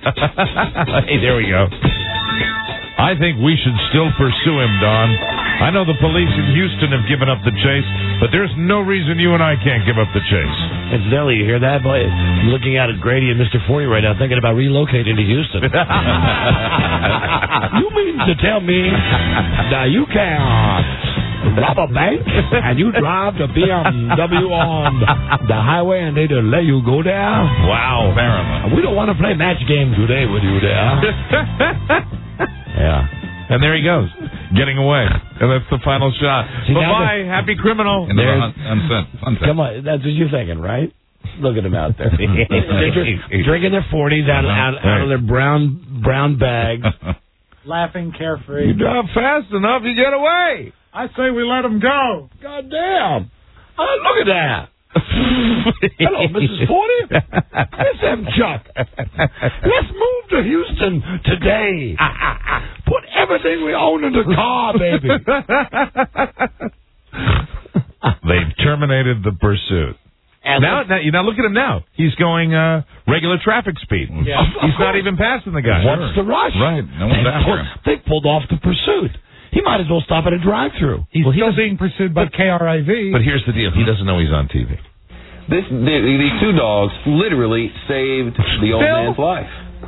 Hey, there we go. I think we should still pursue him, Don. I know the police in Houston have given up the chase, but there's no reason you and I can't give up the chase. Incidentally, you hear that? Boy, I'm looking out at Grady and Mister Forty right now, thinking about relocating to Houston. You mean to tell me that you can rob a bank and you drive the B M W on the highway and they just let you go there? Wow, apparently. We don't want to play match games today with you there. Yeah. And there he goes, getting away. And that's the final shot. See, now Bye-bye, happy criminal. Into the There's- hun- unset- unset. Come on, that's what you're thinking, right? Look at them out there. They're dr- drinking their forties out, out, out of their brown brown bags. Laughing carefree. You drive fast enough, you get away. I say we let him go. God damn. Oh, look at that. Hello, Missus Forty. Miss M. Chuck. Let's move to Houston today. Put everything we own in the car, baby. They've terminated the pursuit. And Now, now, you now look at him now. He's going uh, regular traffic speed. Yeah. He's not even passing the guy. What's the rush? Right. No one's they, after pulled, him. they pulled off the pursuit. He might as well stop at a drive-through. He's Well, he still doesn't- being pursued by K R I V. But here's the deal. He doesn't know he's on T V. This, the, these two dogs literally saved the old Still? man's life.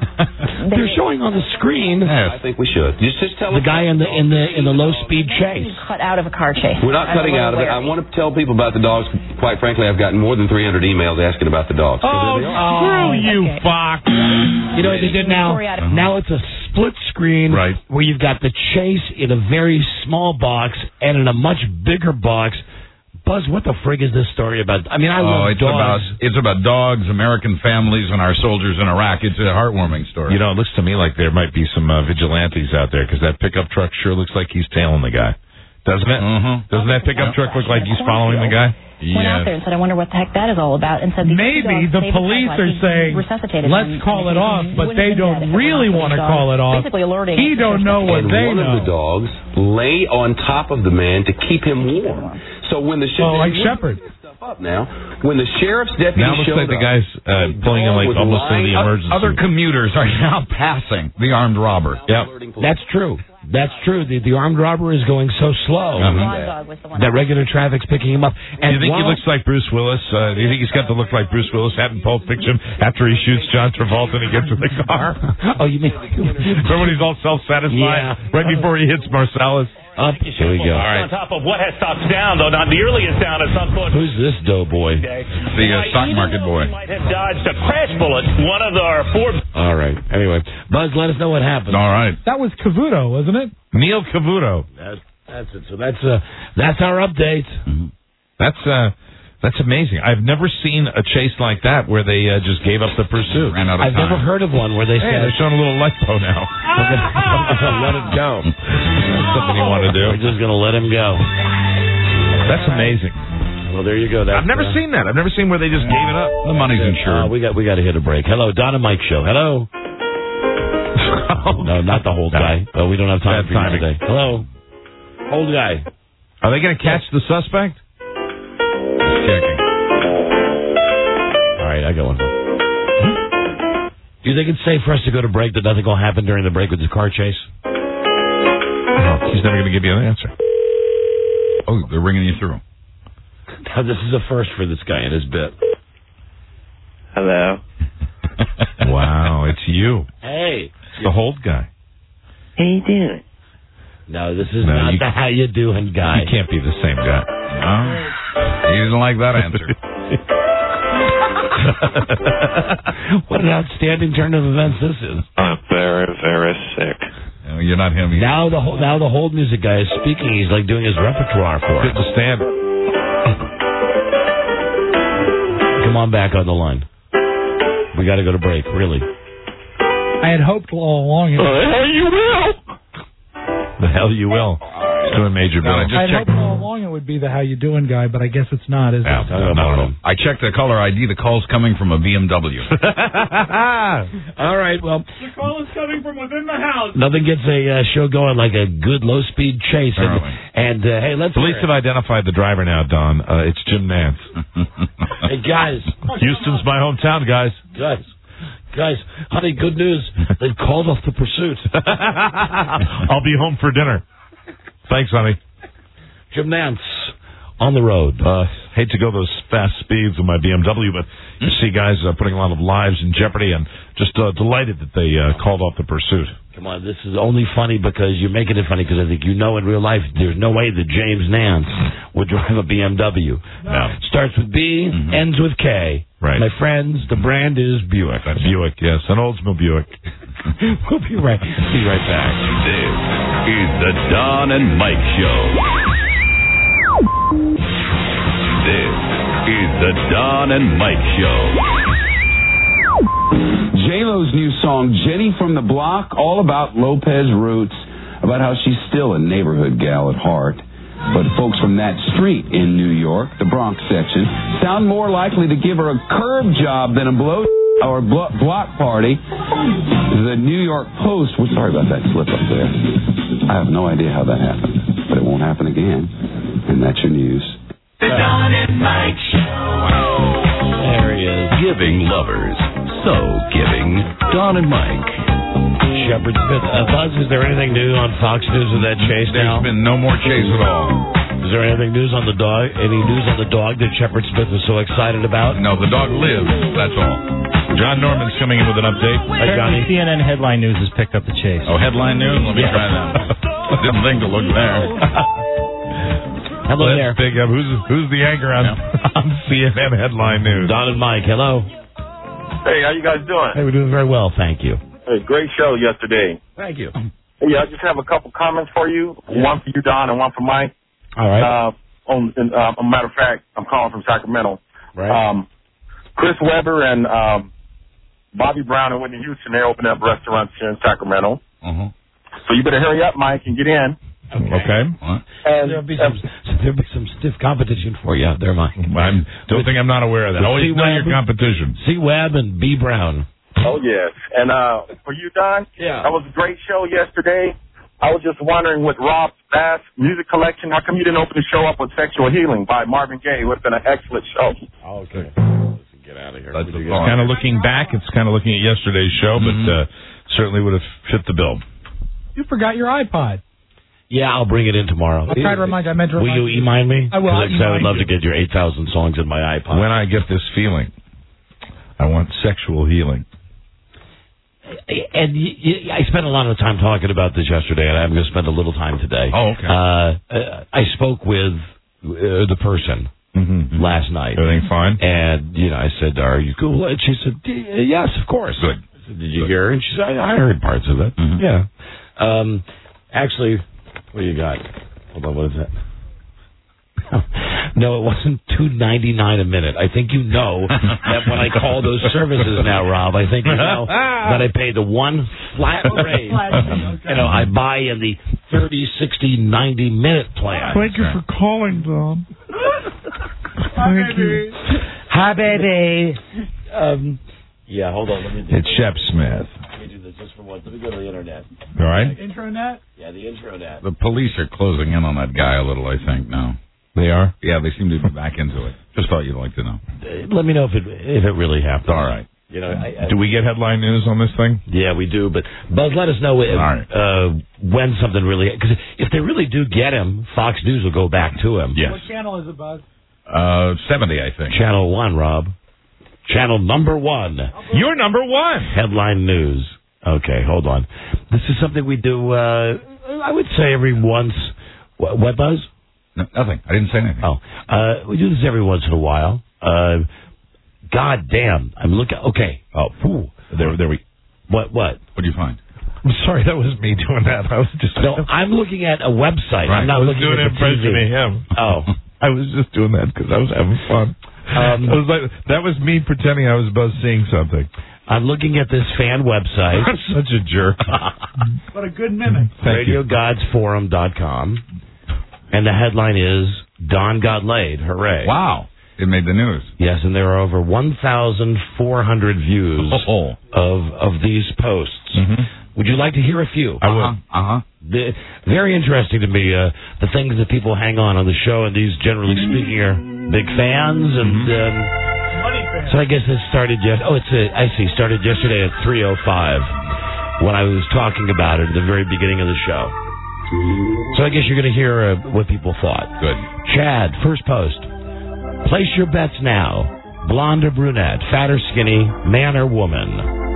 They're showing on the screen. I think we should. Just, just tell the guy in the in the in the low speed chase. Cut out of a car chase. We're not cutting out of it. I want to tell people about the dogs. Quite frankly, I've gotten more than three hundred emails asking about the dogs. So Oh, screw you, Fox. You know what they did now? Now it's a split screen right. where you've got the chase in a very small box and in a much bigger box. Buzz, what the frig is this story about? I mean, I oh, love it's dogs. about it's about dogs, American families, and our soldiers in Iraq. It's a heartwarming story. You know, it looks to me like there might be some uh, vigilantes out there because that pickup truck sure looks like he's tailing the guy. Doesn't it? Mm-hmm. Doesn't that pickup truck look like he's following the guy? Went out there and said, I wonder what the heck that is all about. And said, maybe the police are saying, let's call it off, but they don't really want to call it off. Basically alerting. He don't know what and they one know. of the dogs lay on top of the man to keep him warm. So when the oh, like Shepard. Up now, when the sheriff's deputy now it looks showed like the up, guy's uh, pulling in like was almost in the lying- emergency. Other commuters are now passing the armed robber. Yep. That's true. That's true. The, the armed robber is going so slow Uh-huh. that regular traffic's picking him up. Do And you think he while- looks like Bruce Willis? Uh, do you think he's got to look like Bruce Willis had in Pulp Fiction after he shoots John Travolta and he gets in the car? Oh, you mean... Remember when he's all self-satisfied? Yeah. Right before he hits Marsalis? Up, here we go. All right. On top of what has stopped down, though not nearly as down as some thought. Who's this doughboy? The uh, stock market boy. Might have dodged a crash bullet. One of our four. All right. Anyway, Buzz, let us know what happened. All right. That was Cavuto, wasn't it? Neil Cavuto. That's, that's it. So that's uh, that's our update. Mm-hmm. That's uh, that's amazing. I've never seen a chase like that where they uh, just gave up the pursuit. Ran out of I've time. never heard of one where they Hey, said, they're showing a little lipo now. we're gonna let it go. That's something you want to do. We're just going to let him go. That's amazing. Well, there you go. That's, I've never uh, seen that. I've never seen where they just gave it up. The money's Uh, insured. we got we got to hit a break. Hello, Don and Mike show. Hello. No, not the hold guy. Oh, we don't have time Bad for you timing. today. Hello, hold guy. Are they going to catch the suspect? Checking. All right, I got one. Do you think it's safe for us to go to break? That nothing will happen during the break with the car chase? No, he's never going to give you an answer. Oh, they're ringing you through. Now, this is a first for this guy in his bit. Hello. Wow, it's you. Hey, it's the hold guy. How you doing? No, this is No, not you- the how you doing guy. You can't be the same guy. No, he doesn't like that answer. What an outstanding turn of events this is. I'm very, very sick. No, you're not him. Now the whole, now the hold music guy is speaking. He's like doing his repertoire for Good us. to stand. Come on back on the line. We got to go to break. Really. I had hoped all along. It Oh, hell you will. The hell you will. He's doing Major Bill. I I just had checked. hoped all along it would be the how you doing guy, but I guess it's not, is Yeah, it? no, no, no. I checked the caller I D. The call's coming from a B M W. All right. Well, The call is coming from within the house. nothing gets a uh, show going like a good low speed chase. And, Apparently. and uh, hey, let's. Police have identified the driver now, Don. Uh, it's Jim Nance. Hey guys, Houston's my hometown, guys. guys, guys, honey, good news. They've called off the pursuit. I'll be home for dinner. Thanks, honey. Jim Nance on the road. Uh, hate to go those fast speeds with my B M W, but you see guys uh, putting a lot of lives in jeopardy, and just uh, delighted that they uh, called off the pursuit. Come on, this is only funny because you're making it funny because I think you know in real life there's no way that James Nance would drive a B M W. No. Starts with B, Mm-hmm. ends with K. Right. My friends, the brand is Buick. That's Buick, yes, an Oldsmobile Buick. We'll be right, be right back. This is the Don and Mike Show. This is the Don and Mike Show. J-Lo's new song, Jenny from the Block, all about Lopez roots, about how she's still a neighborhood gal at heart. But folks from that street in New York, the Bronx section, sound more likely to give her a curb job than a blow or blo- block party. The New York Post, well, sorry about that slip up there. I have no idea how that happened, but it won't happen again. And that's your news. The Don and Mike Show. There he is. Giving lovers. So giving. Don and Mike. Shepard Smith. Uh, Buzz, is there anything new on Fox News with that chase There's now? been no more chase at all. Is there anything news on the dog? Any news on the dog that Shepard Smith was so excited about? No, the dog lives. That's all. John Norman's coming in with an update. Hey, Johnny. C N N headline news has picked up the chase. Oh, headline news? Let me try that. I didn't think to look there. Hello Let's there. Pick up. Who's who's the anchor on, on C N N headline news? Don and Mike. Hello. Hey, how you guys doing? Hey, we're doing very well, thank you. Hey, great show yesterday. Thank you. Hey, yeah, I just have a couple comments for you. Yeah. One for you, Don, and one for Mike. All right. Uh, on, uh, a matter of fact, I'm calling from Sacramento. Right. Um, Chris Webber and um, Bobby Brown and Whitney Houston, they're opening up restaurants here in Sacramento. Uh-huh. So you better hurry up, Mike, and get in. Okay. okay. And there'll be some there'll be some stiff competition for you out there, Mike. I don't think I'm not aware of that. Always know your competition. C. Webb and B. Brown. Oh, yes. And uh, for you, Don, yeah. that was a great show yesterday. I was just wondering, with Rob's vast music collection, how come you didn't open the show up with Sexual Healing by Marvin Gaye? It would have been an excellent show. Okay. Get out of here. That's kind of looking back. It's kind of looking at yesterday's show, mm-hmm. but uh, certainly would have fit the bill. You forgot your iPod. Yeah, I'll bring it in tomorrow. I'll try to remind you. I meant to remind Will you e-mind me? I will. I would love you. to get your eight thousand songs in my iPod. When I get this feeling, I want sexual healing. And y- y- I spent a lot of time talking about this yesterday, and I'm going to spend a little time today. Oh, okay. Uh, I spoke with uh, the person mm-hmm. last night. Everything fine? And, you know, I said, are you cool? And she said, yes, of course. Good. I said, did you Good. hear? And she said, I heard parts of it. Mm-hmm. Yeah. Um, actually, what do you got? Hold on, what is that? No, it wasn't two ninety-nine a minute. I think you know that when I call those services now, Rob, I think you know that I pay the one flat rate. You know, I buy in the thirty, sixty, ninety minute plan. Thank you for calling, Tom. Thank you. Hi, baby. Um, yeah, hold on. Let me do it's this. Shep Smith. Let me do this just for one. Let me go to the internet. All right. Intranet? Yeah, the intranet. The police are closing in on that guy a little, I think, now. They are? Yeah, they seem to be back into it. Just thought you'd like to know. Uh, let me know if it if it really happens. All right. You know, I, I, do we get headline news on this thing? Yeah, we do. But Buzz, let us know if, right. uh, when something really. Because if they really do get him, Fox News will go back to him. Yes. What channel is it, Buzz? Uh, seventy, I think. Channel one, Rob. Channel number one. You're number one. Headline news. Okay, hold on. This is something we do. Uh, I would say every once. What, what Buzz? No, nothing. I didn't say anything. Oh, uh, we do this every once in a while. Uh, God damn. I'm looking. Okay. Oh, whew. There, there we. What? What? What do you find? I'm sorry, that was me doing that. I was just. No, I'm looking at a website. Right. I'm not I was looking doing at an the impression T V. of him. Oh, I was just doing that because I was having fun. Um, I was like, that was me pretending I was about seeing something. I'm looking at this fan website. I'm such a jerk. What a good mimic. radio gods forum dot com. And the headline is, Don got laid. Hooray. Wow. It made the news. Yes, and there are over one thousand four hundred views oh. of of these posts. Mm-hmm. Would you like to hear a few? I will. Uh-huh. The, very interesting to me, uh, the things that people hang on on the show, and these, generally speaking, are big fans. And um, so I guess this started just, oh, it's a, I see, started yesterday at three oh five when I was talking about it at the very beginning of the show. So I guess you're going to hear uh, what people thought. Good. Chad, first post. Place your bets now. Blonde or brunette, fat or skinny, man or woman.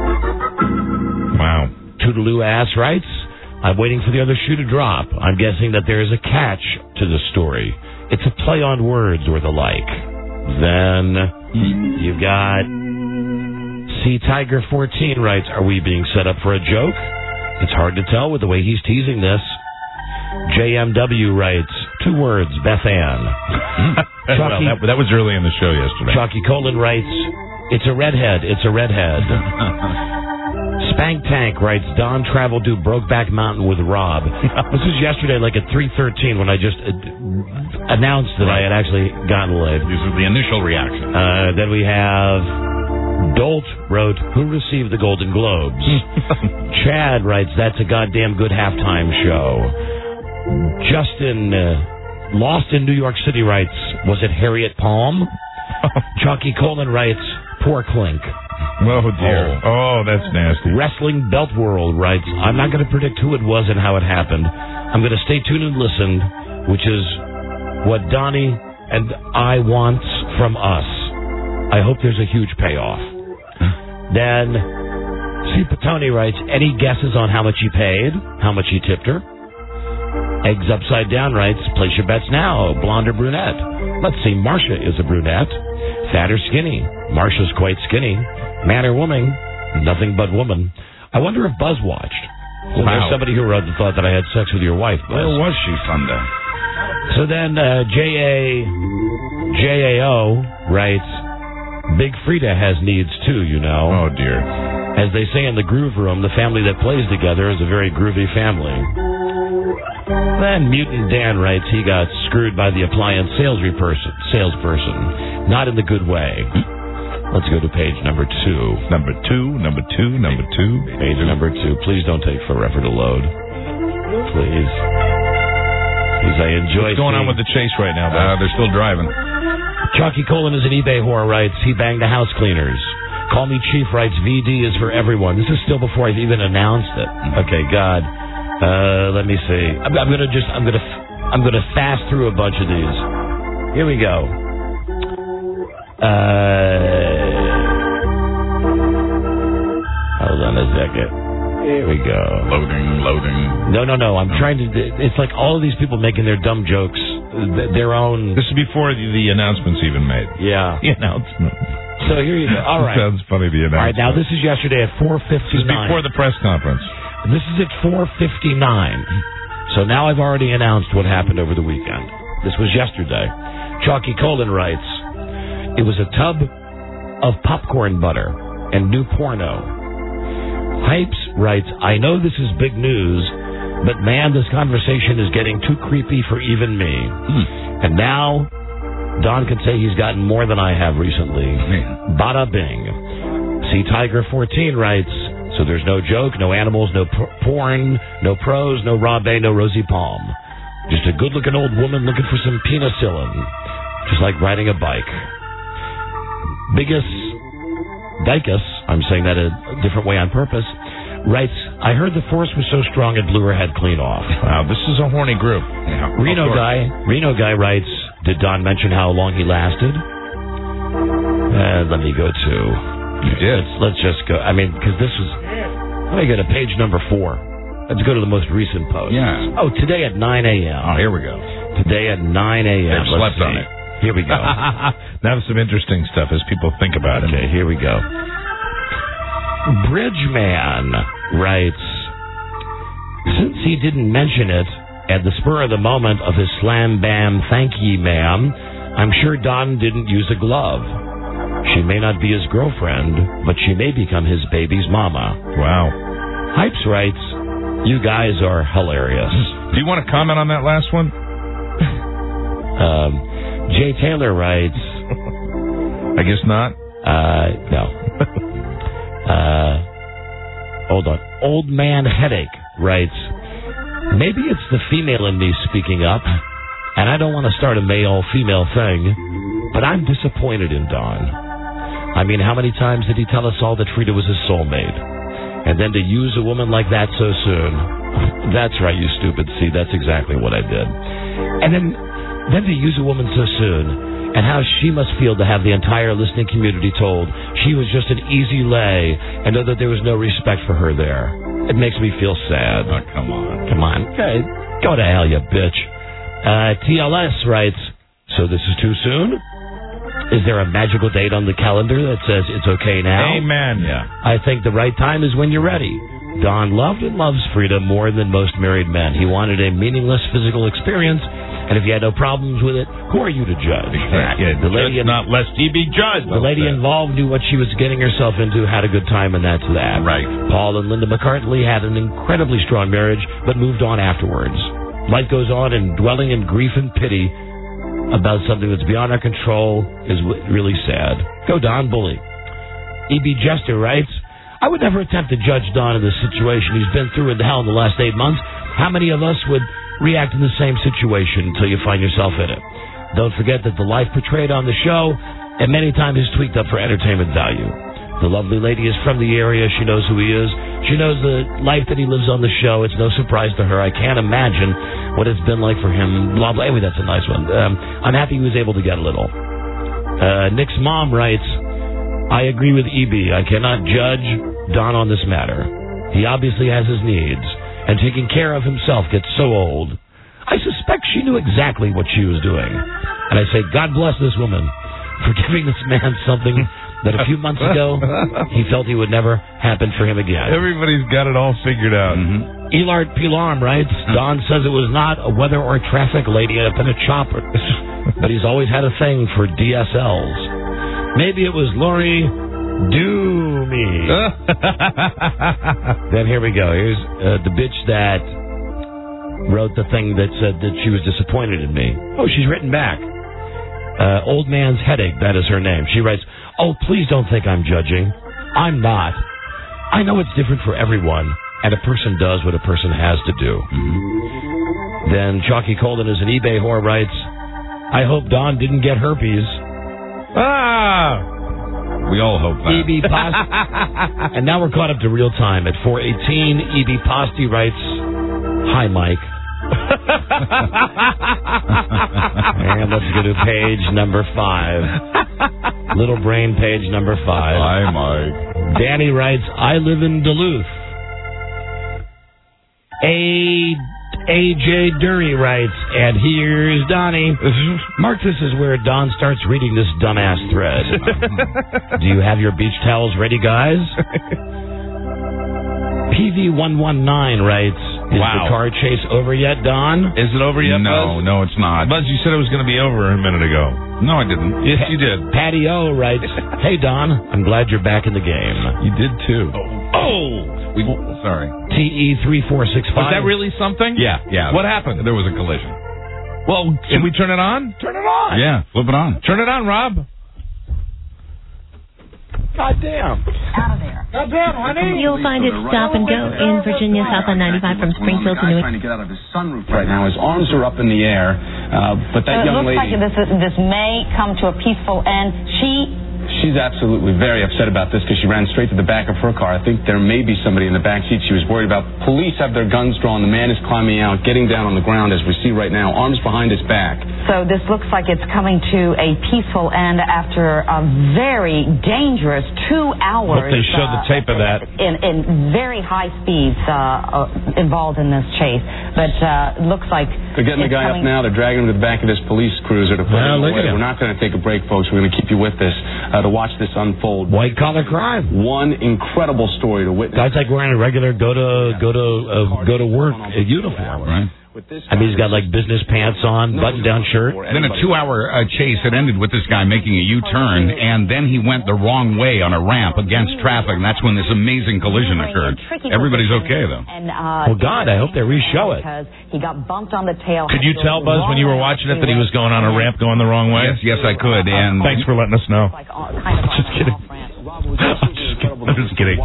Wow. Toodaloo ass writes, I'm waiting for the other shoe to drop. I'm guessing that there is a catch to the story. It's a play on words or the like. Then you got C Tiger fourteen writes, are we being set up for a joke? It's hard to tell with the way he's teasing this. J M W writes, two words, Beth Ann. well, that, that was early in the show yesterday. Chalky Colon writes, it's a redhead, it's a redhead. Spank Tank writes, Don traveled to Brokeback Mountain with Rob. This was yesterday, like at three thirteen, when I just uh, announced that right. I had actually gotten laid. These are the initial reactions. Uh, then we have Dolt wrote, who received the Golden Globes? Chad writes, that's a goddamn good halftime show. Justin, uh, Lost in New York City writes, was it Harriet Palm? Chalky Colon writes, poor Clink. Oh, dear. Oh, oh that's nasty. Wrestling Belt World writes, I'm not going to predict who it was and how it happened. I'm going to stay tuned and listen, which is what Donnie and I wants from us. I hope there's a huge payoff. Then, C. Petoni writes, any guesses on how much he paid? How much he tipped her? Eggs Upside Down writes, place your bets now, blonde or brunette. Let's see, Marcia is a brunette. Fat or skinny? Marcia's quite skinny. Man or woman? Nothing but woman. I wonder if Buzz watched. Well, Wow. there's somebody who wrote and thought that I had sex with your wife, Buzz. Where was she Sunday? So then uh, J A J A O writes, Big Frida has needs too, you know. Oh, dear. As they say in the Groove Room, the family that plays together is a very groovy family. Then Mutant Dan writes he got screwed by the appliance sales person, salesperson. Not in the good way. Let's go to page number two. Number two, number two, number two. Page number two. Please don't take forever to load. Please. Please, I enjoy What's going on seeing- with the chase right now? Uh, they're still driving. Chucky Colin is an eBay whore, writes, he banged the house cleaners. Call Me Chief writes, V D is for everyone. This is still before I've even announced it. Okay, God. Uh, let me see. I'm, I'm gonna just, I'm gonna, I'm gonna fast through a bunch of these. Here we go. Uh, hold on a second. Here we go. Loading, loading. No, no, no. I'm trying to. It's like all of these people making their dumb jokes, their own. This is before the, the announcement's even made. Yeah. The announcement. So here you go. All right. Sounds funny, the announcement. All right, now this is yesterday at four fifty-nine. This is before the press conference. This is at four fifty-nine. So now I've already announced what happened over the weekend. This was yesterday. Chalky Colin writes, it was a tub of popcorn butter and new porno. Hypes writes, I know this is big news, but man, this conversation is getting too creepy for even me. Hmm. And now, Don can say he's gotten more than I have recently. Man. Bada bing. See, Tiger fourteen writes, so there's no joke, no animals, no p- porn, no pros, no Rob A, no Rosie Palm. Just a good-looking old woman looking for some penicillin. Just like riding a bike. Biggest Dykus, I'm saying that a different way on purpose, writes, I heard the force was so strong it blew her head clean off. Wow, this is a horny group. Yeah, Reno guy, Reno guy writes, did Don mention how long he lasted? Uh, let me go to... You did. Let's, let's just go. I mean, because this was... Let me go to page number four. Let's go to the most recent post. Yeah. Oh, today at nine a.m. Oh, here we go. Today at nine a.m. They've Let's slept on see. it. Here we go. Now some interesting stuff as people think about it. Okay, here we go. Bridgeman writes, since he didn't mention it at the spur of the moment of his slam bam thank ye ma'am, I'm sure Don didn't use a glove. She may not be his girlfriend, but she may become his baby's mama. Wow. Hypes writes, you guys are hilarious. Do you want to comment on that last one? um, Jay Taylor writes, I guess not. Uh, no. uh, hold on. Old Man Headache writes, maybe it's the female in me speaking up, and I don't want to start a male-female thing, but I'm disappointed in Don. I mean, how many times did he tell us all that Frida was his soulmate? And then to use a woman like that so soon. That's right, you stupid. See, that's exactly what I did. And then, then to use a woman so soon, and how she must feel to have the entire listening community told she was just an easy lay, and know that there was no respect for her there. It makes me feel sad. Oh, come on. Come on. Okay, go to hell, you bitch. Uh, T L S writes, so this is too soon? Is there a magical date on the calendar that says it's okay now? Amen. Yeah. I think the right time is when you're ready. Don loved and loves Frida more than most married men. He wanted a meaningless physical experience, and if you had no problems with it, who are you to judge? Exactly. The lady in, not lest he be judged. the lady involved knew what she was getting herself into, had a good time, and that's that. Right. Paul and Linda McCartney had an incredibly strong marriage, but moved on afterwards. Life goes on, and dwelling in grief and pity about something that's beyond our control is really sad. Go Don Bully. E B Jester writes, I would never attempt to judge Don in this situation. He's been through in the hell in the last eight months. How many of us would react in the same situation until you find yourself in it? Don't forget that the life portrayed on the show and many times is tweaked up for entertainment value. The lovely lady is from the area. She knows who he is. She knows the life that he lives on the show. It's no surprise to her. I can't imagine what it's been like for him. Blah, blah. Anyway, that's a nice one. Um, I'm happy he was able to get a little. Uh, Nick's mom writes, I agree with E B. I cannot judge Don on this matter. He obviously has his needs, and taking care of himself gets so old. I suspect she knew exactly what she was doing. And I say, God bless this woman for giving this man something that a few months ago he felt he would never happen for him again. Everybody's got it all figured out. Mm-hmm. Elard Pilarm writes, Don says it was not a weather or traffic lady up in a chopper, but he's always had a thing for D S Ls. Maybe it was Lori Doomey. Then here we go. Here's uh, the bitch that wrote the thing that said that she was disappointed in me. Oh, she's written back. Uh, Old Man's Headache, that is her name. She writes, oh, please don't think I'm judging. I'm not. I know it's different for everyone, and a person does what a person has to do. Mm-hmm. Then Chalky Colden is an eBay whore writes, I hope Don didn't get herpes. Ah! We all hope that. E B Post- and now we're caught up to real time. At four eighteen, E B Posty writes, hi, Mike. And let's go to page number five. Little brain page number five. Hi, Mike. Danny writes, I live in Duluth. A. A J. Dury writes, and here's Donnie. Mark, this is where Don starts reading this dumbass thread. Do you have your beach towels ready, guys? P V one one nine writes, is wow. the car chase over yet, Don? Is it over yet, No, Buzz? no, it's not. Buzz, you said it was going to be over a minute ago. No, I didn't. Yes, you did. Patty O writes, hey, Don, I'm glad you're back in the game. You did, too. Oh! We, sorry. T E three four six five. Was that really something? Yeah, yeah. What happened? There was a collision. Well, can we turn it on? Turn it on. Yeah, flip it on. Turn it on, Rob. God damn. Out of there. God damn, honey. You'll find it Stop and Go in Virginia, south on ninety-five from Springfield to Newark. Trying to get out of his sunroof right now. His arms are up in the air, uh, but that So it young looks lady... like this, this may come to a peaceful end. She... She's absolutely very upset about this because she ran straight to the back of her car. I think there may be somebody in the back seat she was worried about. Police have their guns drawn. The man is climbing out, getting down on the ground as we see right now, arms behind his back. So this looks like it's coming to a peaceful end after a very dangerous two hours. Hope they showed the tape of that. In, in very high speeds uh, uh, involved in this chase. But uh, it looks like... They're getting the guy up now. They're dragging him to the back of this police cruiser to put well, him away. We're not going to take a break, folks. We're going to keep you with this uh, to watch this unfold. White collar crime. One incredible story to witness. Guys like wearing a regular go to go to uh, go to work uh, uniform, right? I mean, he's got like business pants on, button-down shirt. Then a two-hour uh, chase that ended with this guy making a U-turn, and then he went the wrong way on a ramp against traffic, and that's when this amazing collision occurred. Everybody's okay, though. And, uh, well, God, I hope they re-show it. Because he got bumped on the tail. Could you tell, Buzz, when you were watching it that he was going on a ramp going the wrong way? Yes, yes, I could. And thanks for letting us know. Just kidding. I'm just kidding. I'm just kidding.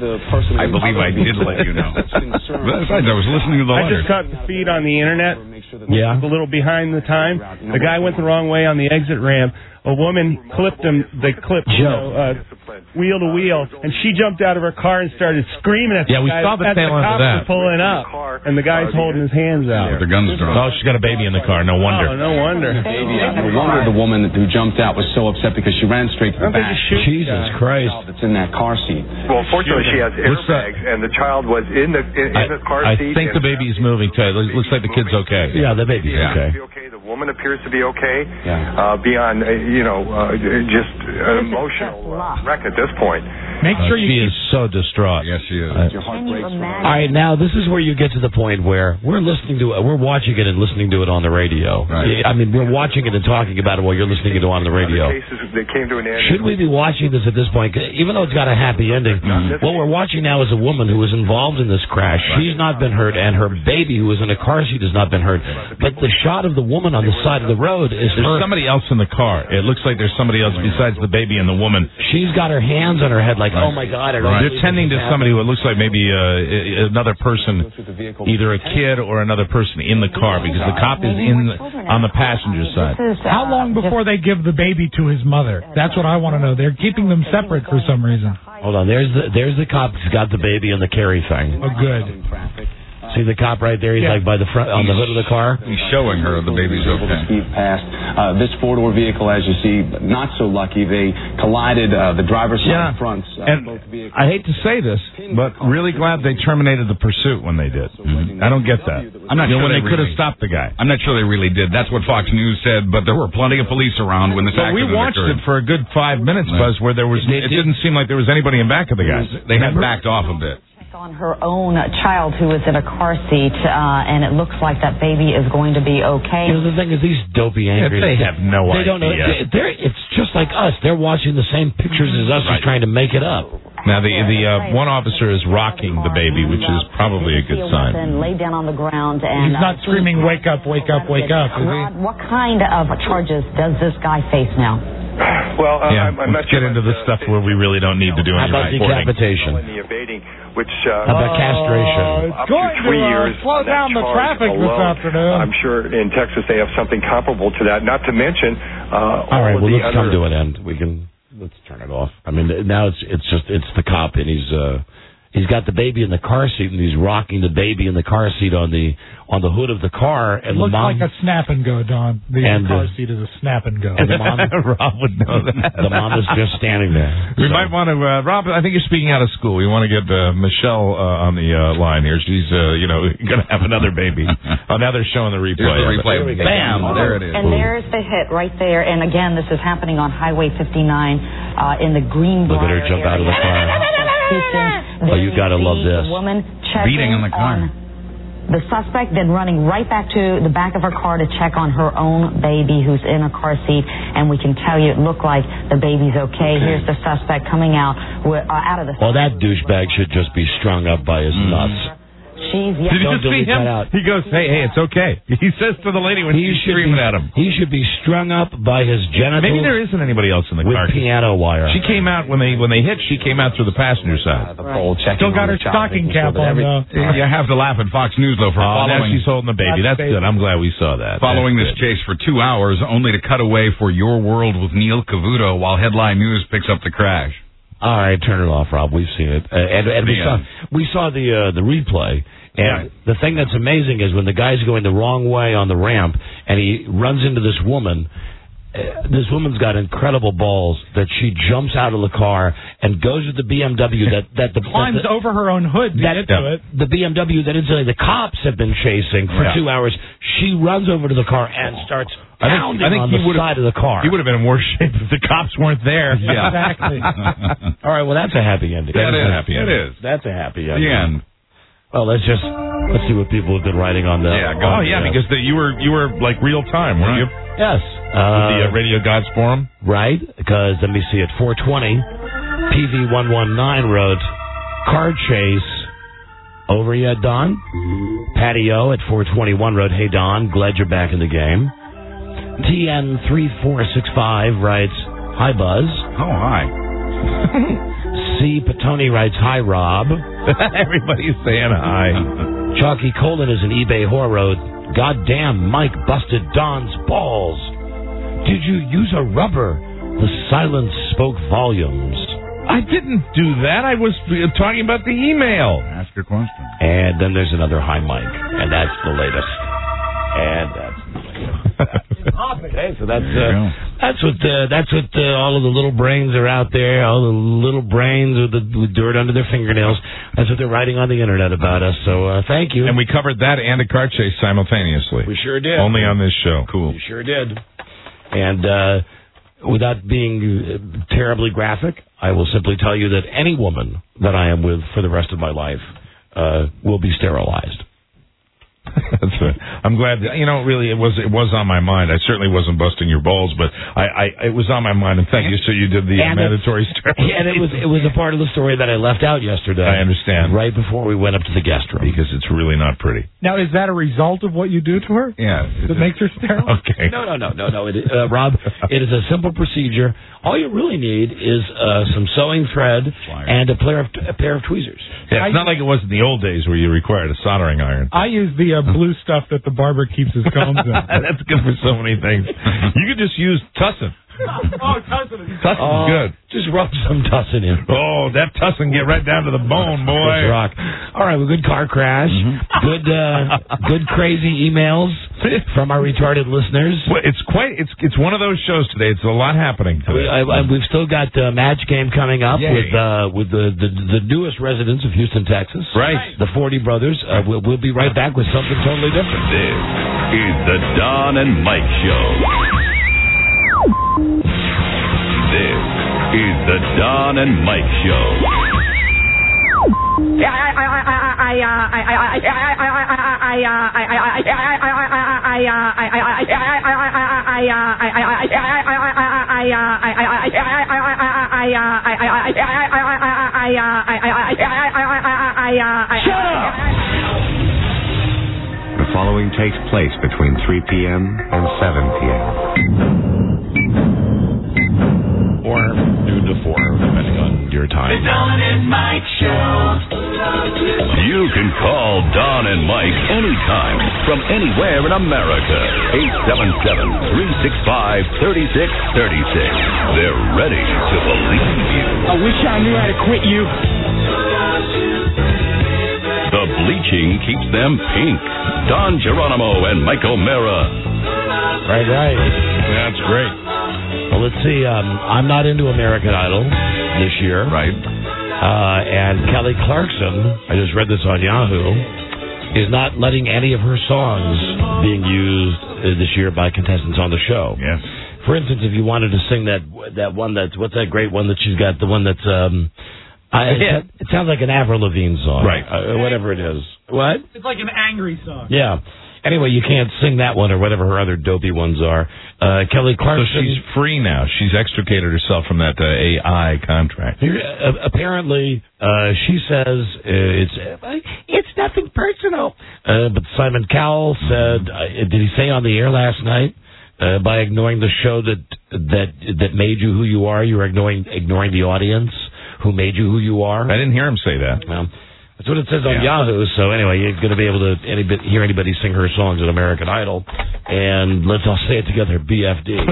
I believe I did let you know. Besides, I was listening to the I letter. just caught the feed on the internet. Yeah. A little behind the time. The guy went the wrong way on the exit ramp. A woman clipped him. They clipped, you know, uh, wheel to wheel, and she jumped out of her car and started screaming at the Yeah, we guy. saw the as tail the end of cops that. were pulling up, and the guy's holding his hands out. The gun's drawn. Oh, she's got a baby in the car. No wonder. Oh, no wonder. No wonder the woman who jumped out was so upset because she ran straight to the back. Jesus Christ. That's in that car seat. Well, fortunately, she has What's that? airbags, and the child was in the in, in the car I seat. think the baby's moving, Ted. It looks like the kid's okay. Yeah, the baby's Yeah. okay. okay. The woman appears to be okay. Yeah. Uh, beyond, uh, you know, uh, just an emotional uh, wreck at this point. Make sure uh, she is so distraught. Yes, she is. Your heart breaks for her. All right, now this is where you get to the point where we're listening to it, we're watching it and listening to it on the radio. Right. I mean, we're watching it and talking about it while you're listening to it on the radio. The cases that came to an end. Should we be watching this at this point? Even though it's got a happy ending, Mm-hmm. what we're watching now is a woman who was involved in this crash. She's not been hurt, and her baby who was in a car seat has not been hurt. But the shot of the woman on the side of the road is There's her. somebody else in the car. It looks like there's somebody else besides the baby and the woman. She's got her hands on her head like like, Right. oh my God, I don't Right. believe They're tending this to is somebody happening. who looks like maybe uh, another person, either a kid or another person in the car, because the cop is in the, on the passenger side. How long before they give the baby to his mother? That's what I want to know. They're keeping them separate for some reason. Hold on, there's the there's the cop who's got the baby in the carry thing. Oh, good. See the cop right there? He's Yeah. like by the front on the hood of the car. He's showing her the baby's okay. Speed past uh, this four-door vehicle, as you see, not so lucky. They collided uh, the driver's Yeah. side fronts. Uh, And both vehicles. I hate to say this, but really glad they terminated the pursuit when they did. I don't get that. I'm not You know, sure when they, they could have really- stopped the guy. I'm not sure they really did. That's what Fox News said, but there were plenty of police around when this But we accident watched occurred. it for a good five minutes, Right. Buzz, where there was. It didn't seem like there was anybody in back of the guy. They had backed off a bit. On her own child who was in a car seat, uh, and it looks like that baby is going to be okay. You know, the thing is, these dopey angry. They have no They don't know. idea. They, they're, it's just like us. They're watching the same pictures as us, just trying to make it up. Now the the uh, one officer is rocking the baby, which is probably a good sign. And lay down on the ground, and He's not uh, screaming, "Wake up, wake up, wake up," is he? Rod, what kind of charges does this guy face now? Well, uh, Yeah, I'm, I'm not let's get sure into the stuff where we really don't need to do How any about reporting. decapitation? in the evading, which uh, How about castration? up going to three to, uh, years slow on that down the charge traffic this alone. afternoon. I'm sure in Texas they have something comparable to that. Not to mention uh, all, All right, of well, the let's other. come to an end. We can let's turn it off. I mean, now it's it's just it's the cop, and he's uh he's got the baby in the car seat, and he's rocking the baby in the car seat on the on the hood of the car, It and the looks mom like a snap and go, Don. The And, car uh, seat is a snap and go. and the mom Rob would know that. the mom is just standing there. We So- might want to, uh, Rob. I think you're speaking out of school. We want to get uh, Michelle uh, on the uh, line here. She's, uh, you know, going to have another baby. Oh, now they're showing the replay. Here's the of it. replay. Bam! There it is. And there's the hit right there. And again, this is happening on Highway fifty-nine uh, in the Greenbrier. Look at her jump out of the car. Houston. Oh, you gotta Then love see this. The woman checking Beating in the car. on the suspect, then running right back to the back of her car to check on her own baby who's in a car seat. And we can tell you it looked like the baby's okay. Here's the suspect coming out with, uh, out of the. Well, that douchebag should just be strung up by his nuts. She's Did you Don't see delete him? that out. He goes, "Hey, hey, it's okay." He says to the lady when He she's should screaming be, at him. He should be strung up by his genitals. Maybe there isn't anybody else in the with car. piano wire. She came out when they when they hit. She came out through the passenger side. The pole checking Still got on her the child, stocking making sure cap that on, every- though. You have to laugh at Fox News, though, for Oh, now following she's holding the baby. That's That's good. I'm glad we saw that. following this That's good. chase for two hours, only to cut away for Your World with Neil Cavuto while Headline News picks up the crash. All right, turn it off, Rob. We've seen it, uh, and, and we The saw end. we saw the uh, the replay. And Right. the thing that's amazing is when the guy's going the wrong way on the ramp, and he runs into this woman. Uh, this woman's got incredible balls that she jumps out of the car and goes to the B M W that that the Climbs that the, over her own hood to that, get to it. the B M W that incidentally the cops have been chasing for Yeah. two hours. She runs over to the car and starts I think, pounding I think on he the would've- side of the car. He would have been in worse shape if the cops weren't there. Yeah. Exactly. All right, well that's a happy ending. That It is is. a happy It ending. is. That's a happy The ending. end. Well, let's just let's see what people have been writing on the. Yeah, go Oh on yeah, the, uh, because the, you were you were like real time, weren't you? yes, With uh, the uh, Radio Gods forum. right? Because let me see, at four twenty, P V one one nine wrote car chase. Over yet, Don? Patio at four twenty-one wrote, "Hey Don, glad you're back in the game." T N three four six five writes, "Hi Buzz." Oh, hi. C. Petoni writes, "Hi Rob." Everybody's saying hi. Chalky Colon is an eBay whore wrote, "God damn, Mike busted Don's balls. Did you use a rubber? The silence spoke volumes." I didn't do that. I was uh, talking about the email. Ask your question. And then there's another hi Mike, and that's the latest. And that's the latest. Okay, so that's There you uh, go. that's what uh, that's what uh, all of the little brains are out there. All the little brains with the with dirt under their fingernails. That's what they're writing on the internet about us. So uh, thank you. And we covered that and a car chase simultaneously. We sure did. Only on this show. Cool. We sure did. And uh, without being uh, terribly graphic, I will simply tell you that any woman that I am with for the rest of my life uh, will be sterilized. That's right. I'm glad that, you know, really, it was it was on my mind. I certainly wasn't busting your balls, but I, I it was on my mind, and thank you. So you did the uh, mandatory story. And it was it was a part of the story that I left out yesterday. I understand. Right before we went up to the guest room. Because it's really not pretty. Now, is that a result of what you do to her? Yeah. That makes her sterile? Okay. No, no, no, no, no. It, uh, Rob, it is a simple procedure. All you really need is uh, some sewing thread and a pair of a pair of tweezers. Yeah, it's not like it was in the old days where you required a soldering iron. I use the uh, blue stuff that the barber keeps his combs in. That's good for so many things. You could just use tussin. Oh, tussin is Tussin's uh, good. Just rub some tussin in. Oh, that tussin get right down to the bone, boy. Let's rock. All right, well, good car crash. Mm-hmm. Good, uh, good crazy emails from our retarded listeners. Well, it's quite. It's it's one of those shows today. It's a lot happening today. We, I, I, we've still got uh, match game coming up Yay. with uh, with the, the the newest residents of Houston, Texas. Right. The Forty Brothers. Uh, we'll, we'll be right back with something totally different. This is the Don and Mike Show. This is the Don and Mike Show. The following takes place between three p.m. and seven p.m. Or noon to four, depending on your time. The Don and Mike Show. You can call Don and Mike anytime from anywhere in America. eight seven seven, three six five, three six three six. They're ready to believe you. I wish I knew how to quit you. The bleaching keeps them pink. Don Geronimo and Mike O'Mara. Right, right. That's great. Well, let's see. Um, I'm not into American Idol this year. Right. Uh, and Kelly Clarkson, I just read this on Yahoo, is not letting any of her songs being used uh, this year by contestants on the show. Yes. For instance, if you wanted to sing that that one that's, what's that great one that she's got, the one that's, um, I, Yeah. it, it sounds like an Avril Lavigne song. Right. Uh, whatever it is. What? It's like an angry song. Yeah. Anyway, you can't sing that one or whatever her other dopey ones are. Uh, Kelly Clarkson. So she's free now. She's extricated herself from that uh, A I contract. Here, uh, apparently, uh, she says uh, it's uh, it's nothing personal. Uh, but Simon Cowell said, uh, did he say on the air last night, uh, by ignoring the show that that that made you who you are, you're ignoring ignoring the audience who made you who you are? I didn't hear him say that. Well, that's what it says on Yeah. Yahoo. So anyway, you're going to be able to any, hear anybody sing her songs at American Idol. And let's all say it together, B F D.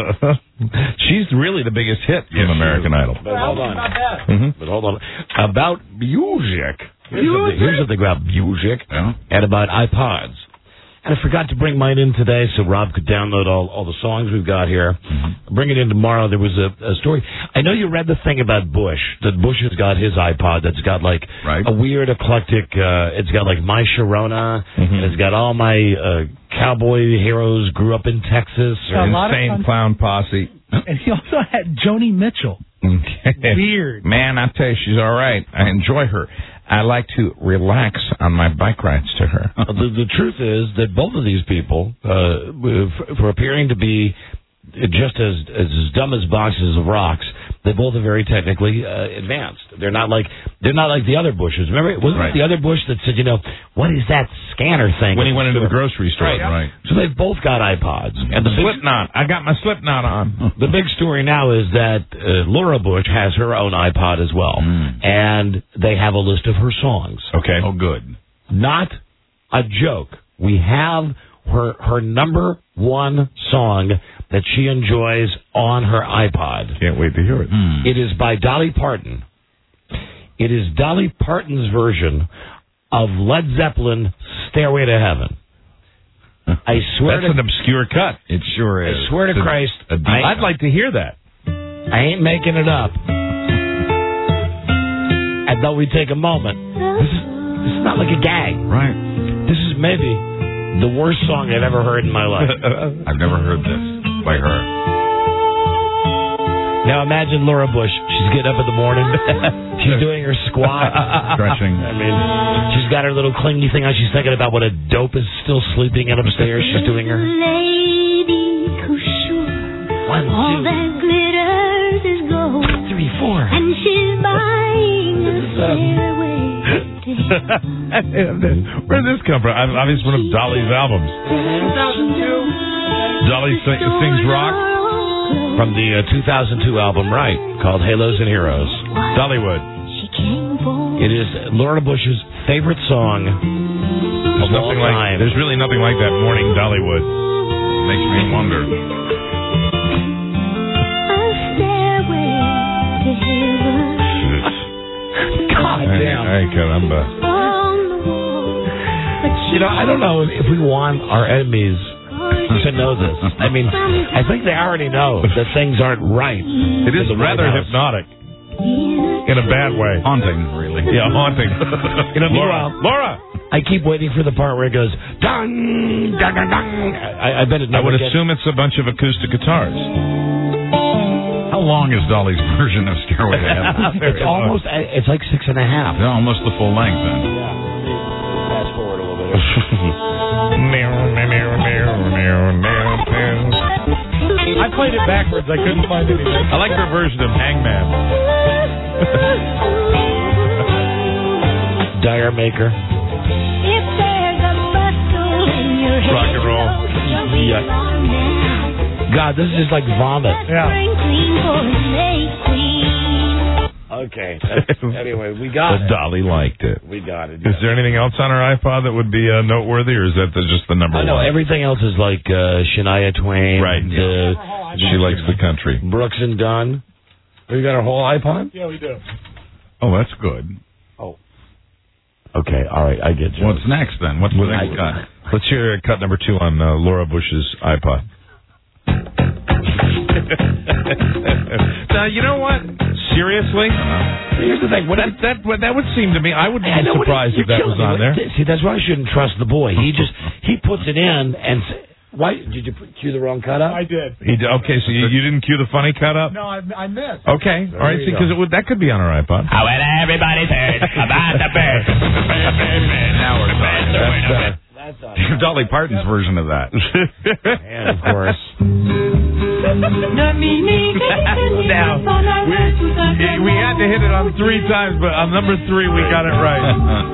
She's really the biggest hit from American Idol. But hold on. Mm-hmm. But hold on. About music. Here's something, here's something about music Yeah. and about iPods. And I forgot to bring mine in today so Rob could download all, all the songs we've got here. Mm-hmm. Bring it in tomorrow. There was a, a story. I know you read the thing about Bush, that Bush has got his iPod that's got like Right. a weird eclectic, uh, it's got like My Sharona, Mhm. and it's got all my uh, cowboy heroes grew up in Texas. Yeah, a lot of Insane fun. Clown Posse. And he also had Joni Mitchell. Okay. Weird. Man, I tell you, she's all right. I enjoy her. I like to relax on my bike rides to her. the, the truth is that both of these people, uh, for, for appearing to be just as as dumb as boxes of rocks, they both are very technically uh, advanced. They're not like they're not like the other Bushes. Remember, wasn't Right. it the other Bush that said, you know, what is that scanner thing? When he at went into the store? grocery store. Right. So they've both got iPods. And the Slipknot. I got my Slipknot on. The big story now is that uh, Laura Bush has her own iPod as well, Mm. and they have a list of her songs. Okay. Oh, good. Not a joke. We have her her number one song that she enjoys on her iPod. Can't wait to hear it. Hmm. It is by Dolly Parton. It is Dolly Parton's version of Led Zeppelin, Stairway to Heaven. I swear That's to an obscure cut. It sure is. I swear to It's a- Christ, a deep I- I'd like to hear that. I ain't making it up. And though we take a moment, this is, this is not like a gag. Right. This is maybe the worst song I've ever heard in my life. I've never heard this by her. Now imagine Laura Bush. She's getting up in the morning. She's doing her squat. Stretching. I mean, she's got her little clingy thing on. She's thinking about what a dope is still sleeping in upstairs. She's doing her. Lady who's sure One, all two. that glitters is gold. Three, four. And she's buying a stairway to heaven. Where did this come from? I- Obviously, one of Dolly's albums. two thousand two. Dolly sing- sings rock. From the uh, two thousand two album, right, called Halos and Heroes. Dollywood. It is Laura Bush's favorite song There's of all nothing like. time. There's really nothing like that morning Dollywood. Makes me wonder. God damn. Ay, caramba. You know, I don't know if we want our enemies to know this. I mean, I think they already know that things aren't right. It is in the White rather House. hypnotic. In a bad way. Haunting, really. Yeah, haunting. You know, Laura. meanwhile, Laura. I keep waiting for the part where it goes, dun, dun, dun, dun. I, I bet it I never would gets... assume it's a bunch of acoustic guitars. How long is Dolly's version of Stairway to Heaven? It's almost, it's like six and a half. Yeah, almost the full length, then. Fast forward a little bit. I played it backwards. I couldn't find anything. I like her version of Hangman. Dire Maker. Rock and roll. Yeah. God, this is just like vomit. Yeah. Okay. That's- anyway, we got But it. Dolly liked it. We got it. Is there anything else on her iPod that would be uh, noteworthy, or is that the, just the number I one? know everything else is like uh, Shania Twain. Right. Uh, She likes the country. Brooks and Dunn. You got our whole iPod? Yeah, we do. Oh, that's good. Oh. Okay, all right, I get you. What's next, then? What's the next cut? Let's hear cut number two on uh, Laura Bush's iPod. Now, you know what? Seriously? Here's the thing. What that, that, that would seem to me, I would be I know, what surprised is- if that you're was killing on me. there. See, that's why I shouldn't trust the boy. He just, he puts it in and... s- Why? Did you put- cue the wrong cut up? I did. He did, okay, so you, you didn't cue the funny cut up? No, I, I missed. Okay, all right, you see, because that could be on our iPod. Oh, well, everybody's heard about the bird. Now we're talking. That's, uh, That's not Dolly Parton's version of that. And of course. Now, we, we had to hit it on three times, but on number three, we got it right.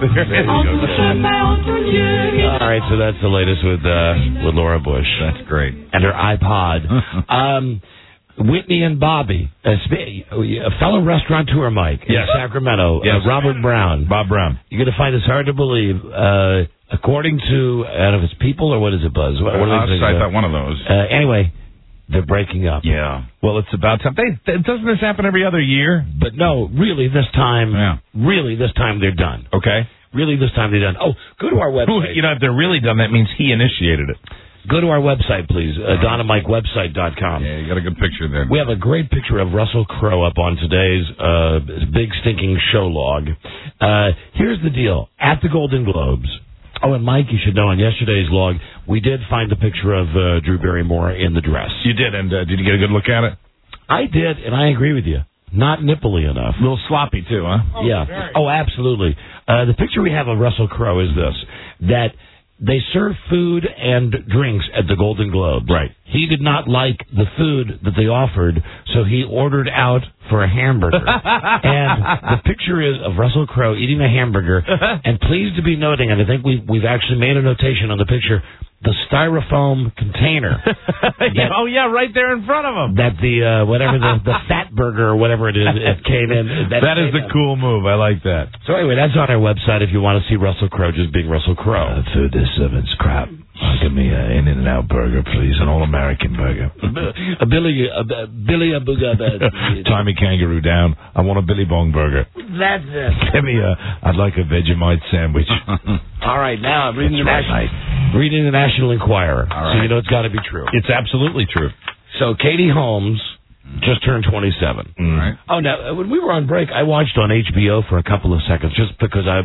All right, so that's the latest with uh, with Laura Bush. That's great. And her iPod. um, Whitney and Bobby, a, sp- a fellow restaurateur, Mike, in Yes. Sacramento, Yes. uh, Robert Brown. Bob Brown. You're going to find this hard to believe. Uh, according to, I don't know if it's People or what is it, Buzz? What, what Uh, are these I things? thought one of those. Uh, anyway, they're breaking up. Yeah. Well, it's about time. They, doesn't this happen every other year? But no, really, this time, Yeah. really, this time they're done. Okay. Really, this time they're done. Oh, go to our website. You know, if they're really done, that means he initiated it. Go to our website, please, uh, don and mike website dot com. Yeah, you got a good picture there. We have a great picture of Russell Crowe up on today's uh, big stinking show log. Uh, here's the deal. At the Golden Globes, oh, and Mike, you should know, on yesterday's log, we did find the picture of uh, Drew Barrymore in the dress. You did, and uh, did you get a good look at it? I did, and I agree with you. Not nipply enough. A little sloppy, too, huh? Oh, Yeah. very. Oh, absolutely. Uh, the picture we have of Russell Crowe is this, that they serve food and drinks at the Golden Globes. Right. He did not like the food that they offered, so he ordered out for a hamburger. And the picture is of Russell Crowe eating a hamburger. And pleased to be noting, and I think we've, we've actually made a notation on the picture, the styrofoam container. Yeah, oh, yeah, right there in front of him. That the, uh, whatever, the, the fat burger or whatever it is, it came in. That, that is came a in. cool move. I like that. So anyway, that's on our website if you want to see Russell Crowe just being Russell Crowe. food this servant's crap. Give me an In-N-Out burger, please. An all-American burger. A Billy, a, a Billy a Booga. Tommy Kangaroo down. I want a Billy Bong burger. That's it. Give me a, I'd like a Vegemite sandwich. All right, now I'm reading the, That's right, National, reading the National Enquirer. All So right. you know it's got to be true. It's absolutely true. So Katie Holmes just turned twenty-seven. All right. Oh, now, when we were on break, I watched on H B O for a couple of seconds just because I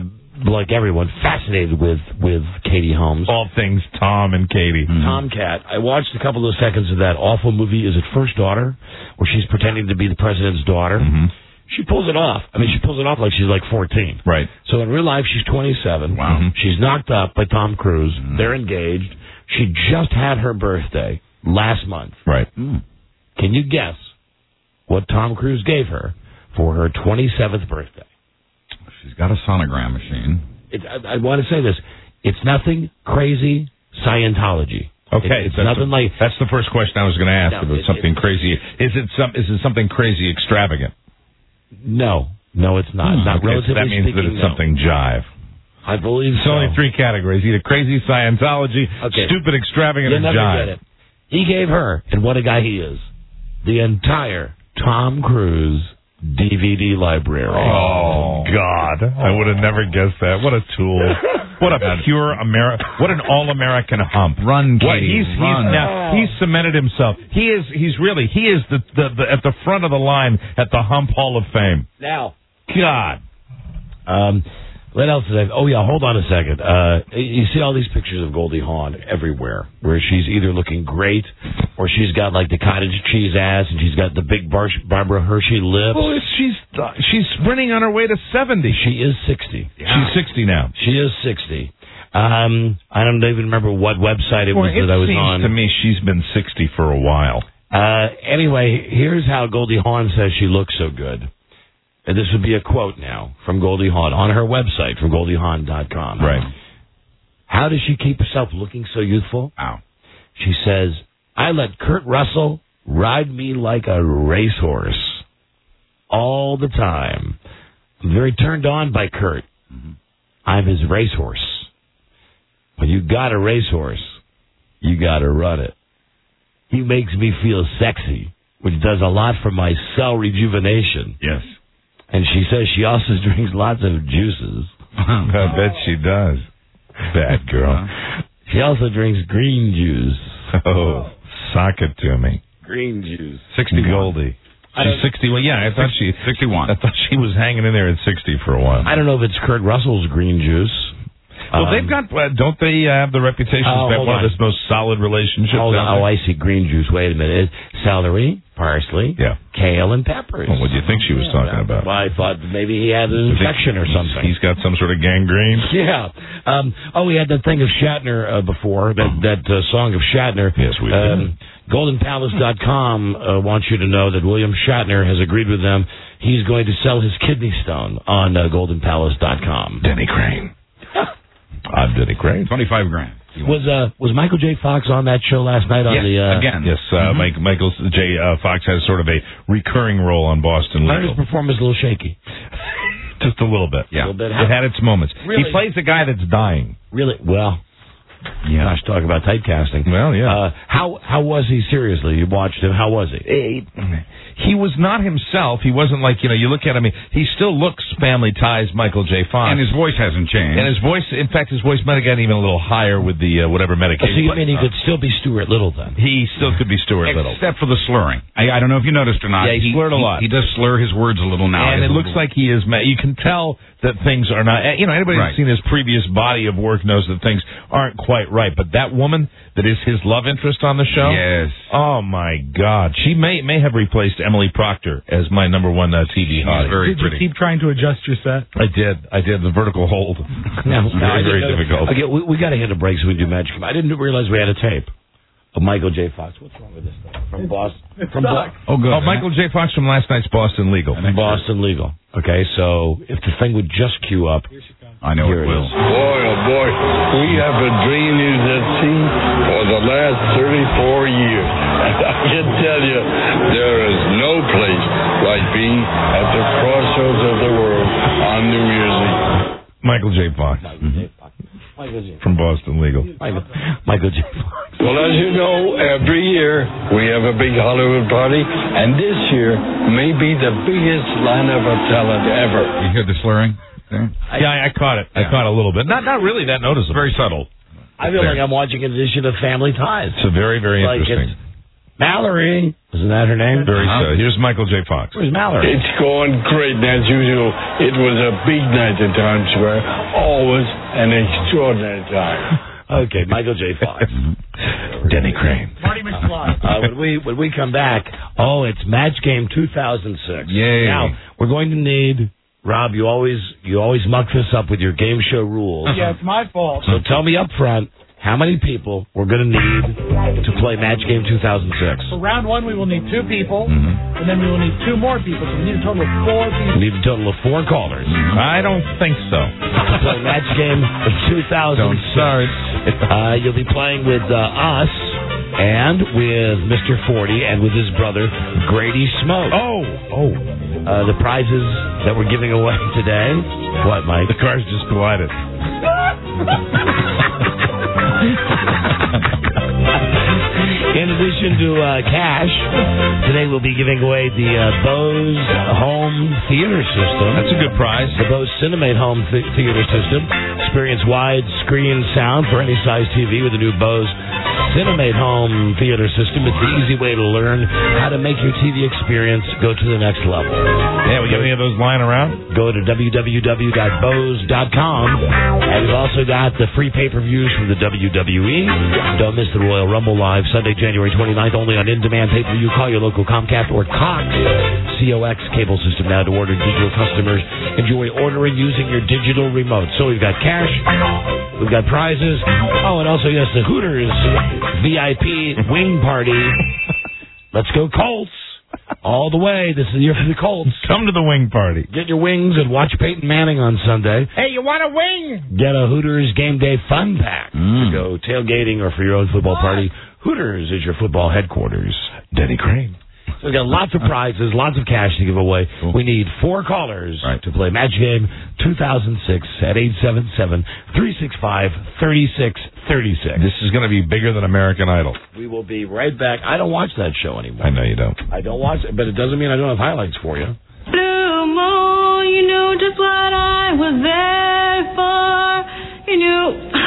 like everyone, fascinated with, with Katie Holmes. All things Tom and Katie. Mm-hmm. Tomcat. I watched a couple of seconds of that awful movie, Is It First Daughter, where she's pretending to be the president's daughter. Mm-hmm. She pulls it off. I mean, she pulls it off like she's like fourteen. Right. So in real life, she's twenty-seven. Wow. Mm-hmm. She's knocked up by Tom Cruise. Mm-hmm. They're engaged. She just had her birthday last month. Right. Mm. Can you guess what Tom Cruise gave her for her twenty-seventh birthday? She's got a sonogram machine. It, I, I want to say this. It's nothing crazy Scientology. Okay, it, it's that's nothing a, like... That's the first question I was going to ask. No, if it was it, something it, crazy. Is it some? Is it something crazy extravagant? No. No, it's not. Hmm, not okay, relatively so that means speaking, that it's no. something jive. I believe It's so. only three categories: either crazy Scientology, okay. stupid extravagant, You'll and never jive. get it. He gave her, and what a guy he is, the entire Tom Cruise D V D library. Oh, God. I would have never guessed that. What a tool. What a pure Ameri- What an all-American hump. Run, Katie, what, he's, he's run. Now, he's cemented himself. He is, he's really, he is the, the, the at the front of the line at the Hump Hall of Fame. Now. God. Um, what else is I... Oh, yeah, hold on a second. Uh, you see all these pictures of Goldie Hawn everywhere, where she's either looking great or she's got, like, the cottage cheese ass and she's got the big Bar- Barbara Hershey lips. Well, it's, she's uh, she's sprinting on her way to seventy. She is sixty. Yeah. She's sixty now. She is sixty. Um, I don't even remember what website it well, was it that I was seems on. to me she's been sixty for a while. Uh, anyway, here's how Goldie Hawn says she looks so good. And this would be a quote now from Goldie Hawn on her website, from goldie hawn dot com. Right. How does she keep herself looking so youthful? Wow. She says, I let Kurt Russell ride me like a racehorse all the time. I'm very turned on by Kurt. Mm-hmm. I'm his racehorse. When you got a racehorse, you got to run it. He makes me feel sexy, which does a lot for my cell rejuvenation. Yes. And she says she also drinks lots of juices. I bet she does. Bad girl. She also drinks green juice. Oh, sock it to me. Green juice. sixty Goldie. She's sixty. Well, yeah, I thought she sixty-one. I thought she was hanging in there at sixty for a while. I don't know if it's Kurt Russell's green juice. Well, um, they've got. Uh, don't they uh, have the reputation Oh, as hold one on. of the most solid relationships? Hold on. out Oh, there? I see green juice. Wait a minute. It's celery, parsley, Yeah. kale, and peppers. Well, what do you think she was talking about? Well, I thought maybe he had an infection or something. He's got some sort of gangrene. Yeah. Um, oh, we had that thing of Shatner uh, before, that, that uh, song of Shatner. Yes, we did. Um, golden palace dot com uh, wants you to know that William Shatner has agreed with them. He's going to sell his kidney stone on uh, golden palace dot com. Denny Crane. I'm Denny Crane. Twenty-five grand. Was uh, was Michael J. Fox on that show last night on Yes, the... Uh, again. Yes, uh, Mhm. Mike, Michael J. Uh, Fox has sort of a recurring role on Boston I heard Legal. his performance a little shaky. Just a little bit. A Yeah. little bit. It had its moments. Really? He plays a guy that's dying. Really? Well, yeah. Gosh, talk about typecasting. Well, yeah. Uh, how how was he, seriously? You watched him. How was he? He, he was not himself. He wasn't like, you know, you look at him, he still looks Family Ties Michael J. Fox. And his voice hasn't changed. And his voice, in fact, his voice might have gotten even a little higher with the uh, whatever So medication. you mean he could still be Stuart Little then? He still could be Stuart Little. Except for the slurring. I, I don't know if you noticed or not. Yeah, he slurred a lot. He, he does slur his words a little now. And it It's a looks little- like he is, ma- you can tell that things are not, you know, anybody Right. who's seen his previous body of work knows that things aren't quite right. But that woman that is his love interest on the show, Yes. oh my God, she may may have replaced Emily Proctor as my number one uh, T V She's hottie. very Did pretty. you keep trying to adjust your set? I did, I did the vertical hold. No, very very difficult. Okay, we, we got to hit a break so we do Magic. I didn't realize we had a tape of Michael J. Fox. What's wrong with this thing? From Boston. From Bo- Oh, good. Oh, Michael J. Fox from last night's Boston Legal. From Boston Legal. Okay, so if the thing would just queue up. I know Here it it will. is. Boy, oh boy, we have been dream news at sea for the last thirty-four years. And I can tell you, there is no place like being at the crossroads of the world on New Year's Eve. Michael J. Fox Michael J. Fox. Michael J. from Boston Legal. Michael, Michael J. Fox. Well, as you know, every year we have a big Hollywood party, and this year may be the biggest lineup of talent ever. You hear the slurring there? Yeah, I, I caught it. I Yeah. caught it a little bit. Not not really that noticeable. Very subtle. I feel like I'm watching an edition of Family Ties. It's a very very Like interesting. it's Mallory. Isn't that her name? Very so. Here's Michael J. Fox. Where's Mallory? It's going great, and as usual, it was a big night at Times Square. Always an extraordinary time. Okay, Michael J. Fox. Denny Crane. Marty McFly. Uh, when we when we come back, oh, it's Match Game two thousand six. Yay. Now, we're going to need, Rob, you always you always muck this up with your game show rules. Yeah, it's my fault. So tell me up front, how many people we're going to need to play Match Game two thousand six? For round one, we will need two people, Mm-hmm. and then we will need two more people. So we need a total of four people. We need a total of four callers. I don't think so. To play Match Game two thousand six. Don't start. Uh, you'll be playing with uh, us and with Mister forty and with his brother, Grady Smoke. Oh, oh. Uh, the prizes that we're giving away today. What, Mike? The cars just collided. In addition to uh, cash, today we'll be giving away the uh, Bose Home Theater System. That's a good prize. The Bose Cinemate Home th- Theater System. Experience widescreen sound for any size T V with the new Bose Cinemate Home Theater System. It's the easy way to learn how to make your T V experience go to the next level. Yeah, we got any of those lying around? Go to w w w dot bose dot com. And we've also got the free pay-per-views from the W W E. Don't miss the Royal Rumble live Sunday, January twenty-ninth, only on in-demand pay-per-view. Call your local Comcast or Cox C O X cable system now to order. Digital customers enjoy ordering using your digital remote. So we've got cash, we've got prizes. Oh, and also, yes, the Hooters V I P wing party. Let's go Colts. All the way. This is the year for the Colts. Come to the wing party. Get your wings and watch Peyton Manning on Sunday. Hey, you want a wing? Get a Hooters Game Day Fun Pack Mm. to go tailgating or for your own football party. Hooters is your football headquarters. Denny Crane. So we've got lots of prizes, lots of cash to give away. Cool. We need four callers Right. to play Match Game two thousand six at eight seven seven, three six five, three six three six. This is going to be bigger than American Idol. We will be right back. I don't watch that show anymore. I know you don't. I don't watch it, but it doesn't mean I don't have highlights for you. Blue moon, you knew just what I was there for. You knew.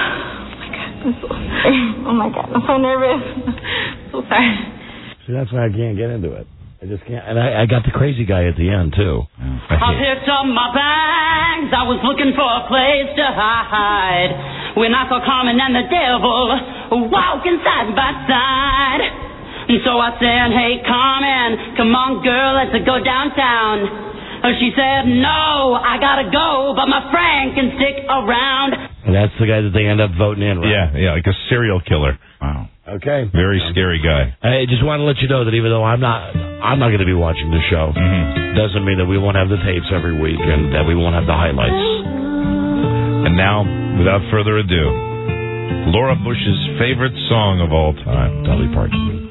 Oh my god, I'm so, oh my god, I'm so nervous. So sorry. See, that's why I can't get into it. I just can't. And I, I got the crazy guy at the end, too. I picked up my bags. I was looking for a place to hide. When I saw Carmen and the devil walking side by side. And so I said, hey, Carmen, come on, girl, let's go downtown. She said, no, I gotta go, but my friend can stick around. And that's the guy that they end up voting in, right? Yeah, yeah, like a serial killer. Wow. Okay. Very scary guy. I just want to let you know that even though I'm not, I'm not going to be watching the show, Mm-hmm. doesn't mean that we won't have the tapes every week and that we won't have the highlights. And now, without further ado, Laura Bush's favorite song of all time, Dolly Parton.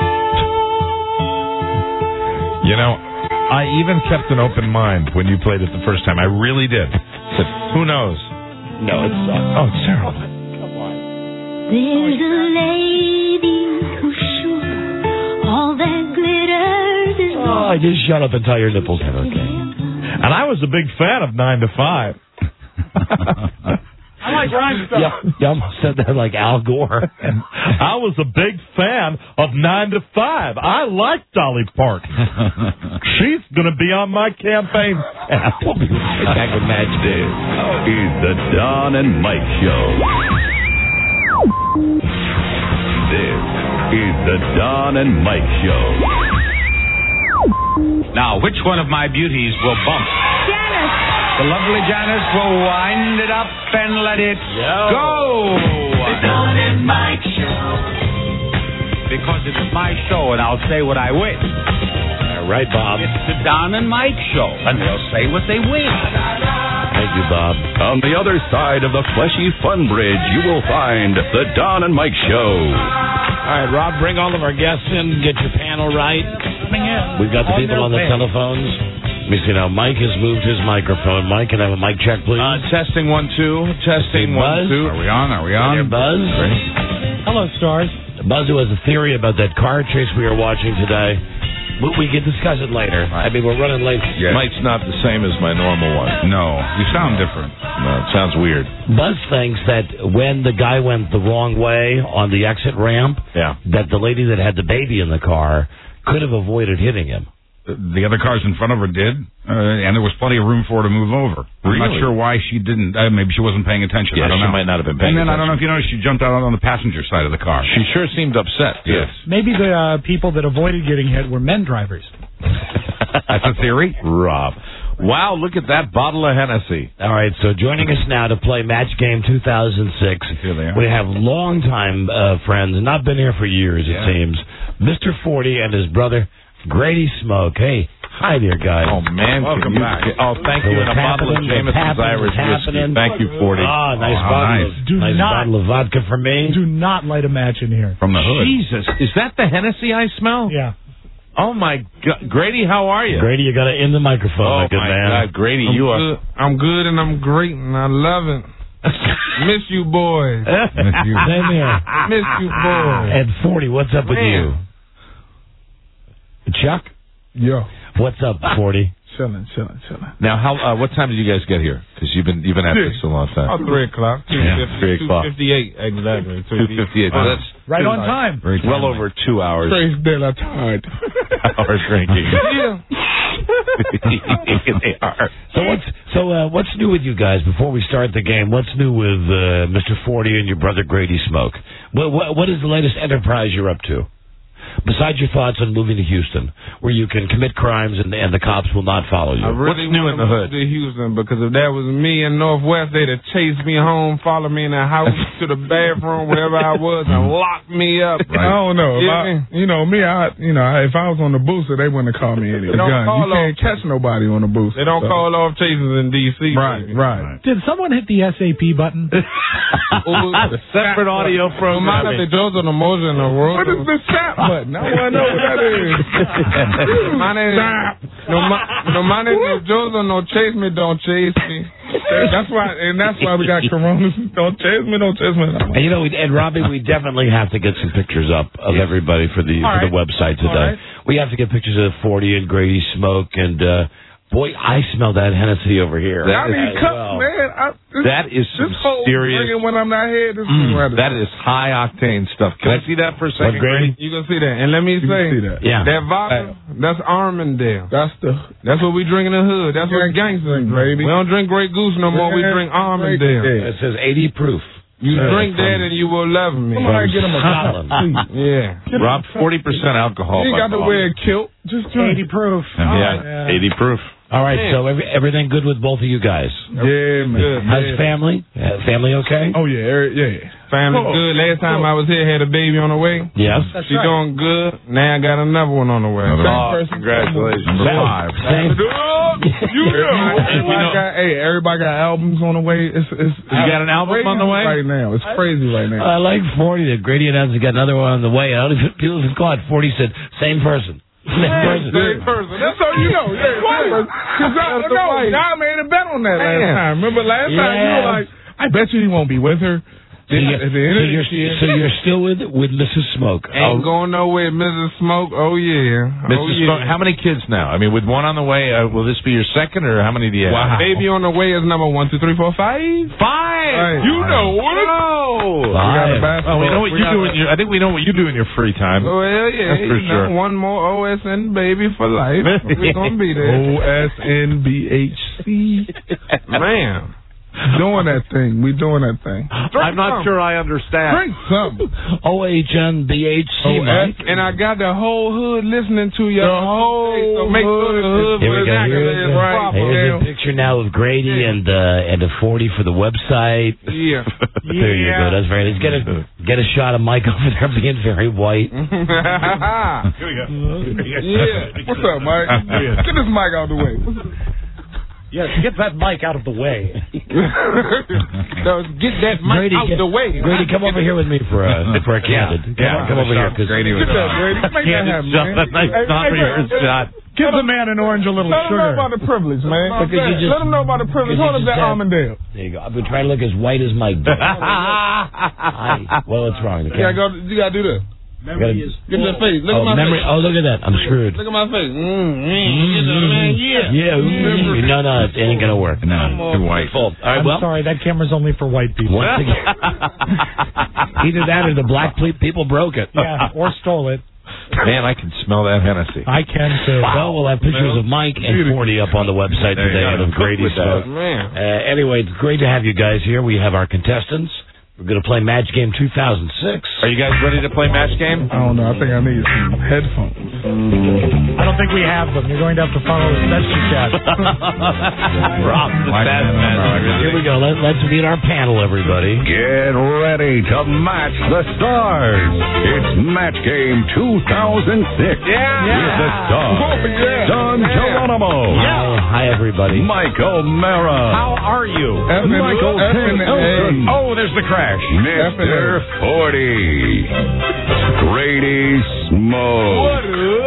You know, I even kept an open mind when you played it the first time. I really did. But who knows? No, it's uh, oh, it's terrible. There's a lady who's sure all that glitters is gold. Oh, I just shut up and tell your nipples. Okay. And I was a big fan of nine to five. I like rhymestone. Yeah, you almost said that like Al Gore. I was a big fan of nine to five. I like Dolly Parton. She's going to be on my campaign. We'll be right back with Match Day. Is the Don and Mike Show. This is the Don and Mike Show. Now, which one of my beauties will bump? Janice. The lovely Janice will wind it up and let it go. The Don and Mike Show. Because it's my show and I'll say what I wish. All right, Bob. It's the Don and Mike Show, and they'll say what they wish. Thank you, Bob. On the other side of the fleshy fun bridge, you will find the Don and Mike Show. All right, Rob, bring all of our guests in. Get your panel right. Coming in. We've got the people on the telephones. Let me see now. Mike has moved his microphone. Mike, can I have a mic check, please? Uh, testing one, two. Testing Hey, one, Buzz? two. Are we on? Are we on? There, Buzz? Hello, stars. Buzz, who has a theory about that car chase we are watching today. We, we can discuss it later. I mean, we're running late. Yeah. Mike's not the same as my normal one. No, you sound different. No, it sounds weird. Buzz thinks that when the guy went the wrong way on the exit ramp, yeah. that the lady that had the baby in the car could have avoided hitting him. The other cars in front of her did, uh, and there was plenty of room for her to move over. Really? I'm not sure why she didn't. Uh, maybe she wasn't paying attention. Yeah, I don't she know. might not have been paying And then attention. I don't know if you noticed, she jumped out on the passenger side of the car. She sure seemed upset. Yes. Maybe the uh, people that avoided getting hit were men drivers. That's a theory? Rob. Wow, look at that bottle of Hennessy. All right, so joining us now to play Match Game two thousand six, Here they are. we have longtime uh, friends, not been here for years, Yeah. it seems, Mister forty and his brother, Grady Smoke. Hey, hi there, guys. Oh, man. Welcome can you, back. Oh, thank So you. what's And a bottle of happening, what's Jameson's happening, Irish what's whiskey. happening? Thank you, forty. Ah, nice Oh, bottle. nice. Of, Do nice not- bottle of vodka for me. Do not light a match in here. From the hood. Jesus. Is that the Hennessy I smell? Yeah. Oh, my God. Grady, how are you? Grady, you got to in the microphone, Oh, my good my man. God. Grady, I'm you are... good. I'm good and I'm great and I love it. Miss you, boys. Miss you. Same here. Miss you, boys. And forty, what's up with Man. you? Chuck, Yo. what's up, forty? Chilling, chilling, chilling. Now, how? Uh, what time did you guys get here? Because you've been you've been at this a long time. Oh, three o'clock. Yeah, three o'clock. two fifty-eight, exactly. Two fifty-eight. Well, that's Right on time. well over two hours. Trace de la Tide. hours drinking. Yeah. They are. So what's so uh, what's new with you guys before we start the game? What's new with uh, Mister forty and your brother Grady Smoke? What, what what is the latest enterprise you're up to? Besides your thoughts on moving to Houston, where you can commit crimes and, and the cops will not follow you. I really What's new in wanna the move hood? to Houston because if that was me in Northwest, they'd have chased me home, followed me in the house to the bathroom, wherever I was, and locked me up. I don't know. If Yeah, I, you know, me, I, you know, if I was on the booster, they wouldn't have called me any They don't gun. call You can't off- catch nobody on the booster. They don't so. call off chases in D C Right, right. Did someone hit the S A P button? The separate audio From program. the Joe's on the motion in the world. What is the snap button? I want to know what that is. My name no, my, no, my name is Joe's no chase me, don't chase me. That's why, and that's why we got coronas. Don't chase me, don't chase me. And you know, we, and Robbie, we definitely have to get some pictures up of everybody for the All for the right. website All today. right. We have to get pictures of forty and Grady Smoke, and uh, boy, I smell that Hennessy over here. I mean, as cut, well. man. I, this, That is some this whole serious. drinking when I'm not here. This Mm, is right. that is high octane stuff. Can I see that for a second, Grady? You can see that. And let me You can say, see that. Yeah. that vodka, that's Armandale. That's the. That's what we drink in the hood. That's what gangsters drink. baby. We don't drink Grey Goose no more. We Yeah, drink Grey- Armandale. yeah. It says eighty proof. You Yeah, drink that and you will love me. Somebody get him a Scotland. cup, please. Yeah. Rob, forty percent alcohol. You ain't by got to volume. wear a kilt. Just drink. eighty proof. Yeah, eighty proof. All right, so every, everything good with both of you guys? Yeah, man. Good. How's Yeah. family? Uh, family okay? Oh yeah, er- yeah. Family Oh, good. Last time I was here, had a baby on the way. Yes. That's She right. doing good. Now I got another one on the way. Another Same one. person. Congratulations. Number Same. five. Same. You know, everybody got, hey, everybody got albums on the way. It's, it's, You got an album crazy on the way? right now. It's crazy right now. I like forty. The Grady announced he got another one on the way. I don't even people just call it forty. Said same person. Same person. Same person. That's all you know. Yeah, because I That's the know right. y'all made a bet on that last Man. time. Remember last time you were Yeah. like, I bet you he won't be with her. So Then you're, at the end so of you're, this year, so you're still with with Missus Smoke. Ain't going nowhere, Missus Smoke. Oh, yeah. Oh, Missus yeah. Smoke, how many kids now? I mean, with one on the way, uh, will this be your second, or how many do you have? Wow. Baby on the way is number one, two, three, four, five. Five. Hey, You know what? Oh. we got a Five. basketball. Oh, we know what we you got do a- in your. I think we know what you do in your free time. Well, yeah. That's for you sure. know, one more O S N baby for life. We're going to be there. O S N B H C. Man. Doing that thing. We doing that thing. I'm not sure I understand. Drink something. O H N B H C, Oh, Mike. And I got the whole hood listening to you. The whole so make sure the hood Here we was go. accurate Here's, and proper. here's a picture now of Grady and uh, and a forty for the website. Yeah. There you go. That's very nice. Get a get a shot of Mike over there being very white. Here we go. Yeah. What's up, Mike? Get this mic out the way. Yes, get that mic out of the way. So get that mic Grady, out get- the way. Grady, come over here with me for a for a candid. Come, Yeah. on, come over here. 'cause- Grady was Get that, on. Grady. Make that Candid happen, shot. man. Nice Hey, top of hey, yours hey, shot. Give the man an orange a little Let them know sugar. about the privilege, man. Because you just- Let them know about the privilege. because Hold you up that just had- Armandale. There you go. I've been trying to look as white as Mike. Does. Hi. Well, what's wrong? The You gotta camera- go. You gotta do this. Gotta, Get that face. Look oh, at my memory. face. Oh, look at that. I'm screwed. Look at my face. Mm, mm, yeah. Yeah. Mm, no, no, it ain't gonna work. No, too white. Full. All right. I'm Well, sorry, that camera's only for white people. once again, either that or the black ple- people broke it. Yeah, or stole it. Man, I can smell that Hennessy. I can too. Well, we'll have pictures of Mike and forty up on the website There you today go. of Grady With that. Smoke. Uh, anyway, it's great to have you guys here. We have our contestants. We're going to play Match Game two thousand six. Are you guys ready to play Match Game? I don't know. I think I need some headphones. I don't think we have them. You're going to have to follow the session chat. Rob, the fast match. Here we go. Let, let's meet our panel, everybody. Get ready to match the stars. It's Match Game two thousand six. Yeah. With the stars. yeah. Don Geronimo. Hi, hi, everybody. Mike O'Mara. How are you? F and Michael F K. and A. Nelson. Oh, there's the crash. Mister forty. Grady Smoke.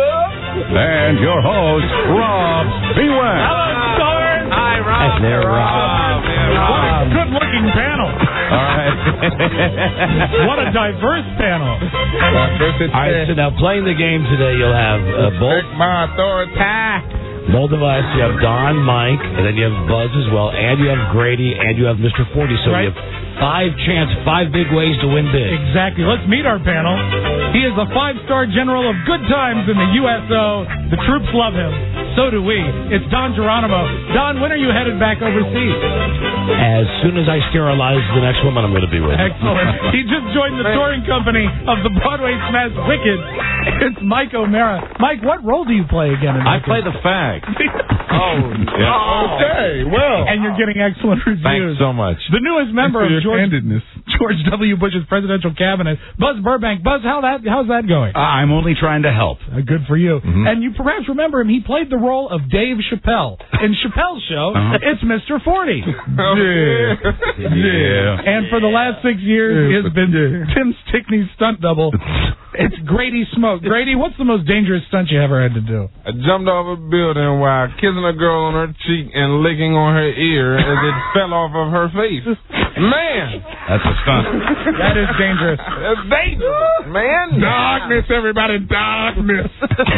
And your host, Rob Beware. Hello, stars. Hi, Rob. There, Rob. What a good-looking panel. All right. What a diverse panel. All right, so now playing the game today, you'll have uh, both. Take my authority. Both of us, you have Don, Mike, and then you have Buzz as well, and you have Grady, and you have Mister forty. So Right. you have five chance, five big ways to win big. Exactly. Let's meet our panel. He is a five-star general of good times in the U S O. The troops love him. So do we. It's Don Geronimo. Don, when are you headed back overseas? As soon as I sterilize the next woman I'm going to be with. Excellent. He just joined the touring company of the Broadway smash Wicked. It's Mike O'Mara. Mike, what role do you play again in I Wicked? play the fag. Oh, yeah. Okay, well. And you're getting excellent reviews. Thanks so much. The newest member of Thanks for your George, candidness. George W. Bush's presidential cabinet, Buzz Burbank. Buzz, how that how's that going? Uh, I'm only trying to help. Uh, good for you. Mhm. And you perhaps remember him. He played the role of Dave Chappelle. In Chappelle's show, Uh-huh. it's Mister forty. Yeah. Yeah. And for the last six years, he has been Tim Stickney's stunt double. It's Grady Smoke. Grady, what's the most dangerous stunt you ever had to do? I jumped off a building while kissing a girl on her cheek and licking on her ear as it fell off of her face. Man! That's a stunt. That is dangerous. That's dangerous, man. Darkness, everybody, darkness.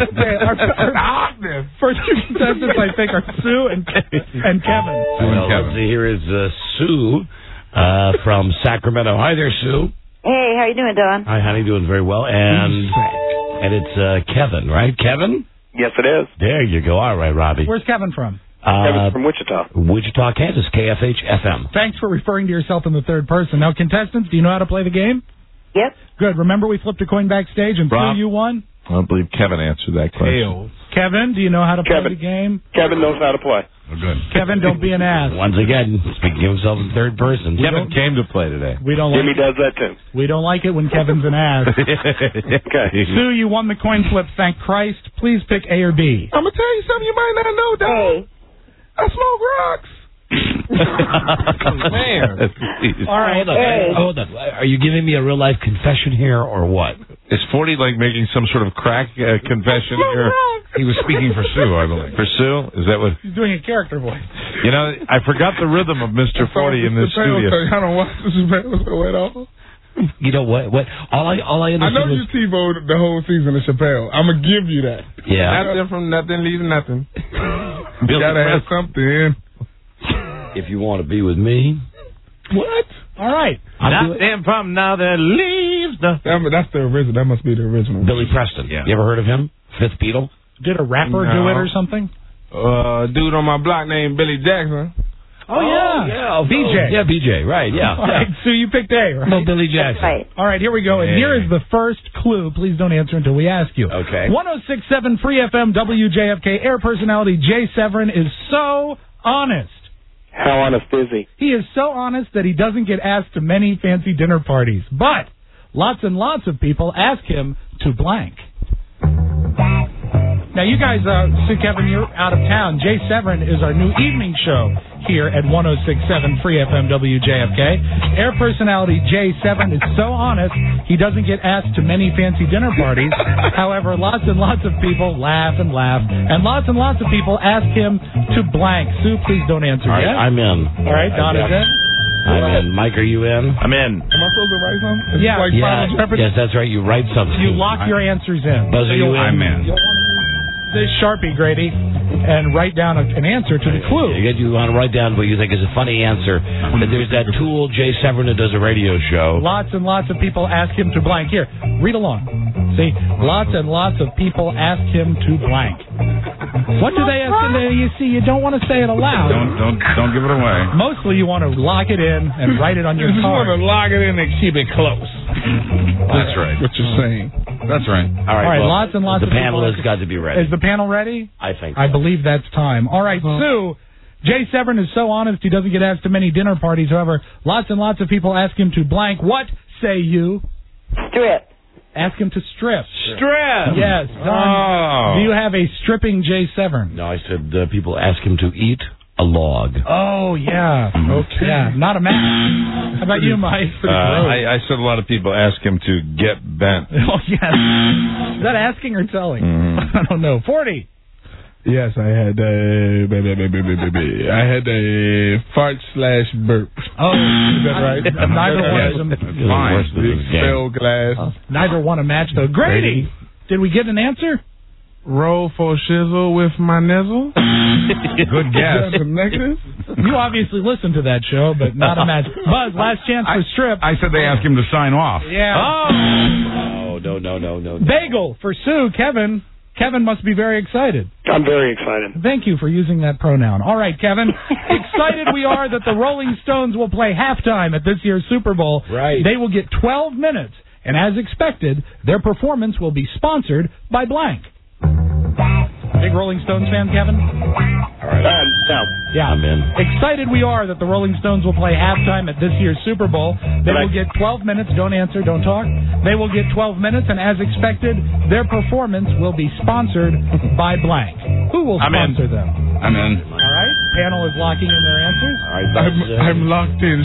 Darkness. First two contestants, I think, are Sue and, and Kevin. Well, let's see. Here is uh, Sue uh, from Sacramento. Hi there, Sue. Hey, how you doing, Don? Hi, honey. Doing very well. And and it's uh, Kevin, right? Kevin? Yes, it is. There you go. All right, Robbie. Where's Kevin from? Uh, Kevin's from Wichita. Wichita, Kansas, K F H F M. Thanks for referring to yourself in the third person. Now, contestants, do you know how to play the game? Yep. Good. Remember we flipped a coin backstage and Rob? Sue, you won? I don't believe Kevin answered that question. Kevin, do you know how to Kevin. play the game? Kevin knows how to play. Oh, good. Kevin, don't be an ass. Once again, speaking of himself in third person. Kevin came to play today. We don't Jimmy like does that too. we don't like it when Kevin's an ass. Okay. Sue, you won the coin flip. Thank Christ. Please pick A or B. I'm going to tell you something you might not know, Don. Hey. I smoke rocks. Man. All right. Hold on. Hey. Hold on. Are you giving me a real life confession here or what? Is forty like making some sort of crack uh, confession here? He was speaking for Sue, I believe. For Sue? Is that what? He's doing a character voice. You know, I forgot the rhythm of Mister forty in this studio. I don't watch the Chappelle show at all. You know what? What? All I all I I know understand you was, TiVoed the whole season of Chappelle. I'm going to give you that. yeah. Nothing from nothing leaves nothing. You got to have something. If you want to be with me, What? All right. I'll do it. Nothing from now that leaves the... That, that's the original. That must be the original. Billy Preston. Yeah. You ever heard of him? Fifth Beatle. Did a rapper No. do it or something? Uh, dude on my block named Billy Jackson. Oh, yeah. yeah. B J. Yeah, B J. Right. Yeah. All right, so you picked A, right? No, Billy Jackson. Right. All right, here we go. And Yeah. here is the first clue. Please don't answer until we ask you. Okay. one oh six point seven Free F M W J F K air personality Jay Severin is so honest. How honest is he? He is so honest that he doesn't get asked to many fancy dinner parties. But lots and lots of people ask him to blank. Now, you guys, uh, see, Kevin, you're out of town. Jay Severin is our new evening show here at one oh six point seven Free F M W J F K. Air personality Jay Severin is so honest, he doesn't get asked to many fancy dinner parties. However, lots and lots of people laugh and laugh, and lots and lots of people ask him to blank. Sue, please don't answer All right, yet. I'm in. All right, Don is in. I'm in. Mike, are you in? I'm in. Am I supposed to write something? Is Yeah. it like Yeah, Final Jeopardy? yes, that's right. You write something. You lock your answers in. Buzz, are you in? I'm in. This Sharpie, Grady, and write down a, an answer to the clue. You, get, you want to write down what you think is a funny answer. But there's that tool, Jay Severin, that does a radio show. Lots and lots of people ask him to blank. Here, read along. See, lots and lots of people ask him to blank. What do they ask him to? You see, you don't want to say it aloud. Don't don't don't give it away. Mostly, you want to lock it in and write it on your You just want card. to log it in and keep it close. That's right. What you're saying. That's right. All right, All right, well, lots and lots the of people panel has ask- got to be ready. Is the panel ready? I think I so. believe that's time. All right, Sue. Jay Severin is so honest he doesn't get asked to many dinner parties. However, lots and lots of people ask him to blank. What say you? Strip. Ask him to strip. Strip. Yes. Don, Oh. do you have a stripping Jay Severin? No, I said uh, people ask him to eat a log. Oh, yeah. Okay. Yeah, not a match. How about you, Mike? Uh, I, I said a lot of people ask him to get bent. Oh, yes. Is that asking or telling? Mhm. I don't know. forty. Yes, I had a baby, baby, baby, baby. I had a fart slash burp. Oh, Is that right? Neither one of them. Fine. Big spell glass. Neither one a match, though. Grady, did we get an answer? Roll for shizzle with my nizzle. Good guess. Is that a negative? You obviously listened to that show, but not a match. Buzz, last chance for strip. I said they asked him to sign off. Yeah. Oh, no, no, no, no, no. Bagel for Sue. Kevin. Kevin must be very excited. I'm very excited. Thank you for using that pronoun. All right, Kevin. Excited we are that the Rolling Stones will play halftime at this year's Super Bowl. Right. They will get twelve minutes, and as expected, their performance will be sponsored by blank. Big Rolling Stones fan, Kevin? All right. Um, no. Yeah. I'm in. Excited we are that the Rolling Stones will play halftime at this year's Super Bowl. They will get twelve minutes. Don't answer. Don't talk. They will get twelve minutes, and as expected, their performance will be sponsored by blank. Who will I'm in. sponsor them? I'm in. All right. Panel is locking in their answers. All right, I'm, Buzz, uh, I'm locked in.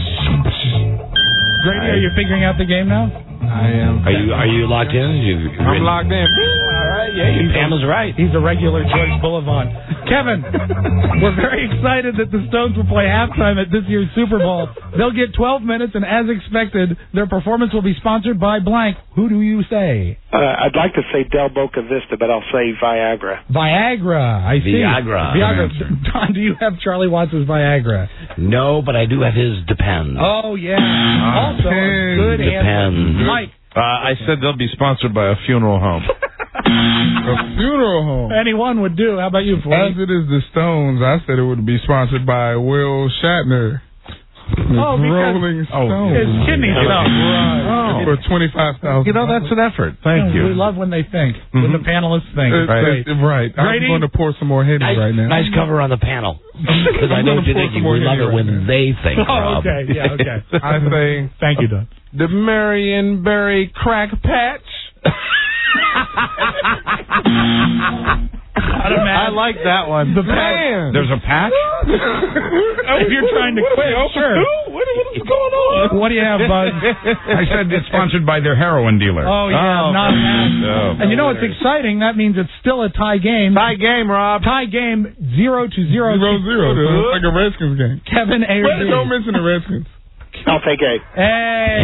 Grady, are you figuring out the game now? I am. Are you are you locked in? You, I'm locked in. All right, yeah, your panel's right. He's a regular George Boulevard. Kevin, we're very excited that the Stones will play halftime at this year's Super Bowl. They'll get twelve minutes, and as expected, their performance will be sponsored by blank. Who do you say? Uh, I'd like to say Del Boca Vista, but I'll say Viagra. Viagra. I see. Viagra. Viagra. Don, do you have Charlie Watts' Viagra? No, but I do have his Depends. Oh, yeah. Also, a good Depends. answer. Mike. Uh, I said they'll be sponsored by a funeral home. A funeral home. Anyone would do. How about you, As Floyd? it is the Stones, I said it would be sponsored by Will Shatner. Oh, because Rolling Stones. his kidney stone. Right. For twenty-five thousand dollars. You know, that's an effort. Thank We you. love when they think. When the panelists think. Uh, Great. uh, right. Grady? I'm going to pour some more Henny Nice, right now. nice cover on the panel. Because I know what you're thinking. We love it when they think, Oh, Rob. okay. Yeah, okay. I say Thank you, Don. the Marion Berry Crack Patch. I like that one. The Man. There's a patch? If you're trying to quit, sure. What, what is going on? What do you have, Bud? I said it's sponsored by their heroin dealer. Oh, yeah, not a match. No. And you know what's exciting? That means it's still a tie game. Tie game, Rob. Tie game, zero to zero. Zero zero. So it's like a Redskins game. Kevin A. or Wait, B? don't mention the Redskins. I'll take A. Hey.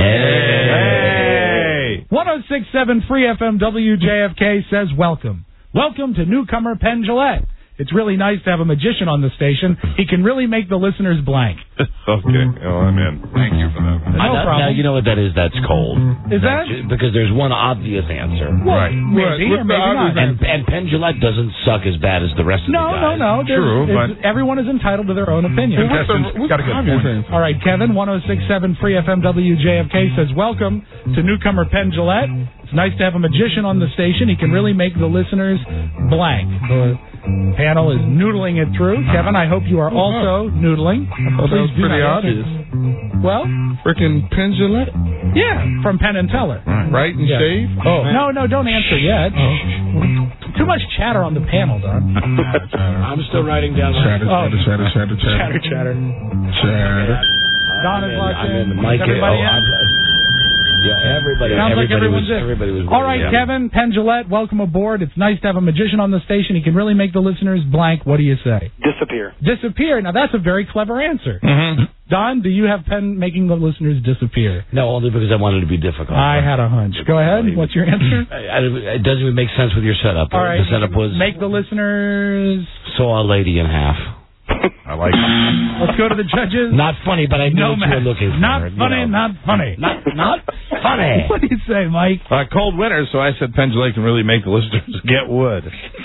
Hey. one oh six point seven Free F M W J F K says welcome. Welcome to newcomer Penn Jillette. It's really nice to have a magician on the station. He can really make the listeners blank. Okay. Oh, I'm in. Thank you for that. No I, now, problem. now, you know what that is? That's cold. Is that? Because there's one obvious answer. Well, Right. maybe What? or What's the maybe not. obvious And, and Penn Jillette doesn't suck as bad as the rest of No, the no, guys. no. There's- True, it's- but- everyone is entitled to their own opinion. What's the, Contestants what's got a the good obvious point. answer? All right, Kevin, one oh six point seven Free F M W J F K says, welcome to newcomer Penn Jillette. It's nice to have a magician on the station. He can really make the listeners blank. The panel is noodling it through. Kevin, I hope you are also noodling. Well, that was Please do pretty not obvious. answer. Well, Freaking Penn Jillette? yeah, from Penn and Teller. Right and Yeah. shave? Oh, no, no, don't answer yet. Too much chatter on the panel, Don. I'm still writing down my... Chatter, Oh. chatter, chatter, chatter, Chatter, chatter. chatter. Chatter. Don I'm is in, locked I'm in. in. Mike, Everybody oh, in? I'm- yeah, everybody, Sounds like everybody everyone's was, in. everybody was All right, yeah. Kevin, Penn Jillette, welcome aboard. It's nice to have a magician on the station. He can really make the listeners blank. What do you say? Disappear. Disappear. Now, that's a very clever answer. Mm-hmm. Don, do you have Penn making the listeners disappear? No, only because I wanted to be difficult. I had a hunch. Go ahead. What's your answer? I, I, it doesn't even make sense with your setup. All right. The setup was Make the listeners... saw a lady in half. I like it. Let's go to the judges. Not funny, but I knew No what you match. were looking for. Not you funny, know. not funny. Not, not funny. What do you say, Mike? Uh, cold winter, so I said pendulate can really make the listeners get wood.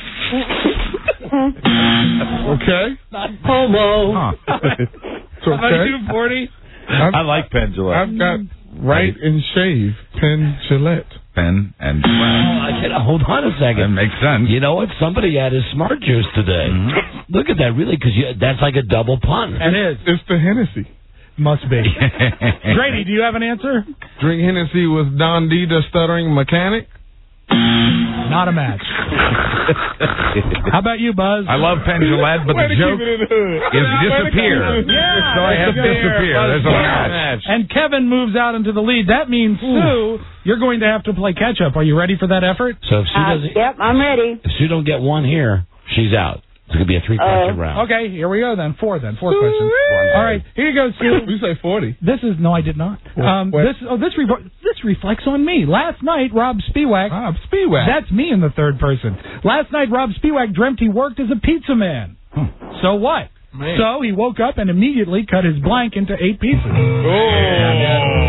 Okay. Not homo. Huh. It's How about okay. you, forty? I've, I like pendulate. I've got right and shave, Penn Gillette. Pen and Oh, I said, hold on a second. That makes sense. You know what? Somebody had his smart juice today. Mm-hmm. Look at that, really, because that's like a double pun. It is. It's the Hennessy. Must be. Grady, do you have an answer? Drink Hennessy with Don D, the stuttering mechanic. Not a match. How about you, Buzz? I love pendulate, but Way the to joke keep it in the hood. is disappear. Yeah. So I have disappear. There's a match. And Kevin moves out into the lead. That means, Sue, you're going to have to play catch-up. Are you ready for that effort? So if Sue Uh, doesn't, yep, I'm ready. if Sue don't get one here, she's out. It's going to be a three-question Uh, round. Okay, here we go then. Four then. Four questions. All right, here you go, Sue. You say forty. This is no, I did not. Um, What? this oh, this re- this reflects on me. Last night, Rob Spiewak. Rob Spiewak. That's me in the third person. Last night, Rob Spiewak dreamt he worked as a pizza man. So what? Man. So he woke up and immediately cut his blank into eight pieces. Oh.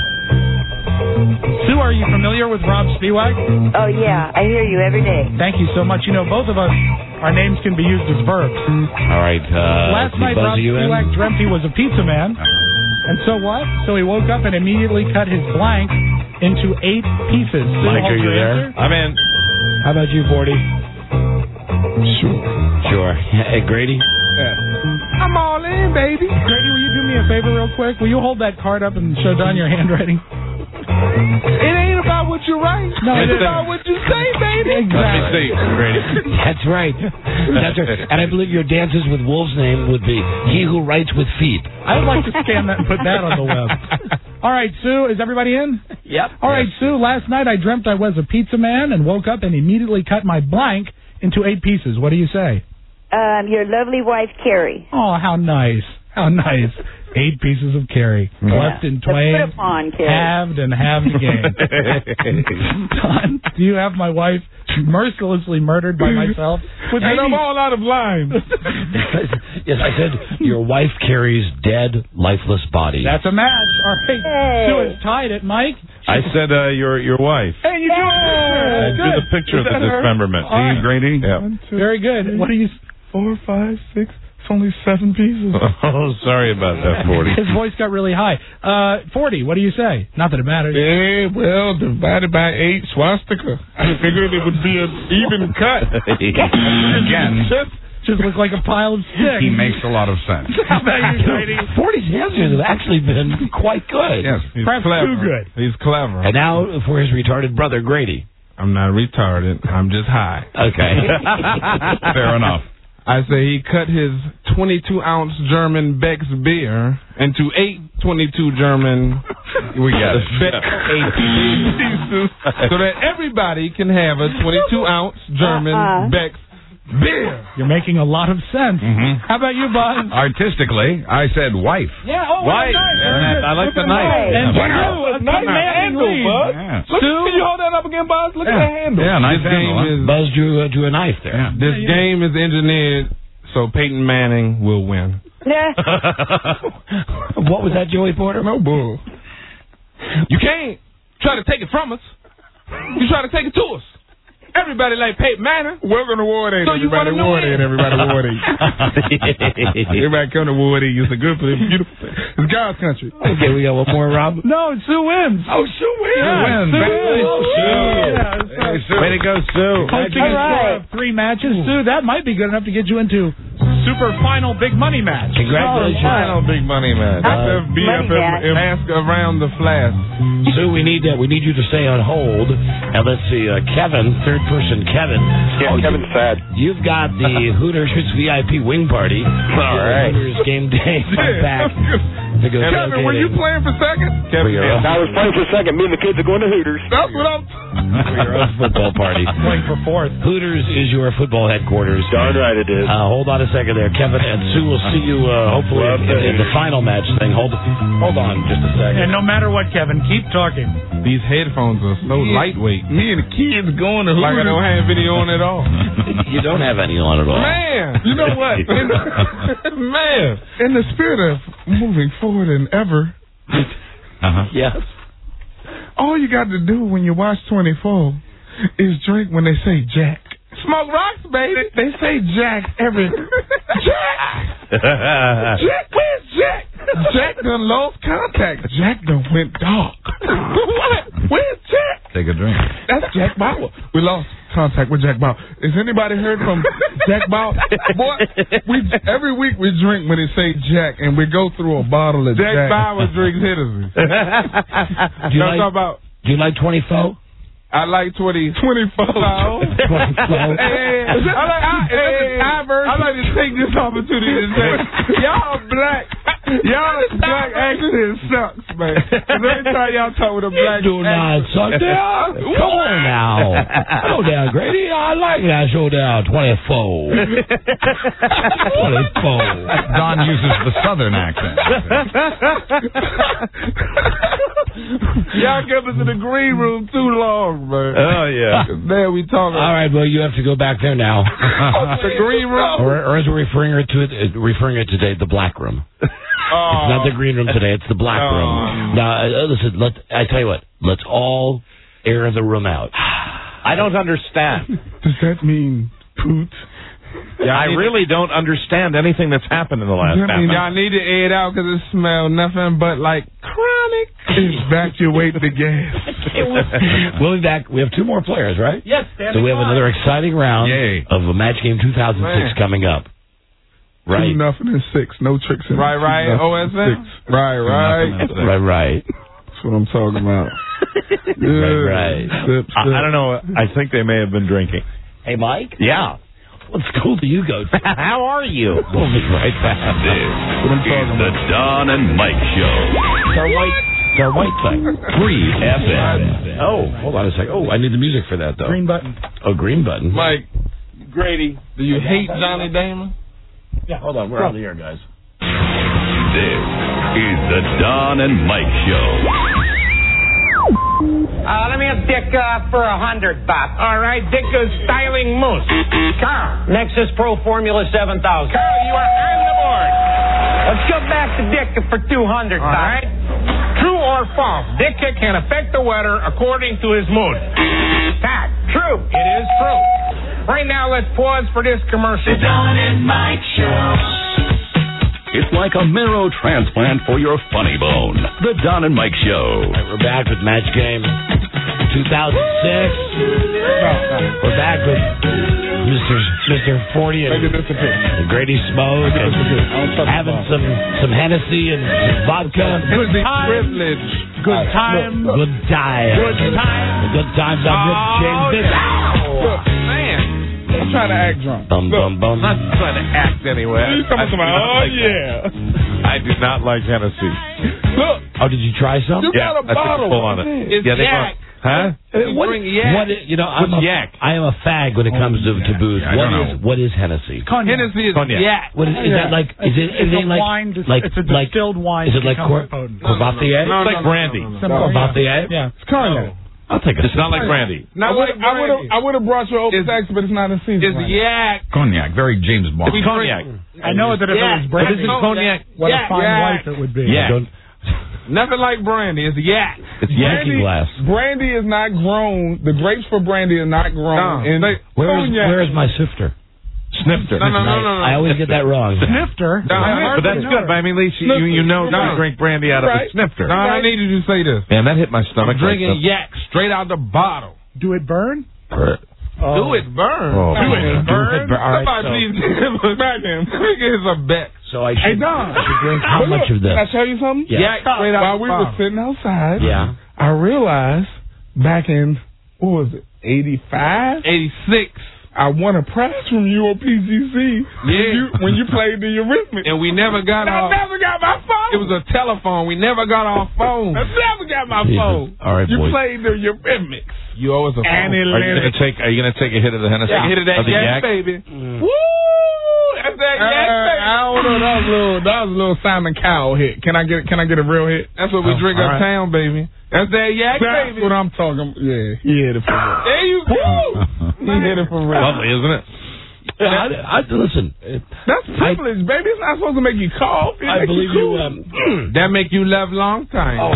Sue, are you familiar with Rob Spiewak? Oh, yeah, I hear you every day. Thank you so much. You know, both of us, our names can be used as verbs. All right. Uh, Last night, Buzz, Rob are you in? Spiewak dreamt he was a pizza man. And so what? So he woke up and immediately cut his blank into eight pieces. Sue, Mike, hold are you your there? answer. I'm in. How about you, forty? Sure. Sure. Hey, Grady? Yeah. I'm all in, baby. Grady, will you do me a favor real quick? Will you hold that card up and show Don your handwriting? It ain't about what you write. No, it's it isn't. about what you say, baby. Let me see, Grady. That's right. That's right. And I believe your Dances with Wolves name would be He Who Writes with Feet. I'd like to scan that and put that on the web. All right, Sue, is everybody in? Yep. All right, Sue, last night I dreamt I was a pizza man and woke up and immediately cut my blank into eight pieces. What do you say? Um, your lovely wife, Carrie. Oh, how nice. How nice. Eight pieces of Carrie. Yeah. Left in Let's put twain. it on, Carrie. Halved and halved again. Don, do you have my wife mercilessly murdered by myself? With And I'm maybe- all out of lines. Yes, I said your wife carries dead, lifeless body. That's a match. All right. Hey. Sue has tied it, Mike. I said uh, your your wife. Hey, you drew a I picture. drew the picture of Is the that her? dismemberment. All right. See, Grady? Yeah. One, two, Very good. What do you... four, five, six. It's only seven pieces. Oh, sorry about that, forty. His voice got really high. Uh, forty, what do you say? Not that it matters. Yeah, well, divided by eight swastika. I figured it would be an even cut. Again, Just look like a pile of sticks. He makes a lot of sense. How about you, Grady? forty's answers have actually been quite good. Yes. He's Perhaps clever. too good. He's clever. And now for his retarded brother, Grady. I'm not retarded. I'm just high. Okay. Fair enough. I say he cut his twenty-two ounce German Beck's beer into eight twenty-two German we got it. Beck pieces so that everybody can have a twenty-two ounce German Uh-uh. Beck's beer. You're making a lot of sense. Mm-hmm. How about you, Buzz? Artistically, I said wife. Yeah, oh, Wife. nice. And that- I like the Look at knife. that. And Yeah. Sue, a Nice commanding handle, lead. Buzz. Yeah. Look, can you hold that up again, Buzz? Look Yeah. at that handle. Yeah, nice this handle, huh? game is Buzz drew, uh, drew a knife there. Yeah. this game is engineered so Peyton Manning will win. What was that, Joey Porter? No bull. You can't try to take it from us. You try to take it to us. Everybody like Peyton Manning. Welcome to Ward eight, So you everybody. want him to Ward win? eight, everybody. Ward eight. Everybody come to Ward eight. It's a good place. Beautiful place. It's God's country. Okay, we got one more, Rob. No, Sue wins. Oh, Sue wins. Yeah, wins. Sue Back- wins. Oh, Yeah, Hey, Sue. Way to go, Sue. Posting All a right. score of three matches. Sue, that might be good enough to get you into super final big money match. Congratulations. Final big money man. F F B, F F M, ask around the flash. Sue, we need uh, we need you to stay on hold. And let's see, uh, Kevin, third person Kevin. Yeah, Oh, Kevin's sad. You've got the Hooters V I P wing party. All right. Hooters game day. Come back. To go Kevin, were you playing for second? Kevin, I was playing for a second. Me and the kids are going to Hooters. That's what I'm. for your own football party. Playing for fourth. Hooters is your football headquarters. Darn right it is. Uh, hold on a second there, Kevin, and Sue will see you uh, hopefully in, in, in the final match thing. Hold, hold on just a second. And no matter what, Kevin, keep talking. These headphones are so Me- lightweight. Me and the kids going to Like I don't have video on at all. You don't have any on at all. Man, You know what? In, man. in the spirit of moving forward and ever, Uh-huh. Yes. all you got to do when you watch twenty-four is drink when they say Jack. Smoke rocks, baby. They say Jack every... Jack! Jack, where's Jack? Jack done lost contact. Jack done went dark. What? Where's Jack? Take a drink. That's Jack Bauer. We lost contact with Jack Bauer. Has anybody heard from Jack Bauer? Boy, we every week we drink when they say Jack, and we go through a bottle of Jack. Jack Bauer drinks Hennessy. Do you Don't like, talk about. do you like twenty-four? I like twenty. twenty-four. Hey, hey, I like, I, hey, I like to take this opportunity to say, y'all black, y'all black accent sucks, man. 'Cause every time y'all talk with a black Do not suck down. Come on now. Slow down, Grady. I like that. Show down. twenty-four. twenty-four. Don uses the southern accent. Y'all kept us in the green room too long, man. Oh, yeah. There we talking. All right, well, you have to go back there now. The green room? Or, or as we're referring her to it, uh, referring it today, the black room. It's not the green room today, it's the black Oh. room. Now, uh, listen, let, I tell you what, let's all air the room out. I don't understand. Does that mean poot? Yeah, I really don't understand anything that's happened in the last That half means- hour. Y'all need to air it out because it smells nothing but like chronic. Evacuate the gas. We'll be back. We have two more players, right? Yes, So we have another exciting round Yay. of a Match Game two thousand six Man. coming up. Right. Two nothing and six. No tricks in Right, it. right, Two nothing O S and M? six. Right, right. Right, right. That's what I'm talking about. Right, right. Sip, I, sip. I don't know. I think they may have been drinking. Hey, Mike? Yeah. What school do you go to? How are you? We'll be right back. This is the Don and Mike Show. It's our white, it's our white thing. Free F M. Oh, hold on a second. Oh, I need the music for that, though. Green button. Oh, green button. Mike, Grady, do you hate Johnny Damon? Yeah, hold on. We're on the air, guys. This is the Don and Mike Show. Uh, let me have Dick uh, for a hundred, Bob. All right, Dick is styling moose. Carl. Nexus Pro Formula seven thousand. Carl, you are on the board. Let's go back to Dick for two hundred, Bob. All right. True or false? Dick can affect the weather according to his mood. Pat. True. It is true. Right now, let's pause for this commercial. The Don and Mike Show. It's like a marrow transplant for your funny bone. The Don and Mike Show. All right, we're back with Match Game two thousand six. We're back with Mister Mister forty and and Grady Smoke and having some some Hennessy and some vodka. Good privilege. Good time. Good time. Good time. The good times on Rip James. Look, man. I'm trying to act drunk. Bum, bum, bum. I'm not trying to act anyway. You come I do to my, not oh, like yeah. that. I do not like Hennessy. Look, Oh, did you try some? you Yeah, got a I took a bottle. pull on it. It's Yeah, they yak. Huh? You What, drink yak. what is, you know, I'm What's a, yak? I am a fag when it comes to, to booze. Yeah, I What don't is know. what is Hennessy? Cognac. Hennessy is Cognac. yak. What is, is that like? Is it It's anything a like wine. dis- like it's a like? distilled wine. Is it like Become Cor- potent. Courvoisier? No, It's no, like no, brandy. no, no, no. Simple. Courvoisier? Yeah. It's cognac. I'll take it. It's not like brandy. Not I like would, I would have, brandy. I would have brought you over It's- sex, but it's not in season. It's right yak. Cognac, very James Bond. It's cognac. I know that if Yeah. it was brandy, But this is cognac. what Yeah, a fine yeah. wife it would be. Yeah. Don't- Nothing like brandy. It's yak. It's Yankee yak. glass. Brandy is not grown. The grapes for brandy are not grown. No. in They- Where is cognac. where is my sifter? Snifter. No, no, no, no, no. I always get that wrong. Snifter. No, I but hardly But that's know good. it. But I mean, at least you, you know No. to drink brandy out of Right. a snifter. No, I needed you to say this. Man, that hit my stomach. I'm drinking like the- yak straight out the bottle. Do it burn? Do it burn. Oh, Do man. it burn. Do it burn. All right, Somebody needs back him. Here's a bet. So I Hey, should, Don. I should drink how But much look, of this? Can I tell you something? Yeah. Yak straight out While the we bottle. were sitting outside, Yeah. I realized back in, what was it, eighty-five? eighty-six. I won a prize from you on P G C when Yeah. you, when you played the Eurythmics. And we never got I our... never got my phone. It was a telephone. We never got our phone. I never got my Jesus. phone. All right, you boys. played the Eurythmics. You owe us a phone. Annie Are you Lennox. gonna take? Are you gonna take a hit of the Hennessy? Yeah, hit of that Of the yak, yak? baby. Woo! That's that Uh, yak, baby. I don't know. That was a little. That was a little Simon Cowell hit. Can I get? Can I get a real hit? That's what we Oh, drink all right. uptown, baby. That's that yak, That's baby. what I'm talking. Yeah, he hit it for real. There you go. He hit it for real. Lovely, isn't it? I, I, listen, That's privilege, baby. It's not supposed to make you cough. It I make believe you. you. Cool. Um, That make you love long time. Oh.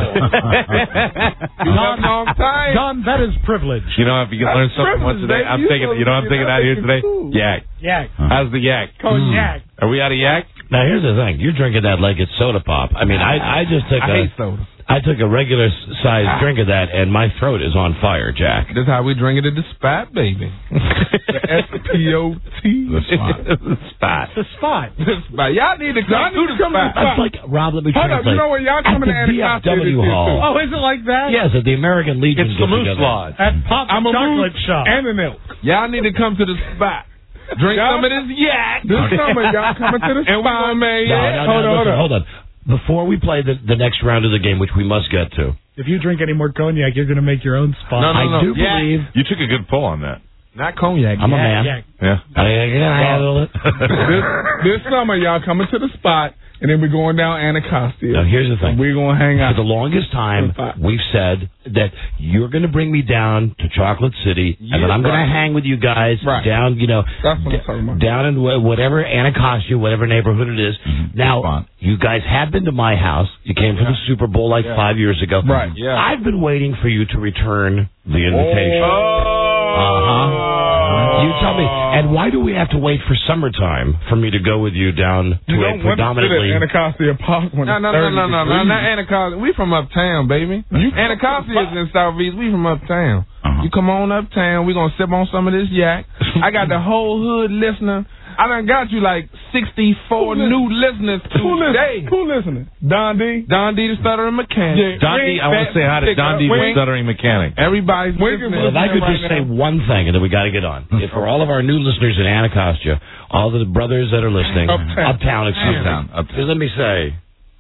You love long time. Don, that is privilege. You know, if you can learn That's something once a day, privilege, I'm baby. taking it. You know, what I'm taking out here today. Cool. Yak. Yak. How's the yak? Cognac. Are we out of yak? now, here's the thing. You're drinking that like it's soda pop. I mean, I, I just took I a, hate soda. I took a regular sized drink of that, and my throat is on fire, Jack. That's how we drink it at the spot, baby. The S P O T. The spot. The spot. The spot. The spot. Y'all need to come Y'all to need the to come to the spot. That's like, Rob, let me Hold up. translate. You know what? Y'all At coming the to B F Anacostia this W year, Hall. too. Oh, is it like that? Yes, at the American Legion. It's the Moose get-together. Lodge. At Pop I'm a Chocolate moose Shop. and an elk. Y'all need to come to the spot. Drink Y'all- some of this yak. This summer, y'all coming to the And we spot, gonna make No, it. no, no, Hold on, listen, hold hold on. Before we play the, the next round of the game, which we must get to, If you drink any more cognac, you're going to make your own spot. No, no, I no. do Yak. believe You took a good pull on that. Not cognac. I'm a Yak, man. yak. Yeah. I, I can handle it. this, this summer, y'all coming to the spot, and then we're going down Anacostia. Now, here's the thing. We're going to hang For out. the longest time, we've said that you're going to bring me down to Chocolate City, and then I'm going right. to hang with you guys Right. down, you know, That's what I'm talking about. down in wh- whatever Anacostia, whatever neighborhood it is. Now, Fun. you guys have been to my house. You came for the Super Bowl like Yeah. five years ago. Right. Yeah. I've been waiting for you to return the invitation. Oh. Uh-huh. You tell me. And why do we have to wait for summertime for me to go with you down to You a don't want to sit predominantly... at Anacostia Park when No, it's no, no, thirty no, no, no, degrees. not Anacostia. We from uptown, baby. Anacostia is in Southeast. We from uptown. Uh-huh. You come on uptown. We gonna sip on some of this yak. I got the whole hood listening. I done got you like sixty-four Who listen- new listeners Who today. listening? Who listening? Don D? Don D, the stuttering mechanic. Don D, I want to say hi to Don D, the stuttering mechanic. Everybody's Wiggins listening. Well, if I could right just now. say one thing, and then we got to get on. If for all of our new listeners in Anacostia, all the brothers that are listening, Uptown. uptown, excuse Uptown, me, uptown. just let me say,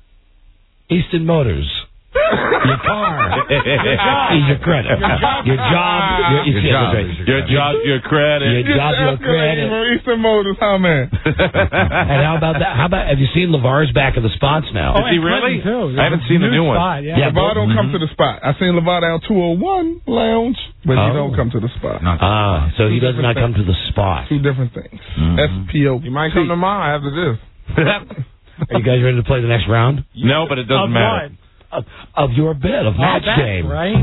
Easton Motors, your car, is your credit, your job, your, Your yeah, job, that's right. your job, your credit. Your job, your credit. From Eastern Motors, huh, man? And how about that? How about have you seen LeVar's back of the spots now? Oh, Is he and really? Clinton, too. I haven't seen the new one. Spot, yeah. Yeah, LeVar don't come Mm-hmm. to the spot. I seen LeVar down two oh one Lounge, but he Oh. don't come to the spot. Ah, so he does not come to the spot. Two different things. Mm-hmm. S P O. You might come tomorrow after this. Are you guys ready to play the next round? No, but it doesn't Of matter. what? Of, of your bid, of Oh, match that's game. right.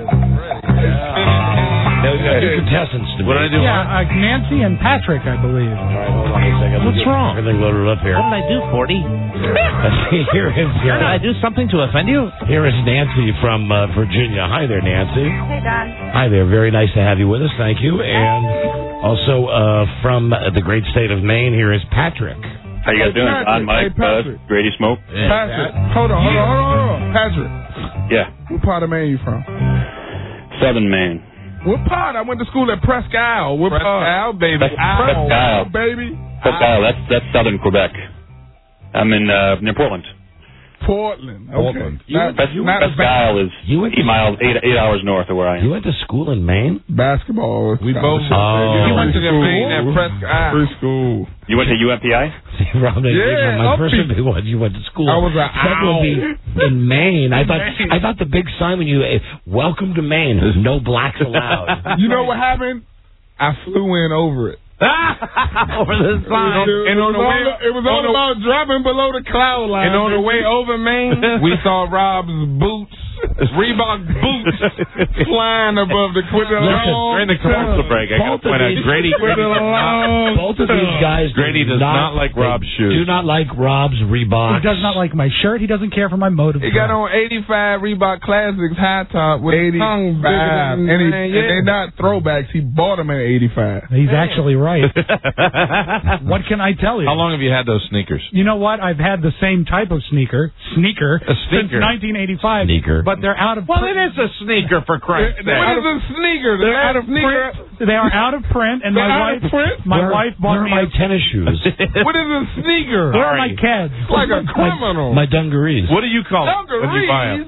Now, we got two contestants to What did I do? Yeah, uh, Nancy and Patrick, I believe. All right, hold on a second. What's Let's get wrong? Everything loaded up here. What did I do, Forty? here is Did I do something to offend you? here is Nancy from uh, Virginia. Hi there, Nancy. Hey, Don. Hi there. Very nice to have you with us. Thank you. And also uh, from uh, the great state of Maine, here is Patrick. How you guys Hey, doing? Patrick. Don, Mike, Hey, Patrick. Buzz, Grady Smoke. Patrick, hold on, hold on, hold on, hold on. Patrick, Yeah, what part of Maine you from? Southern Maine. What part? I went to school at Presque Isle. What Presque part? Isle, baby. Presque Presque Isle. Isle, baby. Presque Isle. That's that's Southern Quebec. I'm in uh, near Portland. Portland. Okay. Portland. Not, Presque, not Presque Isle is You went eight to- miles, eight eight hours north of where I am. You went to school in Maine? basketball. We both. Oh. You went to the Maine at Presque Isle. Preschool. You went to U M P I? See, Rob, Yeah, my I'll first be- would be what you went to school. I was a That would be in Maine. I thought I thought the big sign when you uh, welcome to Maine, no blacks allowed. You know what happened? I flew in over it. Over the sign. It, And it on was the way- all, it was all on the- about dropping below the cloud line. And on the way over Maine, we saw Rob's boots, Reebok boots, flying above the Listen, During the commercial break, I got to point out Grady. With a long Both of these guys. Grady does not like they Rob's shoes. Do not like Rob's Reebok. He does not like my shirt. He doesn't care for my motive. He got on eighty-five Reebok Classics high top with a tongue bigger eighty-five, than and, he, man, and yeah. they're not throwbacks. He bought them at eighty-five. He's actually right. What can I tell you? How long have you had those sneakers? You know what? I've had the same type of sneaker, sneaker, A since sneaker. nineteen eighty-five. Sneaker. But they're out of Well, print. it is a sneaker for Christ's sake. What is a sneaker? They're out of print. They are out of print, and They're my out wife, of print? my where, wife bought where are me. my a- tennis shoes? What is a sneaker? Where are my kids? Like a criminal. my dungarees. What do you call them when you buy them? Dungarees?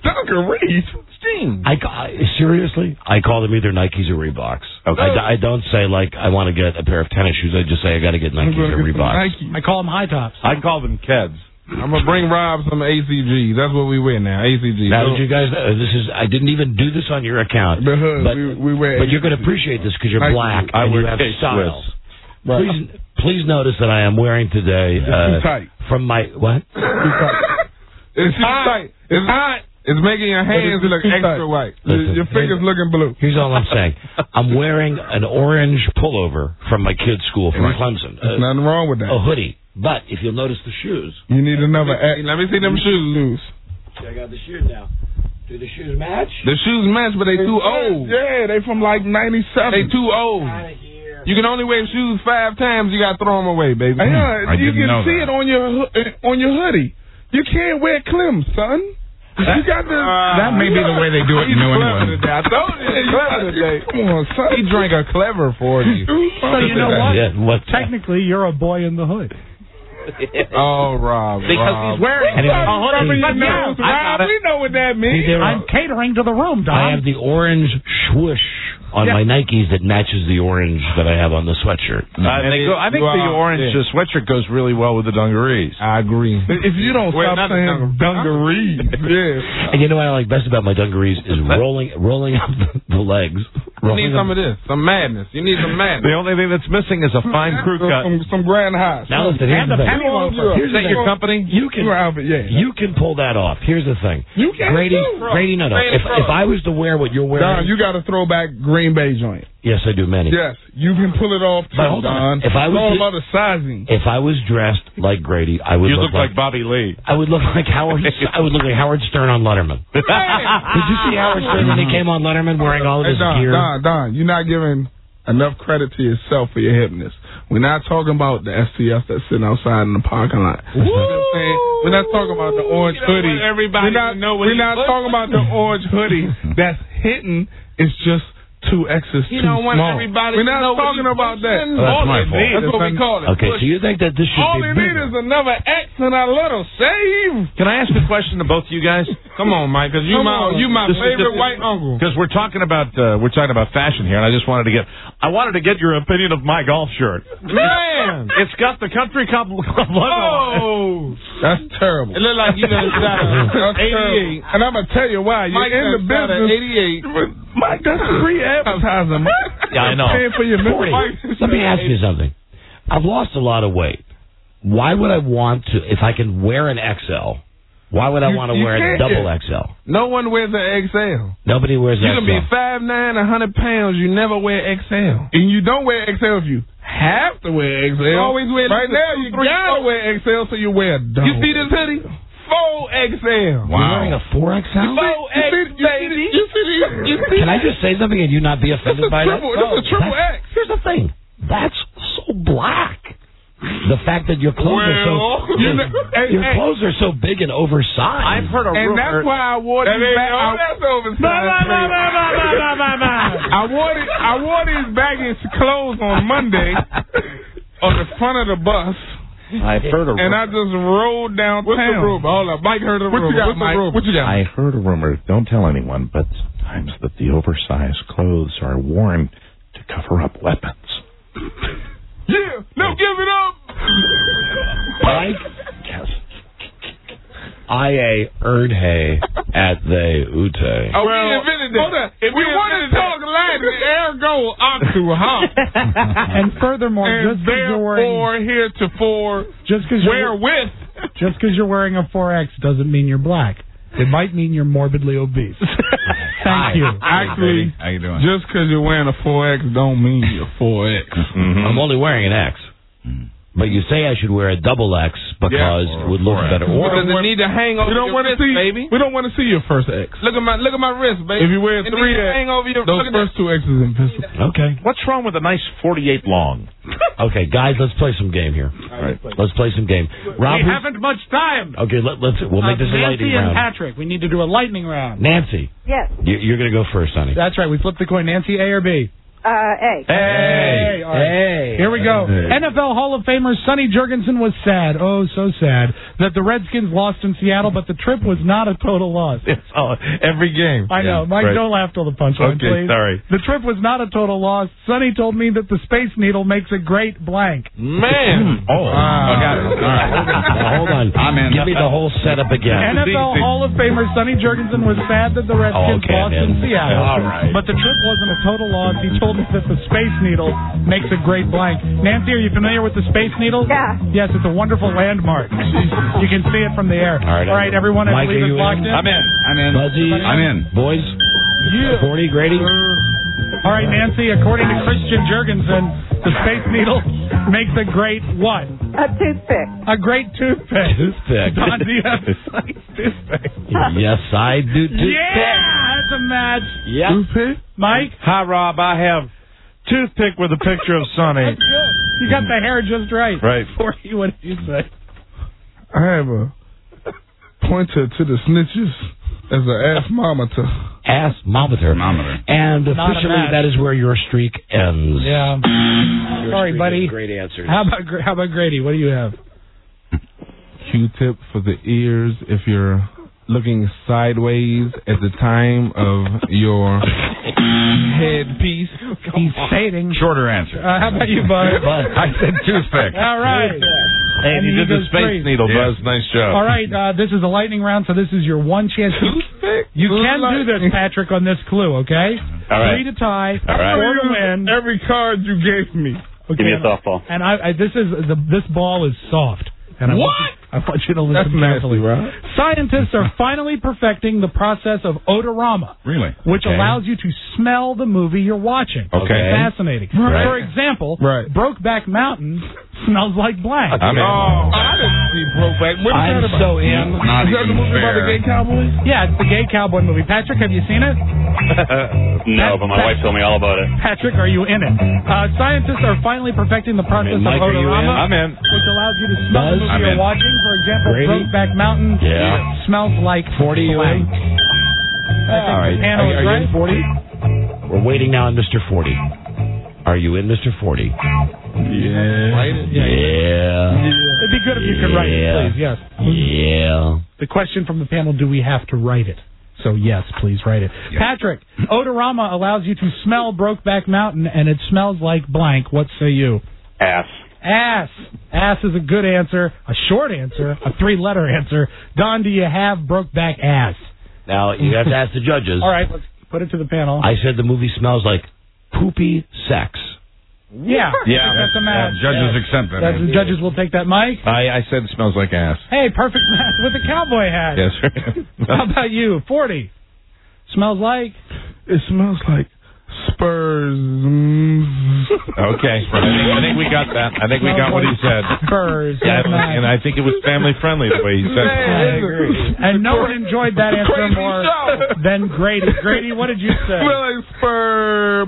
Dungarees? Jeans. I, I seriously, I call them either Nikes or Reeboks. Okay. I, I don't say like I want to get a pair of tennis shoes. I just say I got to get Nikes or Reeboks. I call them high tops. I call them Keds. I'm gonna bring Rob some A C G. That's what we wear now. A C G. Now, did you guys? Uh, this is. I didn't even do this on your account. The hood. But, we, we wear. but you're going to appreciate this because you're Nike. black I and wear you have K-Swiss. style. Right. Please, please notice that I am wearing today It's uh, too tight. from my what? Too tight. It's too tight. It's hot. It's making your hands it's look too extra tight. white. Listen, your fingers looking blue. Here's all I'm saying. I'm wearing an orange pullover from my kid's school from Clemson. There's Uh, nothing wrong with that. a hoodie. But if you'll notice the shoes. You need another. Act. Let me see them shoes. Check out the shoes now. Do the shoes match? The shoes match, but they too old. Yeah, they from like ninety-seven. They too old. You can only wear shoes five times. You got to throw them away, baby. Yeah, I you didn't can know see that. it on your ho- on your hoodie. You can't wear Clem, son. You got the. Uh, that may be the way they do it in New England. I told you, he's clever today. Come on, son. He drank a clever forty. So you know what? Yeah, what? Technically, you're a boy in the hood. Oh, Rob. Because Rob. he's wearing Anyway, a hoodie. But Yeah, no, I got Rob, it. we know what that means. See, there I'm are- catering to the room, Don. I have the orange swoosh on Yeah. my Nikes that matches the orange that I have on the sweatshirt. Uh, they go, I think Well, the orange yeah. uh, sweatshirt goes really well with the dungarees. I agree. If you don't Wait, stop not the saying dungarees, yeah. And you know what I like best about my dungarees is rolling rolling up the legs. You rolling need them- some of this. Some madness. You need some madness. The only thing that's missing is a fine crew cut. Some, some grand highs. Now listen, here's And the a thing. penny loafer. Here's Is the that thing. your company? You can Your outfit, yeah. you can pull that off. Here's the thing. You can Grady, too. Grady, no, no. Say it If, pro. if I was to wear what you're wearing, Don, you got to throw back Green Bay joint. yes, I do many. Yes, you can pull it off too, But hold on. Don. If I It's was all to- about the sizing. If I was dressed like Grady, I would You look, look like Bobby Lee. I would look like Howard. I would look like Howard Stern on Letterman. Did you see Howard Stern when he came on Letterman wearing all of Hey, his Don, gear? Don, Don, you're not giving enough credit to yourself for your hipness. We're not talking about the S T S that's sitting outside in the parking lot. You know what I'm saying? We're not talking about the orange You know what? hoodie. Everybody we're not, know what we're he not looks talking about the orange hoodie that's hitting. It's just two X's You too don't want small. everybody We're to not know what talking you about that. pushing. Oh, that's All my they fault. need That's is what we an- call it. Okay, so you think that this should All be they need bigger. is another X and a little save. Can I ask a question to both of you guys? Come on, Mike, because you Come my on. you my This is favorite just- white uncle. Because we're talking about uh, we're talking about fashion here, and I just wanted to get I wanted to get your opinion of my golf shirt. Man, It's got the country club club logo. oh, That's terrible. it looked like you done shot That's a eighty-eight. terrible. And I'm gonna tell you why. You're Mike in the done shot a business. eighty-eight. Mike, that's free advertising. Yeah, I know. Paying for your Forty. memory. Let me ask you something. I've lost a lot of weight. Why would I want to, if I can wear an X L, why would I You- want to you wear a can't double get- X L? No one wears an X L. Nobody wears You X L. can be five nine, a hundred pounds. You never wear X L. And you don't wear X L if you have to wear X L. You always wear right at least now. two, You three, gotta four. wear X L, so you wear a double. You see this hoodie? Four X L. You're wearing a four X L? Four X, baby. You see these? You see Can I just say something and you not be offended by that? triple, this is a triple That's- X. Here's the thing. That's so black. The fact that your clothes are Well, so you know, hey, your hey. cothes are so big and oversized. I've heard a And rumor. that's why I wore these That ain't- back. oh, I- that's oversized. Bah, bah, bah, bah, bah, bah, bah, bah. I wore it, I wore these baggy clothes on Monday on the front of the bus. I've heard a And rumor. I just rode downtown. What's the rumor? Hold up, Mike heard the What you rumor. got, What's the Mike? rumor? What you got? I heard a rumor. Don't tell anyone, but sometimes that the oversized clothes are worn to cover up weapons. Yeah, no, give it up. Mike? Yes. I A earned hay at the Ute. Oh, Well, we invented that. hold on. If we we want to invented talk Latin, ergo octu hop. And furthermore, And just because you're wearing therefore heretofore just because you're wherewith. just because you're wearing a four X doesn't mean you're black. It might mean you're morbidly obese. Thank you. Actually, How you doing? just because you're wearing a four X don't mean you're four X. I'm only wearing an X. But you say I should wear a double X because Yeah. it would look better. Or Does it need to hang over We don't your want to wrist, see, baby? we don't want to see your first X. Look at my look at my wrist, baby. If you wear a It three needs to X, hang over your those look at first two X's invisible. okay, What's wrong with a nice forty-eight long? okay, guys, let's play some game here. All right. Let's play some game. Rob, we who's- haven't much time. okay, let, let's we'll make Uh, this a lightning Nancy and round. Patrick, we need to do a lightning round. Nancy, Yes. you, you're going to go first, honey. That's right. We flip the coin. Nancy, A or B? Uh, A. Hey. All right. Here we go. N F L Hall of Famer Sonny Jurgensen was sad, oh, so sad, that the Redskins lost in Seattle, but the trip was not a total loss. It's all, every game. I know. Yeah, Mike, right. don't laugh till the punchline, Okay, please. sorry. The trip was not a total loss. Sonny told me that the Space Needle makes a great blank. Man. Oh, I got it. All right. Now, hold on. I'm in. Give me the whole setup again. N F L Hall of Famer Sonny Jurgensen was sad that the Redskins Oh, okay, lost man. in Seattle, All right. but the trip wasn't a total loss. He told me that the Space Needle makes a great blank. Nancy, are you familiar with the Space Needle? Yeah. Yes, it's a wonderful landmark. You can see it from the air. All right, All right everyone, I Mike, believe are is you locked in? in. I'm in. I'm in. Buzzy, I'm in. Boys, Yeah. forty, Grady. All right, Nancy, according to Christian Jurgensen, the Space Needle makes a great what? A toothpick. A great toothpick. Toothpick. Don, do you have a Sonny toothpick? Yes, I do. Toothpick. Yeah, that's a match. Yep. Toothpick? Mike? Hi, Rob. I have toothpick with a picture of Sonny. That's good. You got the hair just right. Right. forty, what did you say? I have a pointer to the snitches as an ass-mometer. Ass-mometer. Thermometer. And Not a officially, match. that is where your streak ends. Yeah. Your Sorry, streak buddy. of Great answers. How about Gra- how about Grady? What do you have? Q-tip for the ears if you're looking sideways at the time of your headpiece. He's fading. Shorter answer. Uh, how about you, Bud? I said toothpick. All right. Hey, And you he did the goes Space free. Needle, Yeah. Buzz. Nice job. All right, uh, this is a lightning round, so this is your one chance. Toothpick? You can do this, Patrick, on this clue, okay? All right. Three to tie, All right. four to win. Every card you gave me. Okay, Give me a and- softball. And I, I this is the this ball is soft. And I What? Want you, I want you to That's listen carefully. nasty, right? Scientists are finally perfecting the process of odorama, Really? which Okay. allows you to smell the movie you're watching. Okay. Fascinating. Right. For example, Right. Brokeback Mountain smells like blank. I'm in. Oh, I didn't see Brokeback. What is I'm that about? so in. Not Is that the even movie about the fair. gay cowboy? Yeah, it's the gay cowboy movie. Patrick, have you seen it? No, but my wife told me all about it. Patrick, are you in it? Uh, scientists are finally perfecting the process in. Mike, of are you in? odorama, I'm in. which allows you to smell Buzz? the movie I'm you're in. watching. For example, Grady? Brokeback Mountain Yeah. smells like forty, you in? blank. I think All right. the panel Are, is are you right. in forty? We're waiting now on Mister forty. Are you in, Mister forty? Yeah. Right? Yeah. Yeah. It'd be good if you could write Yeah. it, please. Yes. Yeah. The question from the panel: do we have to write it? So yes, please write it. Yeah. Patrick, odorama allows you to smell Brokeback Mountain, and it smells like blank. What say you? Ass. Ass. Ass is a good answer, a short answer, a three-letter answer. Don, do you have Brokeback ass? Now, you have to ask the judges. All right, let's put it to the panel. I said the movie smells like poopy sex. Yeah. Yeah. That's a match. Judges accept that. That's, the judges will take that, Mike. I, I said it smells like ass. Hey, perfect match with a cowboy hat. Yes. How about you? forty. Smells like? It smells like Spurs. Mm. Okay. I think, I think we got that. I think we got what he said. Spurs. Yeah, That's nice. and I think it was family friendly the way he said it. I agree. And no one enjoyed that answer Crazy more show. than Grady. Grady, what did you say? Smell like Spurs.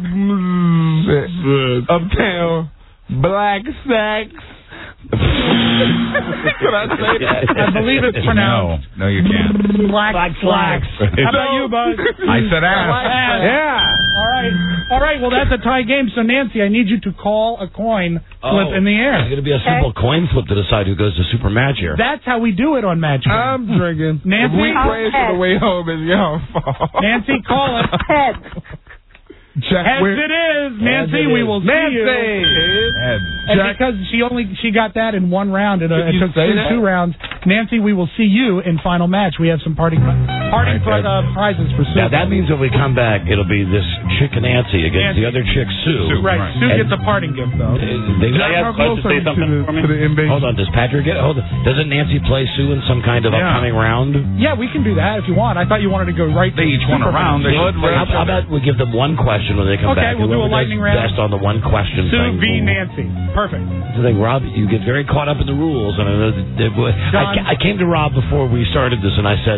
Uptown. Black Sacks. Can I say that? I believe it's pronounced. No, no, you can't. Black, Black slacks. slacks. How about you, Bud? I said ass. Ass. Yeah. All right. All right. Well, that's a tie game. So, Nancy, I need you to call a coin flip Oh. in the air. It's going to be a simple coin flip to decide who goes to super match here. That's how we do it on Match Game. I'm drinking. Nancy? If we crash on the way home, it's your fault. Nancy, call it. Head. Jack As Win- it is, Nancy, it we is. will see Nancy. you. Head. And because she only she got that in one round, and uh, Did it you took say two, that? two rounds. Nancy, we will see you in final match. We have some parting parting pri- uh, prizes for Sue. Now, that means when we come back, it'll be this chick Nancy against Nancy. the other chick, Sue. Right. Sue And gets a parting gift though. They, Can I ask Bud to say something to the, for me? to the invasion. hold on, does Patrick get? Hold on. Doesn't Nancy play Sue in some kind of Yeah. upcoming round? Yeah, we can do that if you want. I thought you wanted to go right. They to each won a Superman. round. They should play How, each how other. about we give them one question when they come Okay, back? we'll do a Whoever lightning does round. best on the one question Sue thing. v. Nancy. Perfect. That's the thing, Rob, you get very caught up in the rules, and I, know that- that- I, John. I came to Rob before we started this, and I said,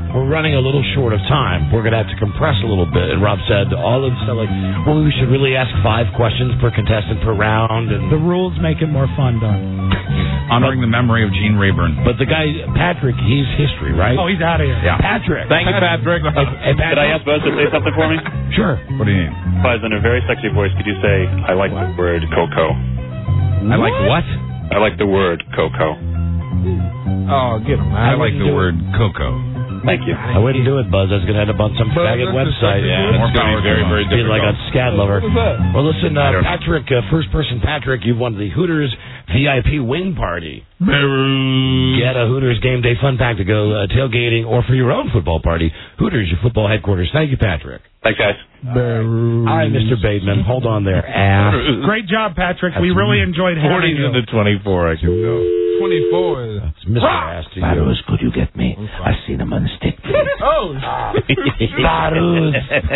we're running a little short of time. We're going to have to compress a little bit. And Rob said all of stuff like, well, we should really ask five questions per contestant per round. And the rules make it more fun, Don. Honoring the memory of Gene Rayburn. But the guy, Patrick, he's history, right? Oh, he's out of here. Yeah. Patrick. Thank you, Patrick. Hey, hey, Patrick. Could I ask Buzz to say something for me? Sure. What do you mean? Buzz, in a very sexy voice, could you say, I like the word Coco? I like what? I like the word Coco. Oh, get him. I, I like the word Coco. Thank you. I wouldn't do it, Buzz. I was going to end up on some Buzz, faggot website. Yeah, more power. Very, very difficult. Like on Scad Lover. What was that? Well, listen, uh, Patrick, uh, first person Patrick, you've won the Hooters V I P wing party. Get a Hooters game day fun pack to go uh, tailgating or for your own football party. Hooters, your football headquarters. Thank you, Patrick. Thanks, guys. All right, Mister Bateman, hold on there. Ass. Great job, Patrick. We really enjoyed having forties you. into twenty-four, I can go. twenty-four is... It's Mister Ass to you. Barrows, could you get me? I seen him on the stick. Oh, Barrows.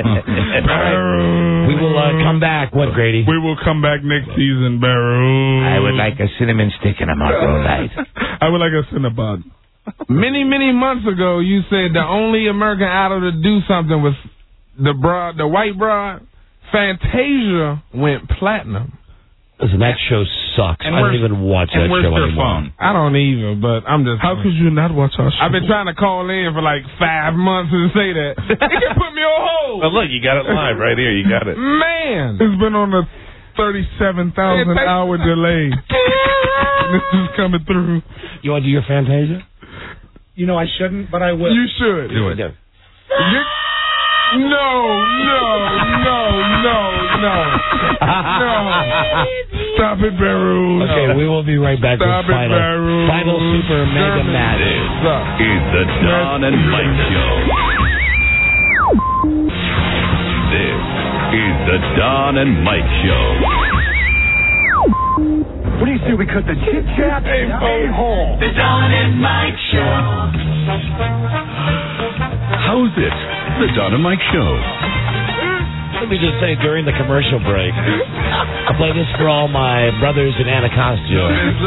We will uh, come back. What, Grady? we will come back next season, Barrow. I would like a cinnamon stick and a Marlboro Light. I would like a Cinnabon. Many, many months ago, you said the only American Idol to do something was the broad, the white broad. Fantasia went platinum. Listen, that show sucks. And I don't even watch that where's show their anymore. phone? I don't either, but I'm just... How could you not watch our show? I've been trying to call in for like five months and say that. It can put me on hold. Well, look, you got it live right here. You got it. Man. It's been on a thirty-seven thousand hour delay. This is coming through. You want to do your Fantasia? You know I shouldn't, but I will. You should. Do it. You, no, no, no, no, no. No. Stop it, Barrows. Okay, we will be right back Stop with it, final, Barrows. final Super Mega Madness. Is the Don and Mike Show. This is the Don and Mike Show. What do you say we cut the chit chat a-hole? The Don and Mike Show. How's it? The Don and Mike Show. Let me just say, during the commercial break, I play this for all my brothers in Anacostia.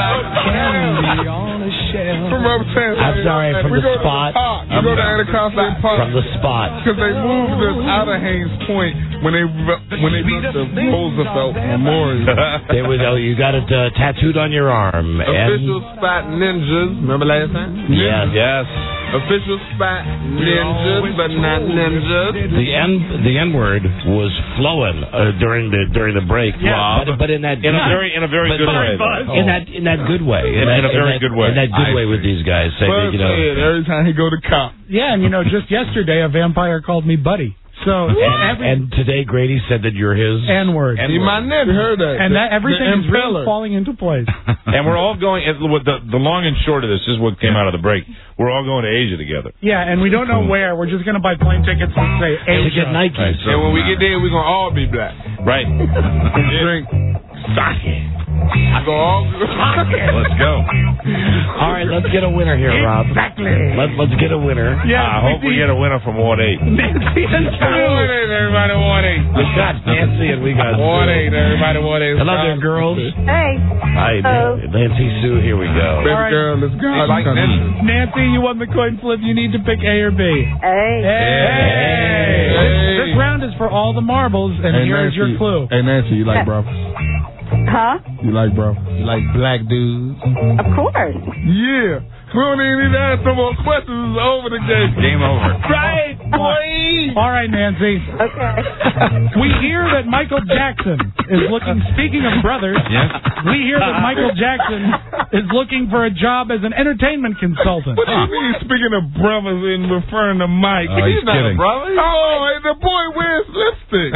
From upstairs. I'm sorry, from we the go spot. To the park. You go to Anacostia Park. From the spot. Because they moved us out of Haynes Point when they when they built the Roosevelt Memorial. There we go. You got it uh, tattooed on your arm. Official And, spot ninjas. Remember last time? yes. Yes. Official spot ninjas, but not ninjas. The N the N word was flowing uh, during the during the break. Yeah. But, but in that In a very, in a very but- good but- way. In that in that good way. In that, a very that, good way. In that good I way with see. these guys. Say that, you know. Every time he go to cop. Yeah, and you know, just yesterday a vampire called me buddy. So And, every and today Grady said that you're his. N-word. You might never heard that. And that everything The is really impeller. falling into place. And we're all going, and what the, the long and short of this is what came out of the break. We're all going to Asia together. Yeah, and we don't know where. We're just going to buy plane tickets and say to Asia. get Nikes. Right, so- And when we get there, we're going to all be black. Right. And drink sake. I go all Let's go. All right, let's get a winner here, Rob. Exactly. Let, let's get a winner. Yeah, I hope we get a winner from Ward eight. Nancy and Ward eight, everybody, Ward eight. We got Nancy and we got Ward Sue. eight, everybody, Ward eight. Hello there, girls. Hey. Hi, Hello. Nancy Sue. Here we go. Baby All right. girl, let's go. I like that. Nancy, you won the coin flip. You need to pick A or B. Hey. Hey. Hey. This round is for all the marbles, and Hey, here is your Nancy. clue. Hey, Nancy, you like bro? Huh? You like bro? You like black dudes? Of course. Yeah. We don't even need to ask no more questions. It's over the game. Game over. Right, boy. All right, Nancy. Okay. We hear that Michael Jackson is looking, speaking of brothers, Yes. we hear that Michael Jackson is looking for a job as an entertainment consultant. What do you mean, speaking of brothers and referring to Mike? Oh, he's not kidding. a brother. Oh, and the boy wears lipstick.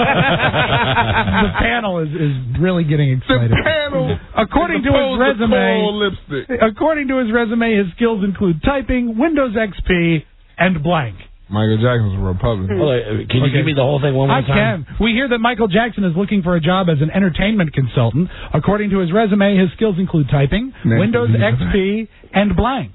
The panel is, is really getting excited. The panel. According to his supposed resume, call lipstick. according to his resume, his skills include typing, Windows X P, and blank. Michael Jackson's a Republican. Hold on, can you Okay. give me the whole thing one more I time? can. We hear that Michael Jackson is looking for a job as an entertainment consultant. According to his resume, his skills include typing, Nancy, Windows you know X P, and blank.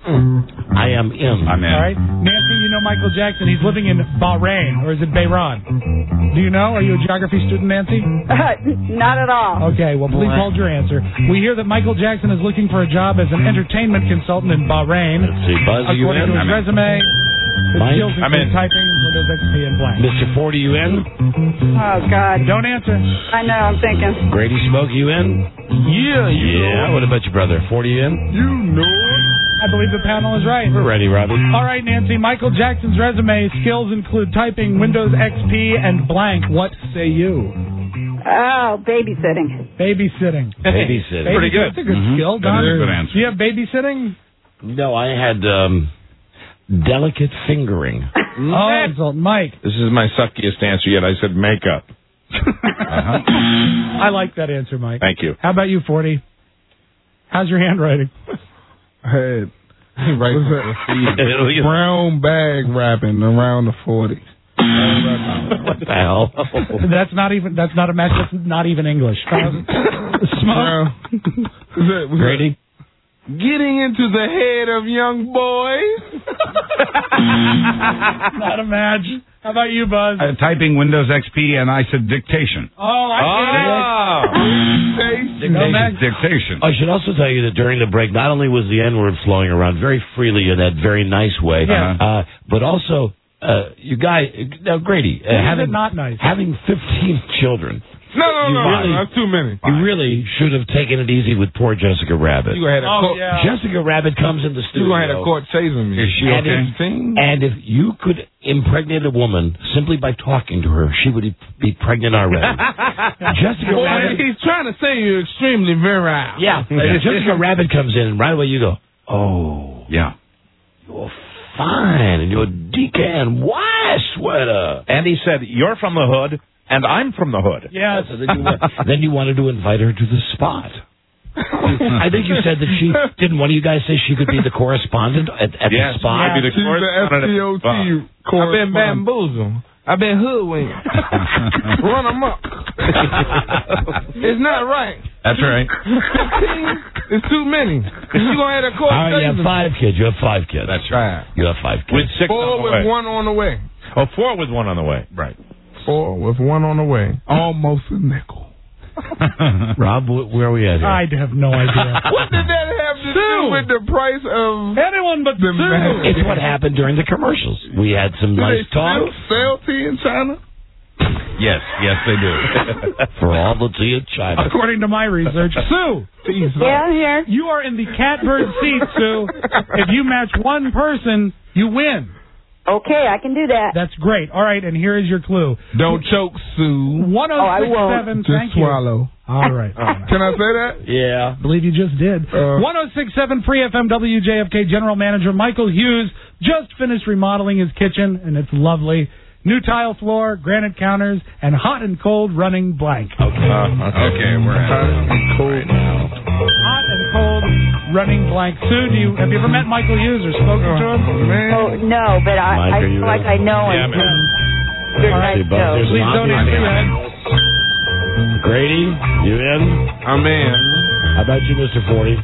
I am in. I'm in. All right, Nancy, you know Michael Jackson. He's living in Bahrain, or is it Bahrain? Do you know? Are you a geography student, Nancy? Not at all. Okay, well, please hold your answer. We hear that Michael Jackson is looking for a job as an entertainment consultant in Bahrain. Let's see, Buzz, are you According in? to his I'm in. resume, Mike? Skills I'm include in. typing, Windows X P, and blank. Mister Ford, are you in? Oh, God. Don't answer. I know, I'm thinking. Grady Smoke, you in? Yeah, you Yeah. What about your brother? Ford, are you in? You know it. I believe the panel is right. We're ready, Robbie. All right, Nancy. Michael Jackson's resume skills include typing, Windows X P, and blank. What say you? Oh, babysitting. Babysitting. Babysitting. Pretty good. That's a good Mhm. skill. That Don, is a good answer. do you have babysitting? No, I had um, delicate fingering. Oh, insult. Mike. This is my suckiest answer yet. I said makeup. Uh-huh. I like that answer, Mike. Thank you. How about you, Forty? How's your handwriting? I had right brown bag wrapping around the forty. What the hell? That's not even. That's not a match. That's not even English. Um, Smoke. Grady? Getting into the head of young boys. Not a match. How about you, Buzz? Uh, typing Windows X P, and I said dictation. Oh, I Ah. get it. No match. Dictation. I should also tell you that during the break, not only was the N-word flowing around very freely in that very nice way, Yeah. uh, but also, uh, you guys, now Grady, uh, Why is having, it not nice? having fifteen children, No, no, You no, really- that's too many. you really should have taken it easy with poor Jessica Rabbit. You had a Oh, court, yeah. Jessica Rabbit comes in the you studio. gonna have a court chasing me. Is she and, okay? if, and if you could impregnate a woman simply by talking to her, she would be pregnant already. Jessica Boy, Rabbit. he's trying to say you're extremely virile. Yeah, and Jessica Rabbit comes in, and right away you go, oh, Yeah. you're fine in your decan Y sweater. And he said, "You're from the hood, and I'm from the hood." Yes. So then, you wa- then you wanted to invite her to the spot. I think you said that she didn't. One of you guys say she could be the correspondent at, at Yes, the spot. I'd be the She's the correspondent at S T the O spot. T I've been bamboozled. I've been hoodwinked. Run them up. It's not right. That's right. fifteen is too many. You gonna have a court All right, you have chasing me. five kids. You have five kids. That's right. You have five kids. With six Four on the with way. one on the way. Oh, four with one on the way. Right. Four with one on the way. Almost a nickel. Rob, wh- where are we at here? I have no idea. What did that have to do with the price of Anyone but the Sue. man? It's what happened during the commercials. We had some Do nice they talk. still sell tea in China? Yes, yes, they do. For all the tea in China. According to my research, Sue, Yeah, I'm here. you are in the catbird seat, Sue. If you match one person, you win. Okay, I can do that. That's great. All right, and here is your clue. Don't choke, Sue. one oh six seven, Just thank swallow. you. All right. Can I say that? Yeah. I believe you just did. Uh, one oh six seven Free F M W J F K General Manager Michael Hughes just finished remodeling his kitchen, and it's lovely. New tile floor, granite counters, and hot and cold running blank. Okay. Okay, we're at it. Cold now. Hot and cold running blank. Sue, do you, have you ever met Michael Hughes or spoken to him? Man. Oh, no, but I, Mike, I are you feel like ready? I know Yeah, him. man. Good All night, right, Buzz, Joe. there's Please an don't obvious answer answer. that. Grady, you in? I'm in. How about you, Mister Forty?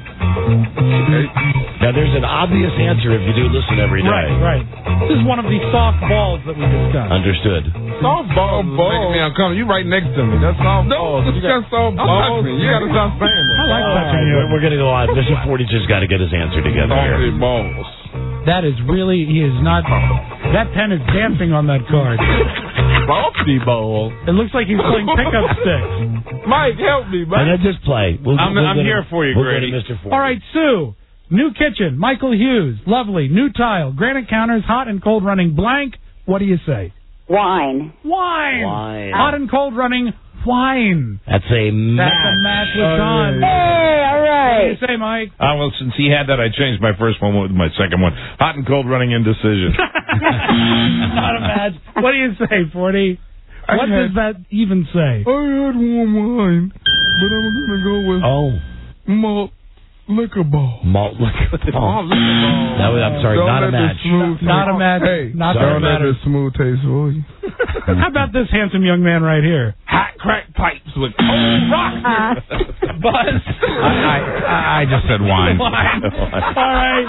Now, there's an obvious answer if you do listen every day. Right, right. This is one of the soft balls that we discussed. Understood. Softball balls. Me uncomfortable. You right next to me. That's softballs. Don't discuss softballs. You got to stop saying that. I like All touching right, you. we're, we're going to go on. Mister Forty just got to get his answer together here. Softball balls. That is really, he is not, that pen is dancing on that card. Softy ball. It looks like he's playing pickup sticks. Mike, help me, And man. then just play. We'll, I'm- we'll I'm go to- here for you, we'll Grady. Go to Mister Forty. All right, Sue. New kitchen, Michael Hughes. Lovely. New tile, granite counters, hot and cold running blank. What do you say? Wine. Wine. Wine. Hot and cold running wine. That's a match. That's a match with Oh, Don. yeah, Hey, all What right. do you say, Mike? Uh, well, since he had that, I changed my first one with my second one. Hot and cold running indecision. Not a match. What do you say, Forty? I What had- does that even say? I had warm wine, but I'm going to go with Oh, malt liquor ball. malt liquor. Malt liquor ball. No, I'm sorry, Don't not a let the match. smooth Not a taste- match. Hey, Not don't that let matter. the smooth taste fool you. How about this handsome young man right here? Hot crack pipes with cold rocks. Buzz. I, I, I just said wine. All right.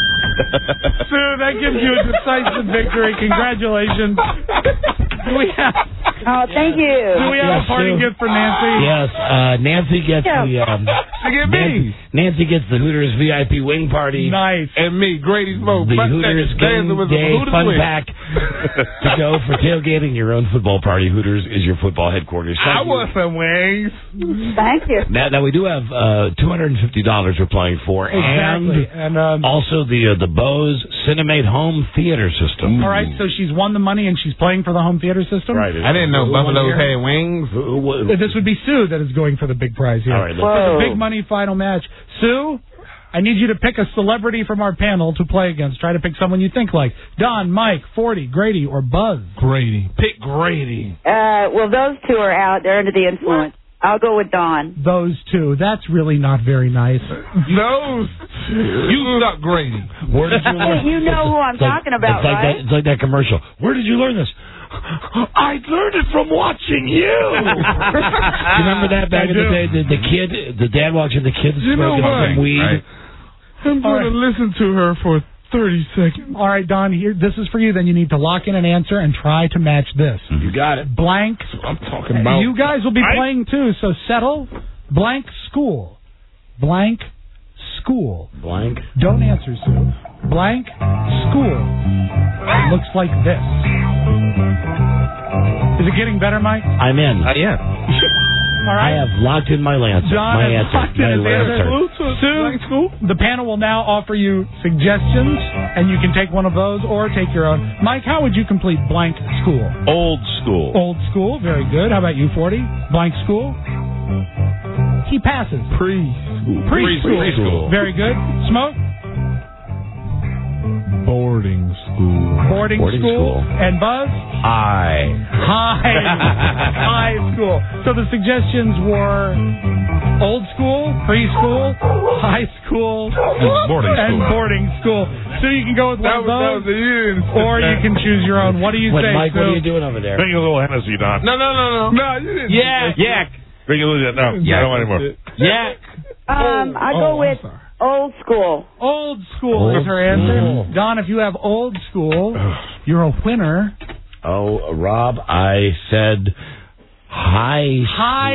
Sue, that gives you a decisive victory. Congratulations. Do we have, Oh, thank you. do we have Yes, a parting Sue. gift for Nancy? Yes, uh, Nancy gets Yeah. the um, She I get Nancy, me. Nancy gets the Hooters V I P wing party. Nice. And me, Grady Smoke. The Butt Hooters naked, Game dancing with the Day Hooters Fun wing. Pack to go for tailgating your own football party. Hooters is your football headquarters. Thank I you. want some wings. Thank you. Now, now we do have uh, two hundred fifty dollars we're playing for, Exactly. and, And um, also the uh, the Bose Cinemate home theater system. all right, so she's won the money and she's playing for the home theater system. Right. I didn't know Who Buffalo's won here? had wings. Who- who- This would be Sue that is going for the big prize here. All right, let's- for the Whoa. big money final match. Sue, I need you to pick a celebrity from our panel to play against. Try to pick someone you think like. Don, Mike, Forty, Grady, or Buzz. Grady. Pick Grady. Uh, well, those two are out. They're under the influence. I'll go with Don. Those two. That's really not very nice. Those. You suck, Grady. Where did you learn? You know who I'm It's like- talking about, it's like right? That, it's like that commercial. Where did you learn this? I learned it from watching you. You remember that back I in the do. day? The, the kid, the dad walks in, the kid You know smoking what? some weed. Right. I'm All going to right. listen to her for thirty seconds. All right, Don, here, this is for you. Then you need to lock in an answer and try to match this. You got it. Blank. I'm talking about. You guys will be I- playing too, so settle. Blank school. Blank school. Blank. Don't answer, Sue. Blank school. It looks like this. Is it getting better, Mike? I'm in. Uh, yeah. All right. I have locked in my answer. John my has answer. locked in My his answer. answer. Sue, the panel will now offer you suggestions, and you can take one of those or take your own. Mike, how would you complete blank school? Old school. Old school, very good. How about you, Forty? Blank school? He passes. Preschool. Preschool. Preschool. Very good. Smoke? Boarding school. Boarding, Boarding school. school. And Buzz? I. High. High school. So the suggestions were old school, preschool, high school, boarding and school. boarding school. So you can go with That one was, that of was the those, end. or you can choose your own. What do you What, say, Mike, Sue? what are you doing over there? Drink a little Hennessy, Don. No, no, no, no. No, you didn't. Yak. Yak. Drink a little. No, I don't want anymore. Yak. Um, I Oh, go I'm with sorry. old school. Old school Old is her answer. school. Don, if you have old school, you're a winner. Oh, Rob, I said high. High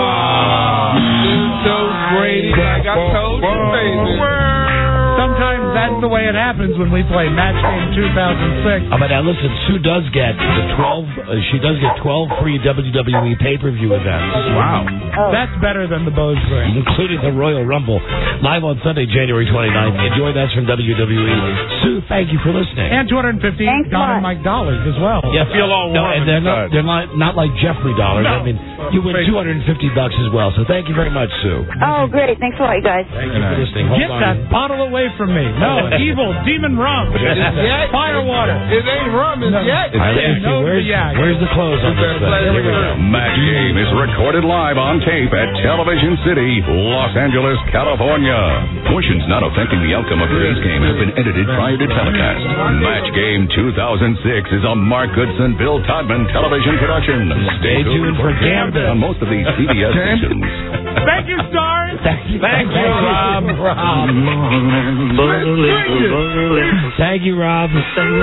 So Grady, like I told you, baby. Sometimes that's the way it happens when we play Match Game two thousand six. Oh, but now listen, Sue does get the twelve. Uh, she does get twelve free W W E pay-per-view events. Wow. Oh. That's better than the Bose ring. Including the Royal Rumble, live on Sunday, January twenty-ninth. Enjoy that from W W E. Sue, thank you for listening. And two hundred fifty Thanks a Don lot. and Mike dollars as well. Yeah, feel all no, warm and they're inside. not, they're not, not like Jeffrey dollars. No. I mean, you win two hundred fifty bucks as well. So thank you very much, Sue. Oh, great. Thanks a lot, you guys. Thank you for listening. Hold Get on. that bottle away from me. No, evil demon rum. Yak. Fire water. It ain't rum, it's No. yak. All right, let me see. No, Where's, yeah. where's the close on this thing? Here we go. Match Game is recorded live on tape at Television City, Los Angeles, California. Portions not affecting the outcome of today's game have been edited prior to telecast. Match Game two thousand six is a Mark Goodson, Bill Todman television production. Stay tuned for Gambit. on most of these C B S stations. Thank you, stars. Thank you, Thank you, Rob. Rob. Thank you, Rob.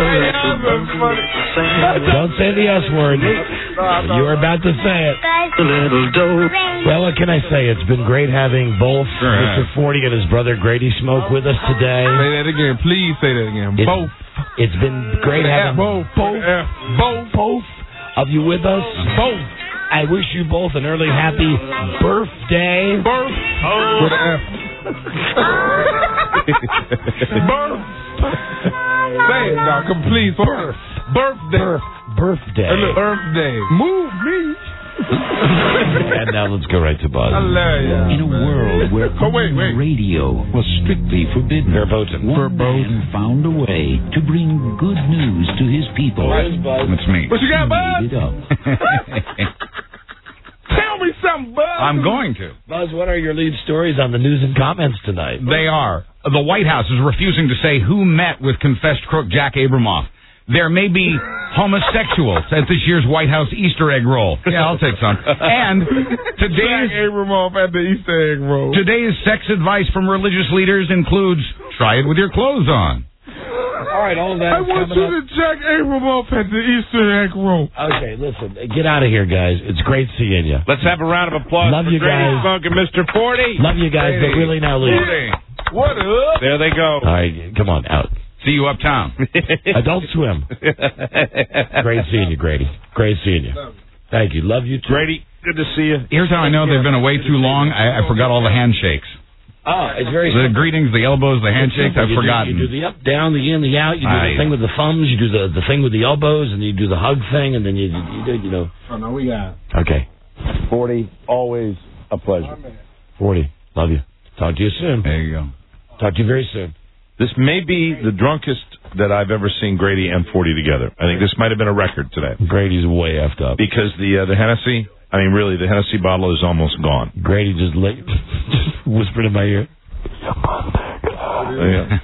Don't say the S word. You were about to say it. Well, what can I say? It's been great having both Mister Forty and his brother Grady Smoke with us today. Say that again. Please say that again. It's, Both. It's been great having Both. both, Both. both of you with us. Both. I wish you both an early happy birthday. Birth. With an F. Birth. Say it now, complete. Birth. Birthday. Birth. Birthday. Birthday. Move me. And now let's go right to Buzz. I love you. In a world where Oh, wait, wait. radio was strictly forbidden, Verboten. one man found a way to bring good news to his people. That's me. What you got, Buzz? Made it up. Tell me something, Buzz. I'm going to. Buzz, what are your lead stories on the news and comments tonight? They are. The White House is refusing to say who met with confessed crook Jack Abramoff. There may be homosexuals at this year's White House Easter egg roll. Yeah, I'll take some. And Jack today's Abramoff at the Easter egg roll. today's sex advice from religious leaders includes try it with your clothes on. All right, all of that. I want you to Jack Abramoff at the Easter egg room. Okay, listen, get out of here, guys. It's great seeing you. Let's have a round of applause Love for you Grady guys. Smoke and Mister Forty. Love you guys, but really now leave. What up? There they go. All right, come on, out. See you uptown. Adult Swim. Great seeing you, Grady. Great seeing you. Thank you. Love you too. Grady, good to see you. Here's how I know they've been away too long. I, I forgot all the handshakes. Oh, it's very The simple. greetings, the elbows, the handshakes, I've you forgotten. Do, you do the up, down, the in, the out. You do I- the thing with the thumbs. You do the, the thing with the elbows, and you do the hug thing, and then you you do, you know. Oh, no, we got Okay. Forty, always a pleasure. forty. Love you. Talk to you soon. There you go. Talk to you very soon. This may be the drunkest that I've ever seen Grady and Forty together. I think this might have been a record today. Grady's way effed up. Because the uh, the Hennessy, I mean, really, the Hennessy bottle is almost gone. Grady just, like, just whispered in my ear. Yeah.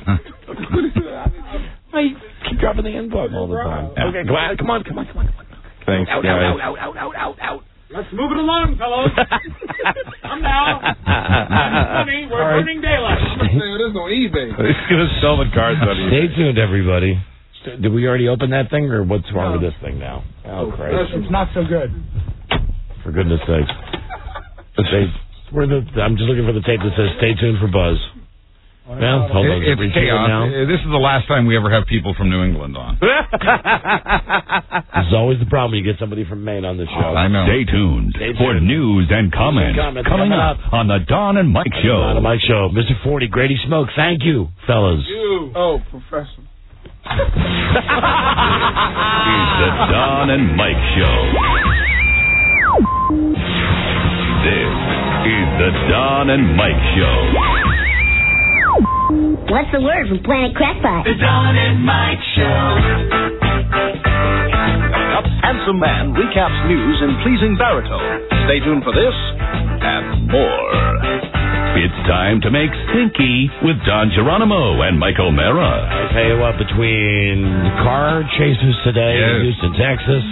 I keep dropping the N button all the time. Okay, come on, come on, come on, come on. Thanks, out, guys. out, out, out, out, out, out. Let's move it along, fellows. Come now. Honey, we're All right. burning daylight. this on eBay. He's going to sell the cards on Stay eBay. tuned, everybody. Did we already open that thing, or what's wrong with this thing now? Oh, Christ. It's not so good. For goodness sake. Stay, where the, I'm just looking for the tape that says, stay tuned for Buzz. Well, hold on. It- We it's take it chaos. now. Uh, This is the last time we ever have people from New England on. This is always the problem. You get somebody from Maine on the show. I know. Stay tuned Stay for tuned. news and comments, Comments coming coming up on the Don and Mike Show. On the Mike Show. Mister Forty, Grady Smoke, thank you, fellas. You. Oh, professional. It's the Don and Mike Show. This is the Don and Mike Show. What's the word from Planet Crackpot? The Don and Mike Show. Handsome man recaps news in pleasing baritone. Stay tuned for this and more. It's time to make Stinky with Don Geronimo and Mike O'Mara. I tell you what, between car chases today in Yes. Houston, Texas,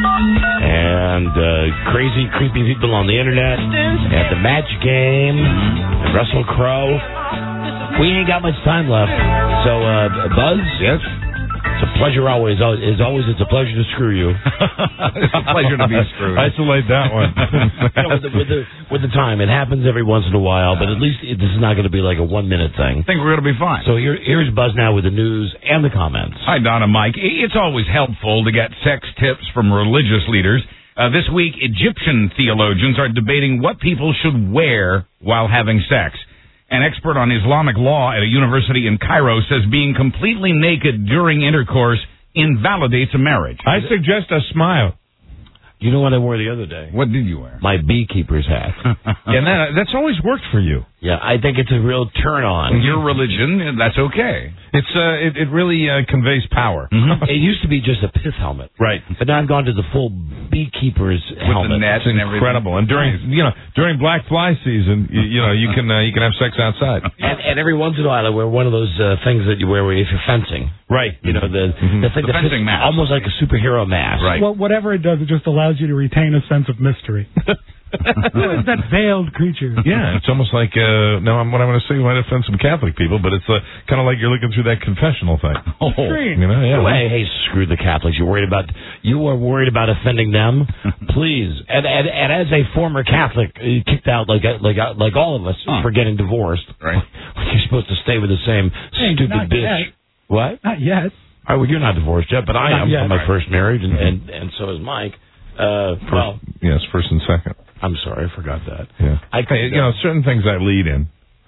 and uh, crazy, creepy people on the internet, and the match game, and Russell Crowe, we ain't got much time left. So, uh, Buzz? Yes? It's a pleasure always. As always, it's a pleasure to screw you. It's a pleasure to be screwed. Isolate that one. You know, with, the, with, the, with the time, it happens every once in a while, but at least it, this is not going to be like a one-minute thing. I think we're going to be fine. So here, here's Buzz now with the news and the comments. Hi, Don and Mike. It's always helpful to get sex tips from religious leaders. Uh, this week, Egyptian theologians are debating what people should wear while having sex. An expert on Islamic law at a university in Cairo says being completely naked during intercourse invalidates a marriage. I suggest a smile. You know what I wore the other day? What did you wear? My beekeeper's hat. And that, that's always worked for you. Yeah, I think it's a real turn on. Your religion, that's okay. It's uh, it, it really uh, conveys power. Mm-hmm. It used to be just a pith helmet. Right. But now I've gone to the full beekeeper's helmet. the net It's and everything. incredible. And during you know during black fly season, you, you know you can uh, you can have sex outside. And, and every once in a while I wear one of those uh, things that you wear if you're fencing. Right. You know, the, Mhm. the thing The that fencing fits mask. almost like a superhero mask. Right. Well, whatever it does, it just allows you to retain a sense of mystery. Who is that veiled creature? Yeah, it's almost like uh, now I'm, what I'm going to say might offend some Catholic people, but it's uh, kind of like you're looking through that confessional thing. Oh, you know, yeah. hey, hey, screw the Catholics. You're worried about you are worried about offending them, please. And, and and as a former Catholic, uh, kicked out like like like all of us Huh. for getting divorced. Right. You're supposed to stay with the same Hey, stupid not bitch. yet. What? Not yet. Oh, well, you're not divorced yet, but I Not am yet. from my Right. first marriage, and, and and so is Mike. Uh, well, Yes, first and second. I'm sorry, I forgot that. Yeah. I could, Hey, you know, certain things I lead in.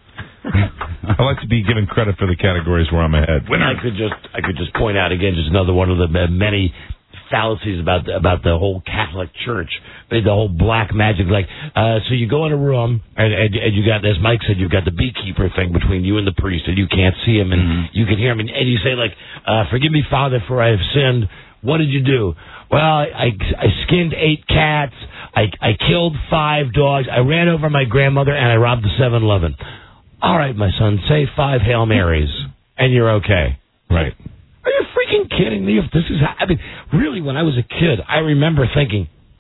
I like to be given credit for the categories where I'm ahead. I could just I could just point out again just another one of the many fallacies about the, about the whole Catholic Church, the whole black magic. Like, uh, so you go in a room and, and, and you got, as Mike said, you've got the beekeeper thing between you and the priest, and you can't see him, and mm-hmm. you can hear him, and, and you say like, uh, "Forgive me, Father, for I have sinned." What did you do? Well, I, I, I skinned eight cats. I, I killed five dogs. I ran over my grandmother, and I robbed the seven eleven. All right, my son, say five Hail Marys, and you're okay. Right. Are you freaking kidding me? If this is, I mean, really, when I was a kid, I remember thinking,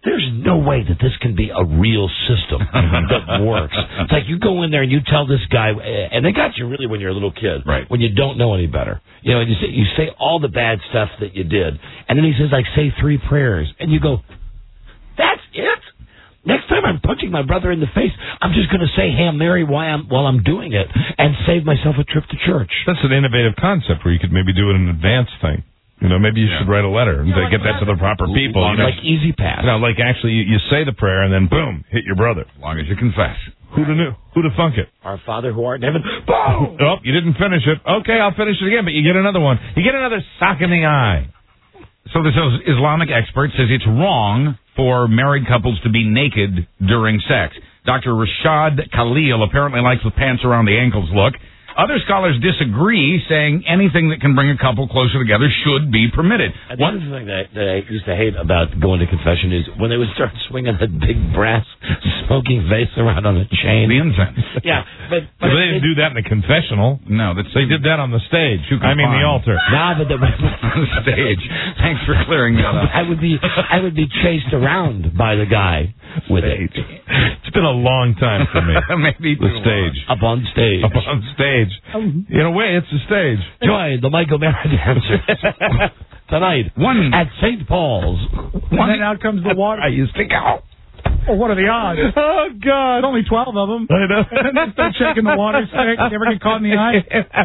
there's no way that this can be a real system that works. It's like you go in there and you tell this guy, and they got you really when you're a little kid, right? When you don't know any better. You know, you say, you say all the bad stuff that you did, and then he says, like, say three prayers, and you go, that's it? Next time I'm punching my brother in the face, I'm just going to say Hail Mary while I'm, while I'm doing it and save myself a trip to church. That's an innovative concept where you could maybe do it in an advance thing. You know, maybe you yeah. should write a letter and yeah, like get that to the proper people. Long, you know? Like Easy Pass. No, like actually you, you say the prayer and then boom, hit your brother. As long as you confess. Who'd have knew? Who'd have thunk it? Our Father who art in heaven. Boom! Oh, you didn't finish it. Okay, I'll finish it again, but you get another one. You get another sock in the eye. So this Islamic expert says it's wrong for married couples to be naked during sex. Doctor Rashad Khalil apparently likes the pants around the ankles look. Other scholars disagree, saying anything that can bring a couple closer together should be permitted. And the other thing that, that I used to hate about going to confession is when they would start swinging that big brass smoking vase around on a chain. The incense. Yeah, but, but well, they didn't do that in the confessional. No, that's, they did that on the stage. I mean, the altar. Nah, but the, on the stage. Thanks for clearing that up. I would be, I would be chased around by the guy with stage. it. It's been a long time for me. Maybe the stage. Up on stage. Up on stage. In a way, it's a stage. Join the Michael Mara dancers tonight one at Saint Paul's. And then out comes the water. I used to go. Oh, what are the odds? Oh, God. There's only twelve of them. I know. And then they start shaking the water stick. You ever get caught in the eye?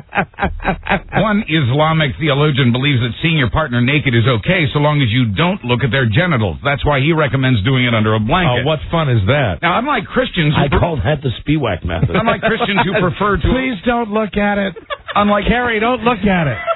One Islamic theologian believes that seeing your partner naked is okay so long as you don't look at their genitals. That's why he recommends doing it under a blanket. Oh, what fun is that? Now, unlike Christians... I call that the Spiewak method. Unlike Christians who prefer to... Please don't look at it. Unlike Carrie, don't look at it.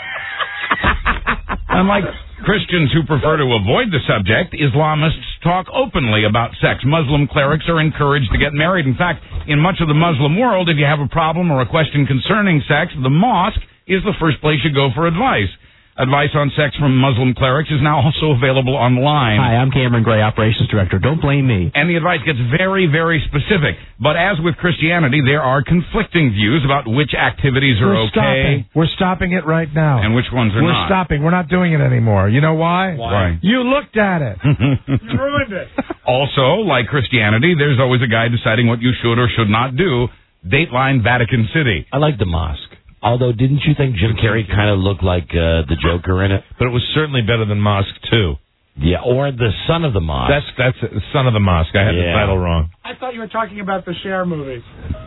Unlike Christians who prefer to avoid the subject, Islamists talk openly about sex. Muslim clerics are encouraged to get married. In fact, in much of the Muslim world, if you have a problem or a question concerning sex, the mosque is the first place you go for advice. Advice on sex from Muslim clerics is now also available online. Hi, I'm Cameron Gray, Operations Director. Don't blame me. And the advice gets very, very specific. But as with Christianity, there are conflicting views about which activities are We're okay. Stopping. We're stopping it right now. And which ones are We're not. We're stopping. We're not doing it anymore. You know why? Why? You looked at it. You ruined it. Also, like Christianity, there's always a guy deciding what you should or should not do. Dateline Vatican City. I like the mosque. Although, didn't you think Jim Carrey kind of looked like uh, the Joker in it? But it was certainly better than Mosque two. Yeah, or the Son of the Mosque. That's that's it, Son of the Mosque. I had yeah. the title wrong. I thought you were talking about the Cher movie.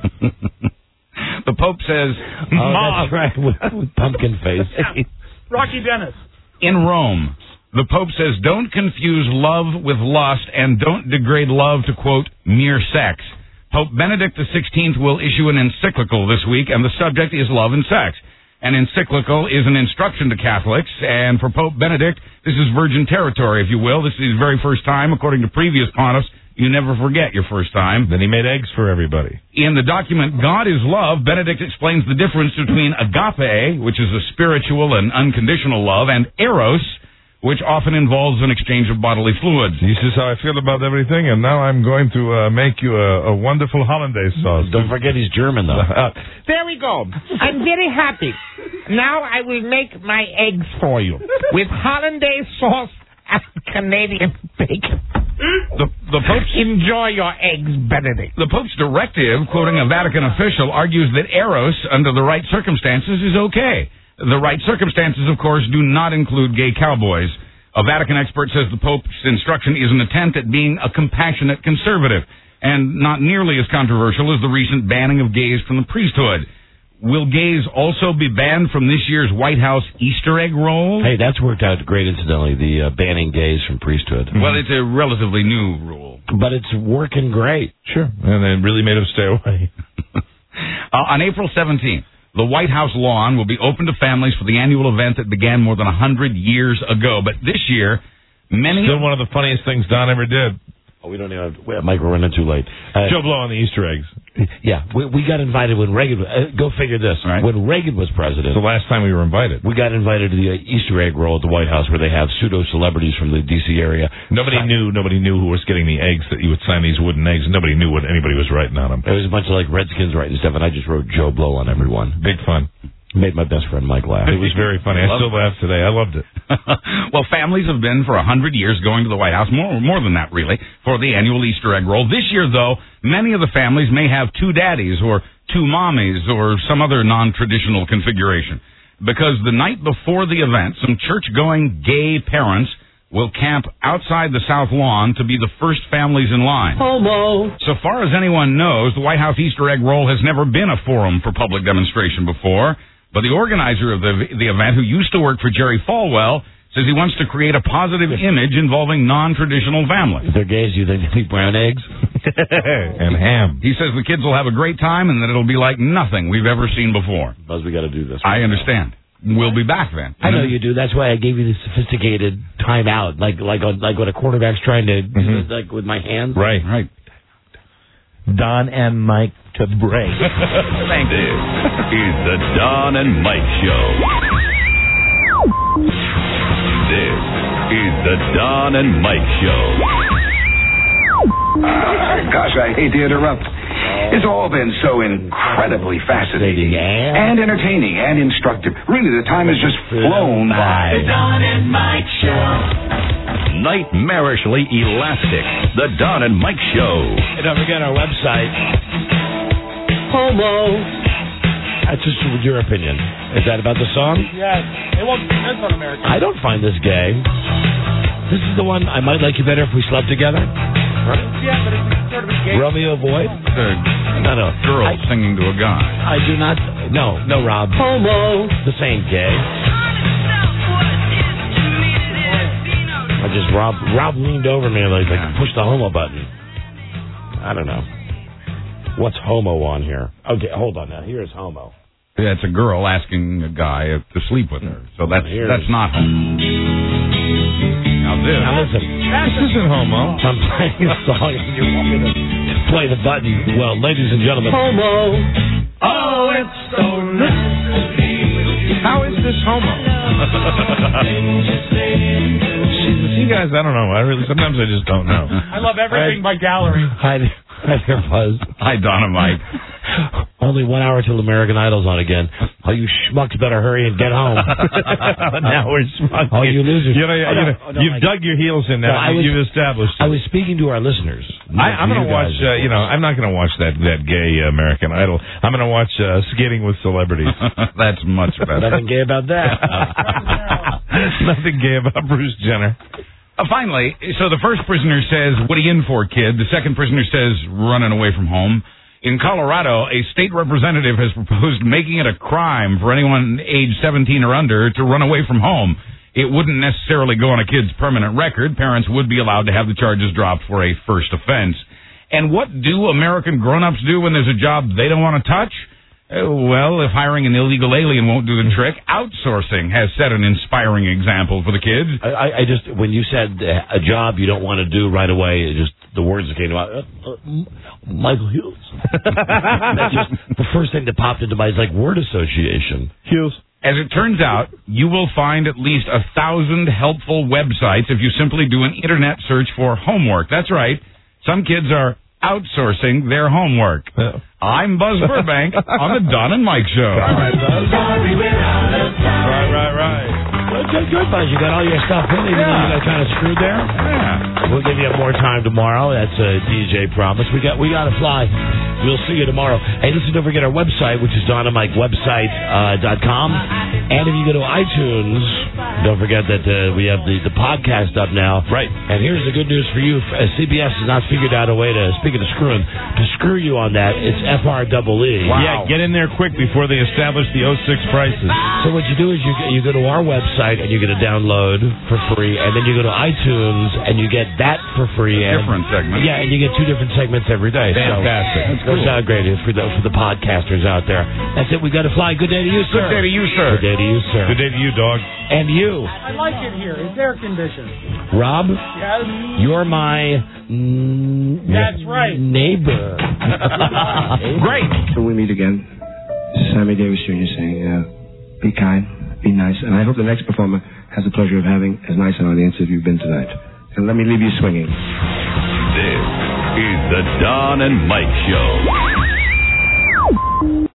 The Pope says, oh, that's right, with, with pumpkin face. Yeah. Rocky Dennis. In Rome, the Pope says, don't confuse love with lust and don't degrade love to, quote, mere sex. Pope Benedict the sixteenth will issue an encyclical this week, and the subject is love and sex. An encyclical is an instruction to Catholics, and for Pope Benedict, this is virgin territory, if you will. This is his very first time. According to previous pontiffs, you never forget your first time. Then he made eggs for everybody. In the document, God is Love, Benedict explains the difference between agape, which is a spiritual and unconditional love, and eros, which often involves an exchange of bodily fluids. This is how I feel about everything, and now I'm going to uh, make you a, a wonderful hollandaise sauce. Don't forget he's German, though. Uh, there we go. I'm very happy. Now I will make my eggs for you with hollandaise sauce and Canadian bacon. The, the Pope's, Enjoy your eggs, Benedict. The Pope's directive, quoting a Vatican official, argues that eros, under the right circumstances, is okay. The right circumstances, of course, do not include gay cowboys. A Vatican expert says the Pope's instruction is an attempt at being a compassionate conservative, and not nearly as controversial as the recent banning of gays from the priesthood. Will gays also be banned from this year's White House Easter egg roll? Hey, that's worked out great, incidentally, the uh, banning gays from priesthood. Well, it's a relatively new rule. But it's working great. Sure. And they really made them stay away. uh, on April seventeenth, the White House lawn will be open to families for the annual event that began more than one hundred years ago. But this year, many... Still one of the funniest things Don ever did. Oh, we don't even have... Well, Mike, we're running too late. Uh, Joe Blow on the Easter eggs. Yeah, we, we got invited when Reagan... Uh, go figure this. Right. When Reagan was president... It's the last time we were invited. We got invited to the uh, Easter egg roll at the White House where they have pseudo-celebrities from the D C area. Nobody Sign- knew Nobody knew who was getting the eggs, that you would sign these wooden eggs. Nobody knew what anybody was writing on them. There was a bunch of, like, Redskins writing stuff, and I just wrote Joe Blow on everyone. Big fun. Made my best friend Mike laugh. It was very funny. I still laugh today. I loved it. Well, families have been for a hundred years going to the White House, more more than that really, for the annual Easter egg roll. This year, though, many of the families may have two daddies or two mommies or some other non-traditional configuration. Because the night before the event, some church-going gay parents will camp outside the South Lawn to be the first families in line. Homo. So far as anyone knows, the White House Easter egg roll has never been a forum for public demonstration before. But the organizer of the the event, who used to work for Jerry Falwell, says he wants to create a positive image involving non-traditional families. If they're gays, you think they eat brown eggs? And ham. He says the kids will have a great time and that it'll be like nothing we've ever seen before. Buzz, we got to do this. I understand. We'll be back then. I know you do. That's why I gave you the sophisticated timeout, like like a, like what a quarterback's trying to mm-hmm. like with my hands. Right, right. Don and Mike to break. Thank you. This is the Don and Mike Show. This is the Don and Mike Show. Uh, gosh, I hate to interrupt. It's all been so incredibly fascinating and entertaining and instructive. Really, the time has just flown by. The Don and Mike Show. Nightmarishly elastic. The Don and Mike Show. And don't forget our website. Homo. That's just your opinion. Is that about the song? Yes. It won't depend on America. I don't find this gay. This is the one, I might like you better if we slept together. Right? Yeah, but it's sort of a gay. Romeo Void? No, no. Girl I, singing to a guy. I do not. No, no, Rob. Homo. The same gay. I just, Rob Rob leaned over me and like, like push the homo button. I don't know. What's homo on here? Okay, hold on now. Here's homo. Yeah, it's a girl asking a guy to sleep with her. So that's Here's that's not homo. Now this. Now listen. This isn't homo. I'm playing a song and you want me to play the button. Well, ladies and gentlemen. Homo. Oh, it's so nice. How is this homo? See, guys, I don't know. I really sometimes I just don't know. I love everything by Gallery. Hi, hi there, Buzz. Hi, Donna Mike. Only one hour till American Idol's on again. All you schmucks better hurry and get home. Now we're schmucks. All you losers. You know, you know, oh, no, oh, no, you've I, dug your heels in now. No, I was, you've established. I was speaking to our listeners. I, I'm going to watch, uh, you know, I'm not going to watch that, that gay uh, American Idol. I'm going to watch uh, Skating with Celebrities. That's much better. Nothing gay about that. Nothing gay about Bruce Jenner. Uh, finally, so the first prisoner says, "What are you in for, kid?" The second prisoner says, "Running away from home." In Colorado, a state representative has proposed making it a crime for anyone age seventeen or under to run away from home. It wouldn't necessarily go on a kid's permanent record. Parents would be allowed to have the charges dropped for a first offense. And what do American grown-ups do when there's a job they don't want to touch? Uh, well, if hiring an illegal alien won't do the trick, outsourcing has set an inspiring example for the kids. I, I, I just, when you said a job you don't want to do right away, it just the words that came out, uh, uh, Michael Hughes. That's just the first thing that popped into my, it's like word association. Hughes. As it turns out, you will find at least a thousand helpful websites if you simply do an internet search for homework. That's right. Some kids are outsourcing their homework. Uh, I'm Buzz Burbank on the Don and Mike Show. All right, Buzz. Right, right, right. Well, good, good, Buzz. You got all your stuff in. Even though you got kind of screwed there. Yeah. We'll give you more time tomorrow. That's a D J promise. We got we got to fly. We'll see you tomorrow. Hey, listen, don't forget our website, which is Don and Mike Website uh, dot com. And if you go to iTunes, don't forget that uh, we have the, the podcast up now. Right. And here's the good news for you. Uh, C B S has not figured out a way to, speaking of screwing, to screw you on that. It's F R double E. Wow. Yeah, get in there quick before they establish the oh six prices. So what you do is you you go to our website and you get a download for free, and then you go to iTunes and you get that for free. A different segment. Yeah, and you get two different segments every day. Fantastic. So, works out great for the, for the podcasters out there. That's it. We got to fly. Good day to you, sir. Good day to you, sir. Good day to you, sir. Good day to you, dog. And you. I like it here. It's air conditioned. Rob, Yes. you're my mm, That's right. neighbor. Great. So we meet again. Sammy Davis Junior saying, uh, be kind, be nice, and I hope the next performer has the pleasure of having as nice an audience as you've been tonight. And let me leave you swinging. This is the Don and Mike Show.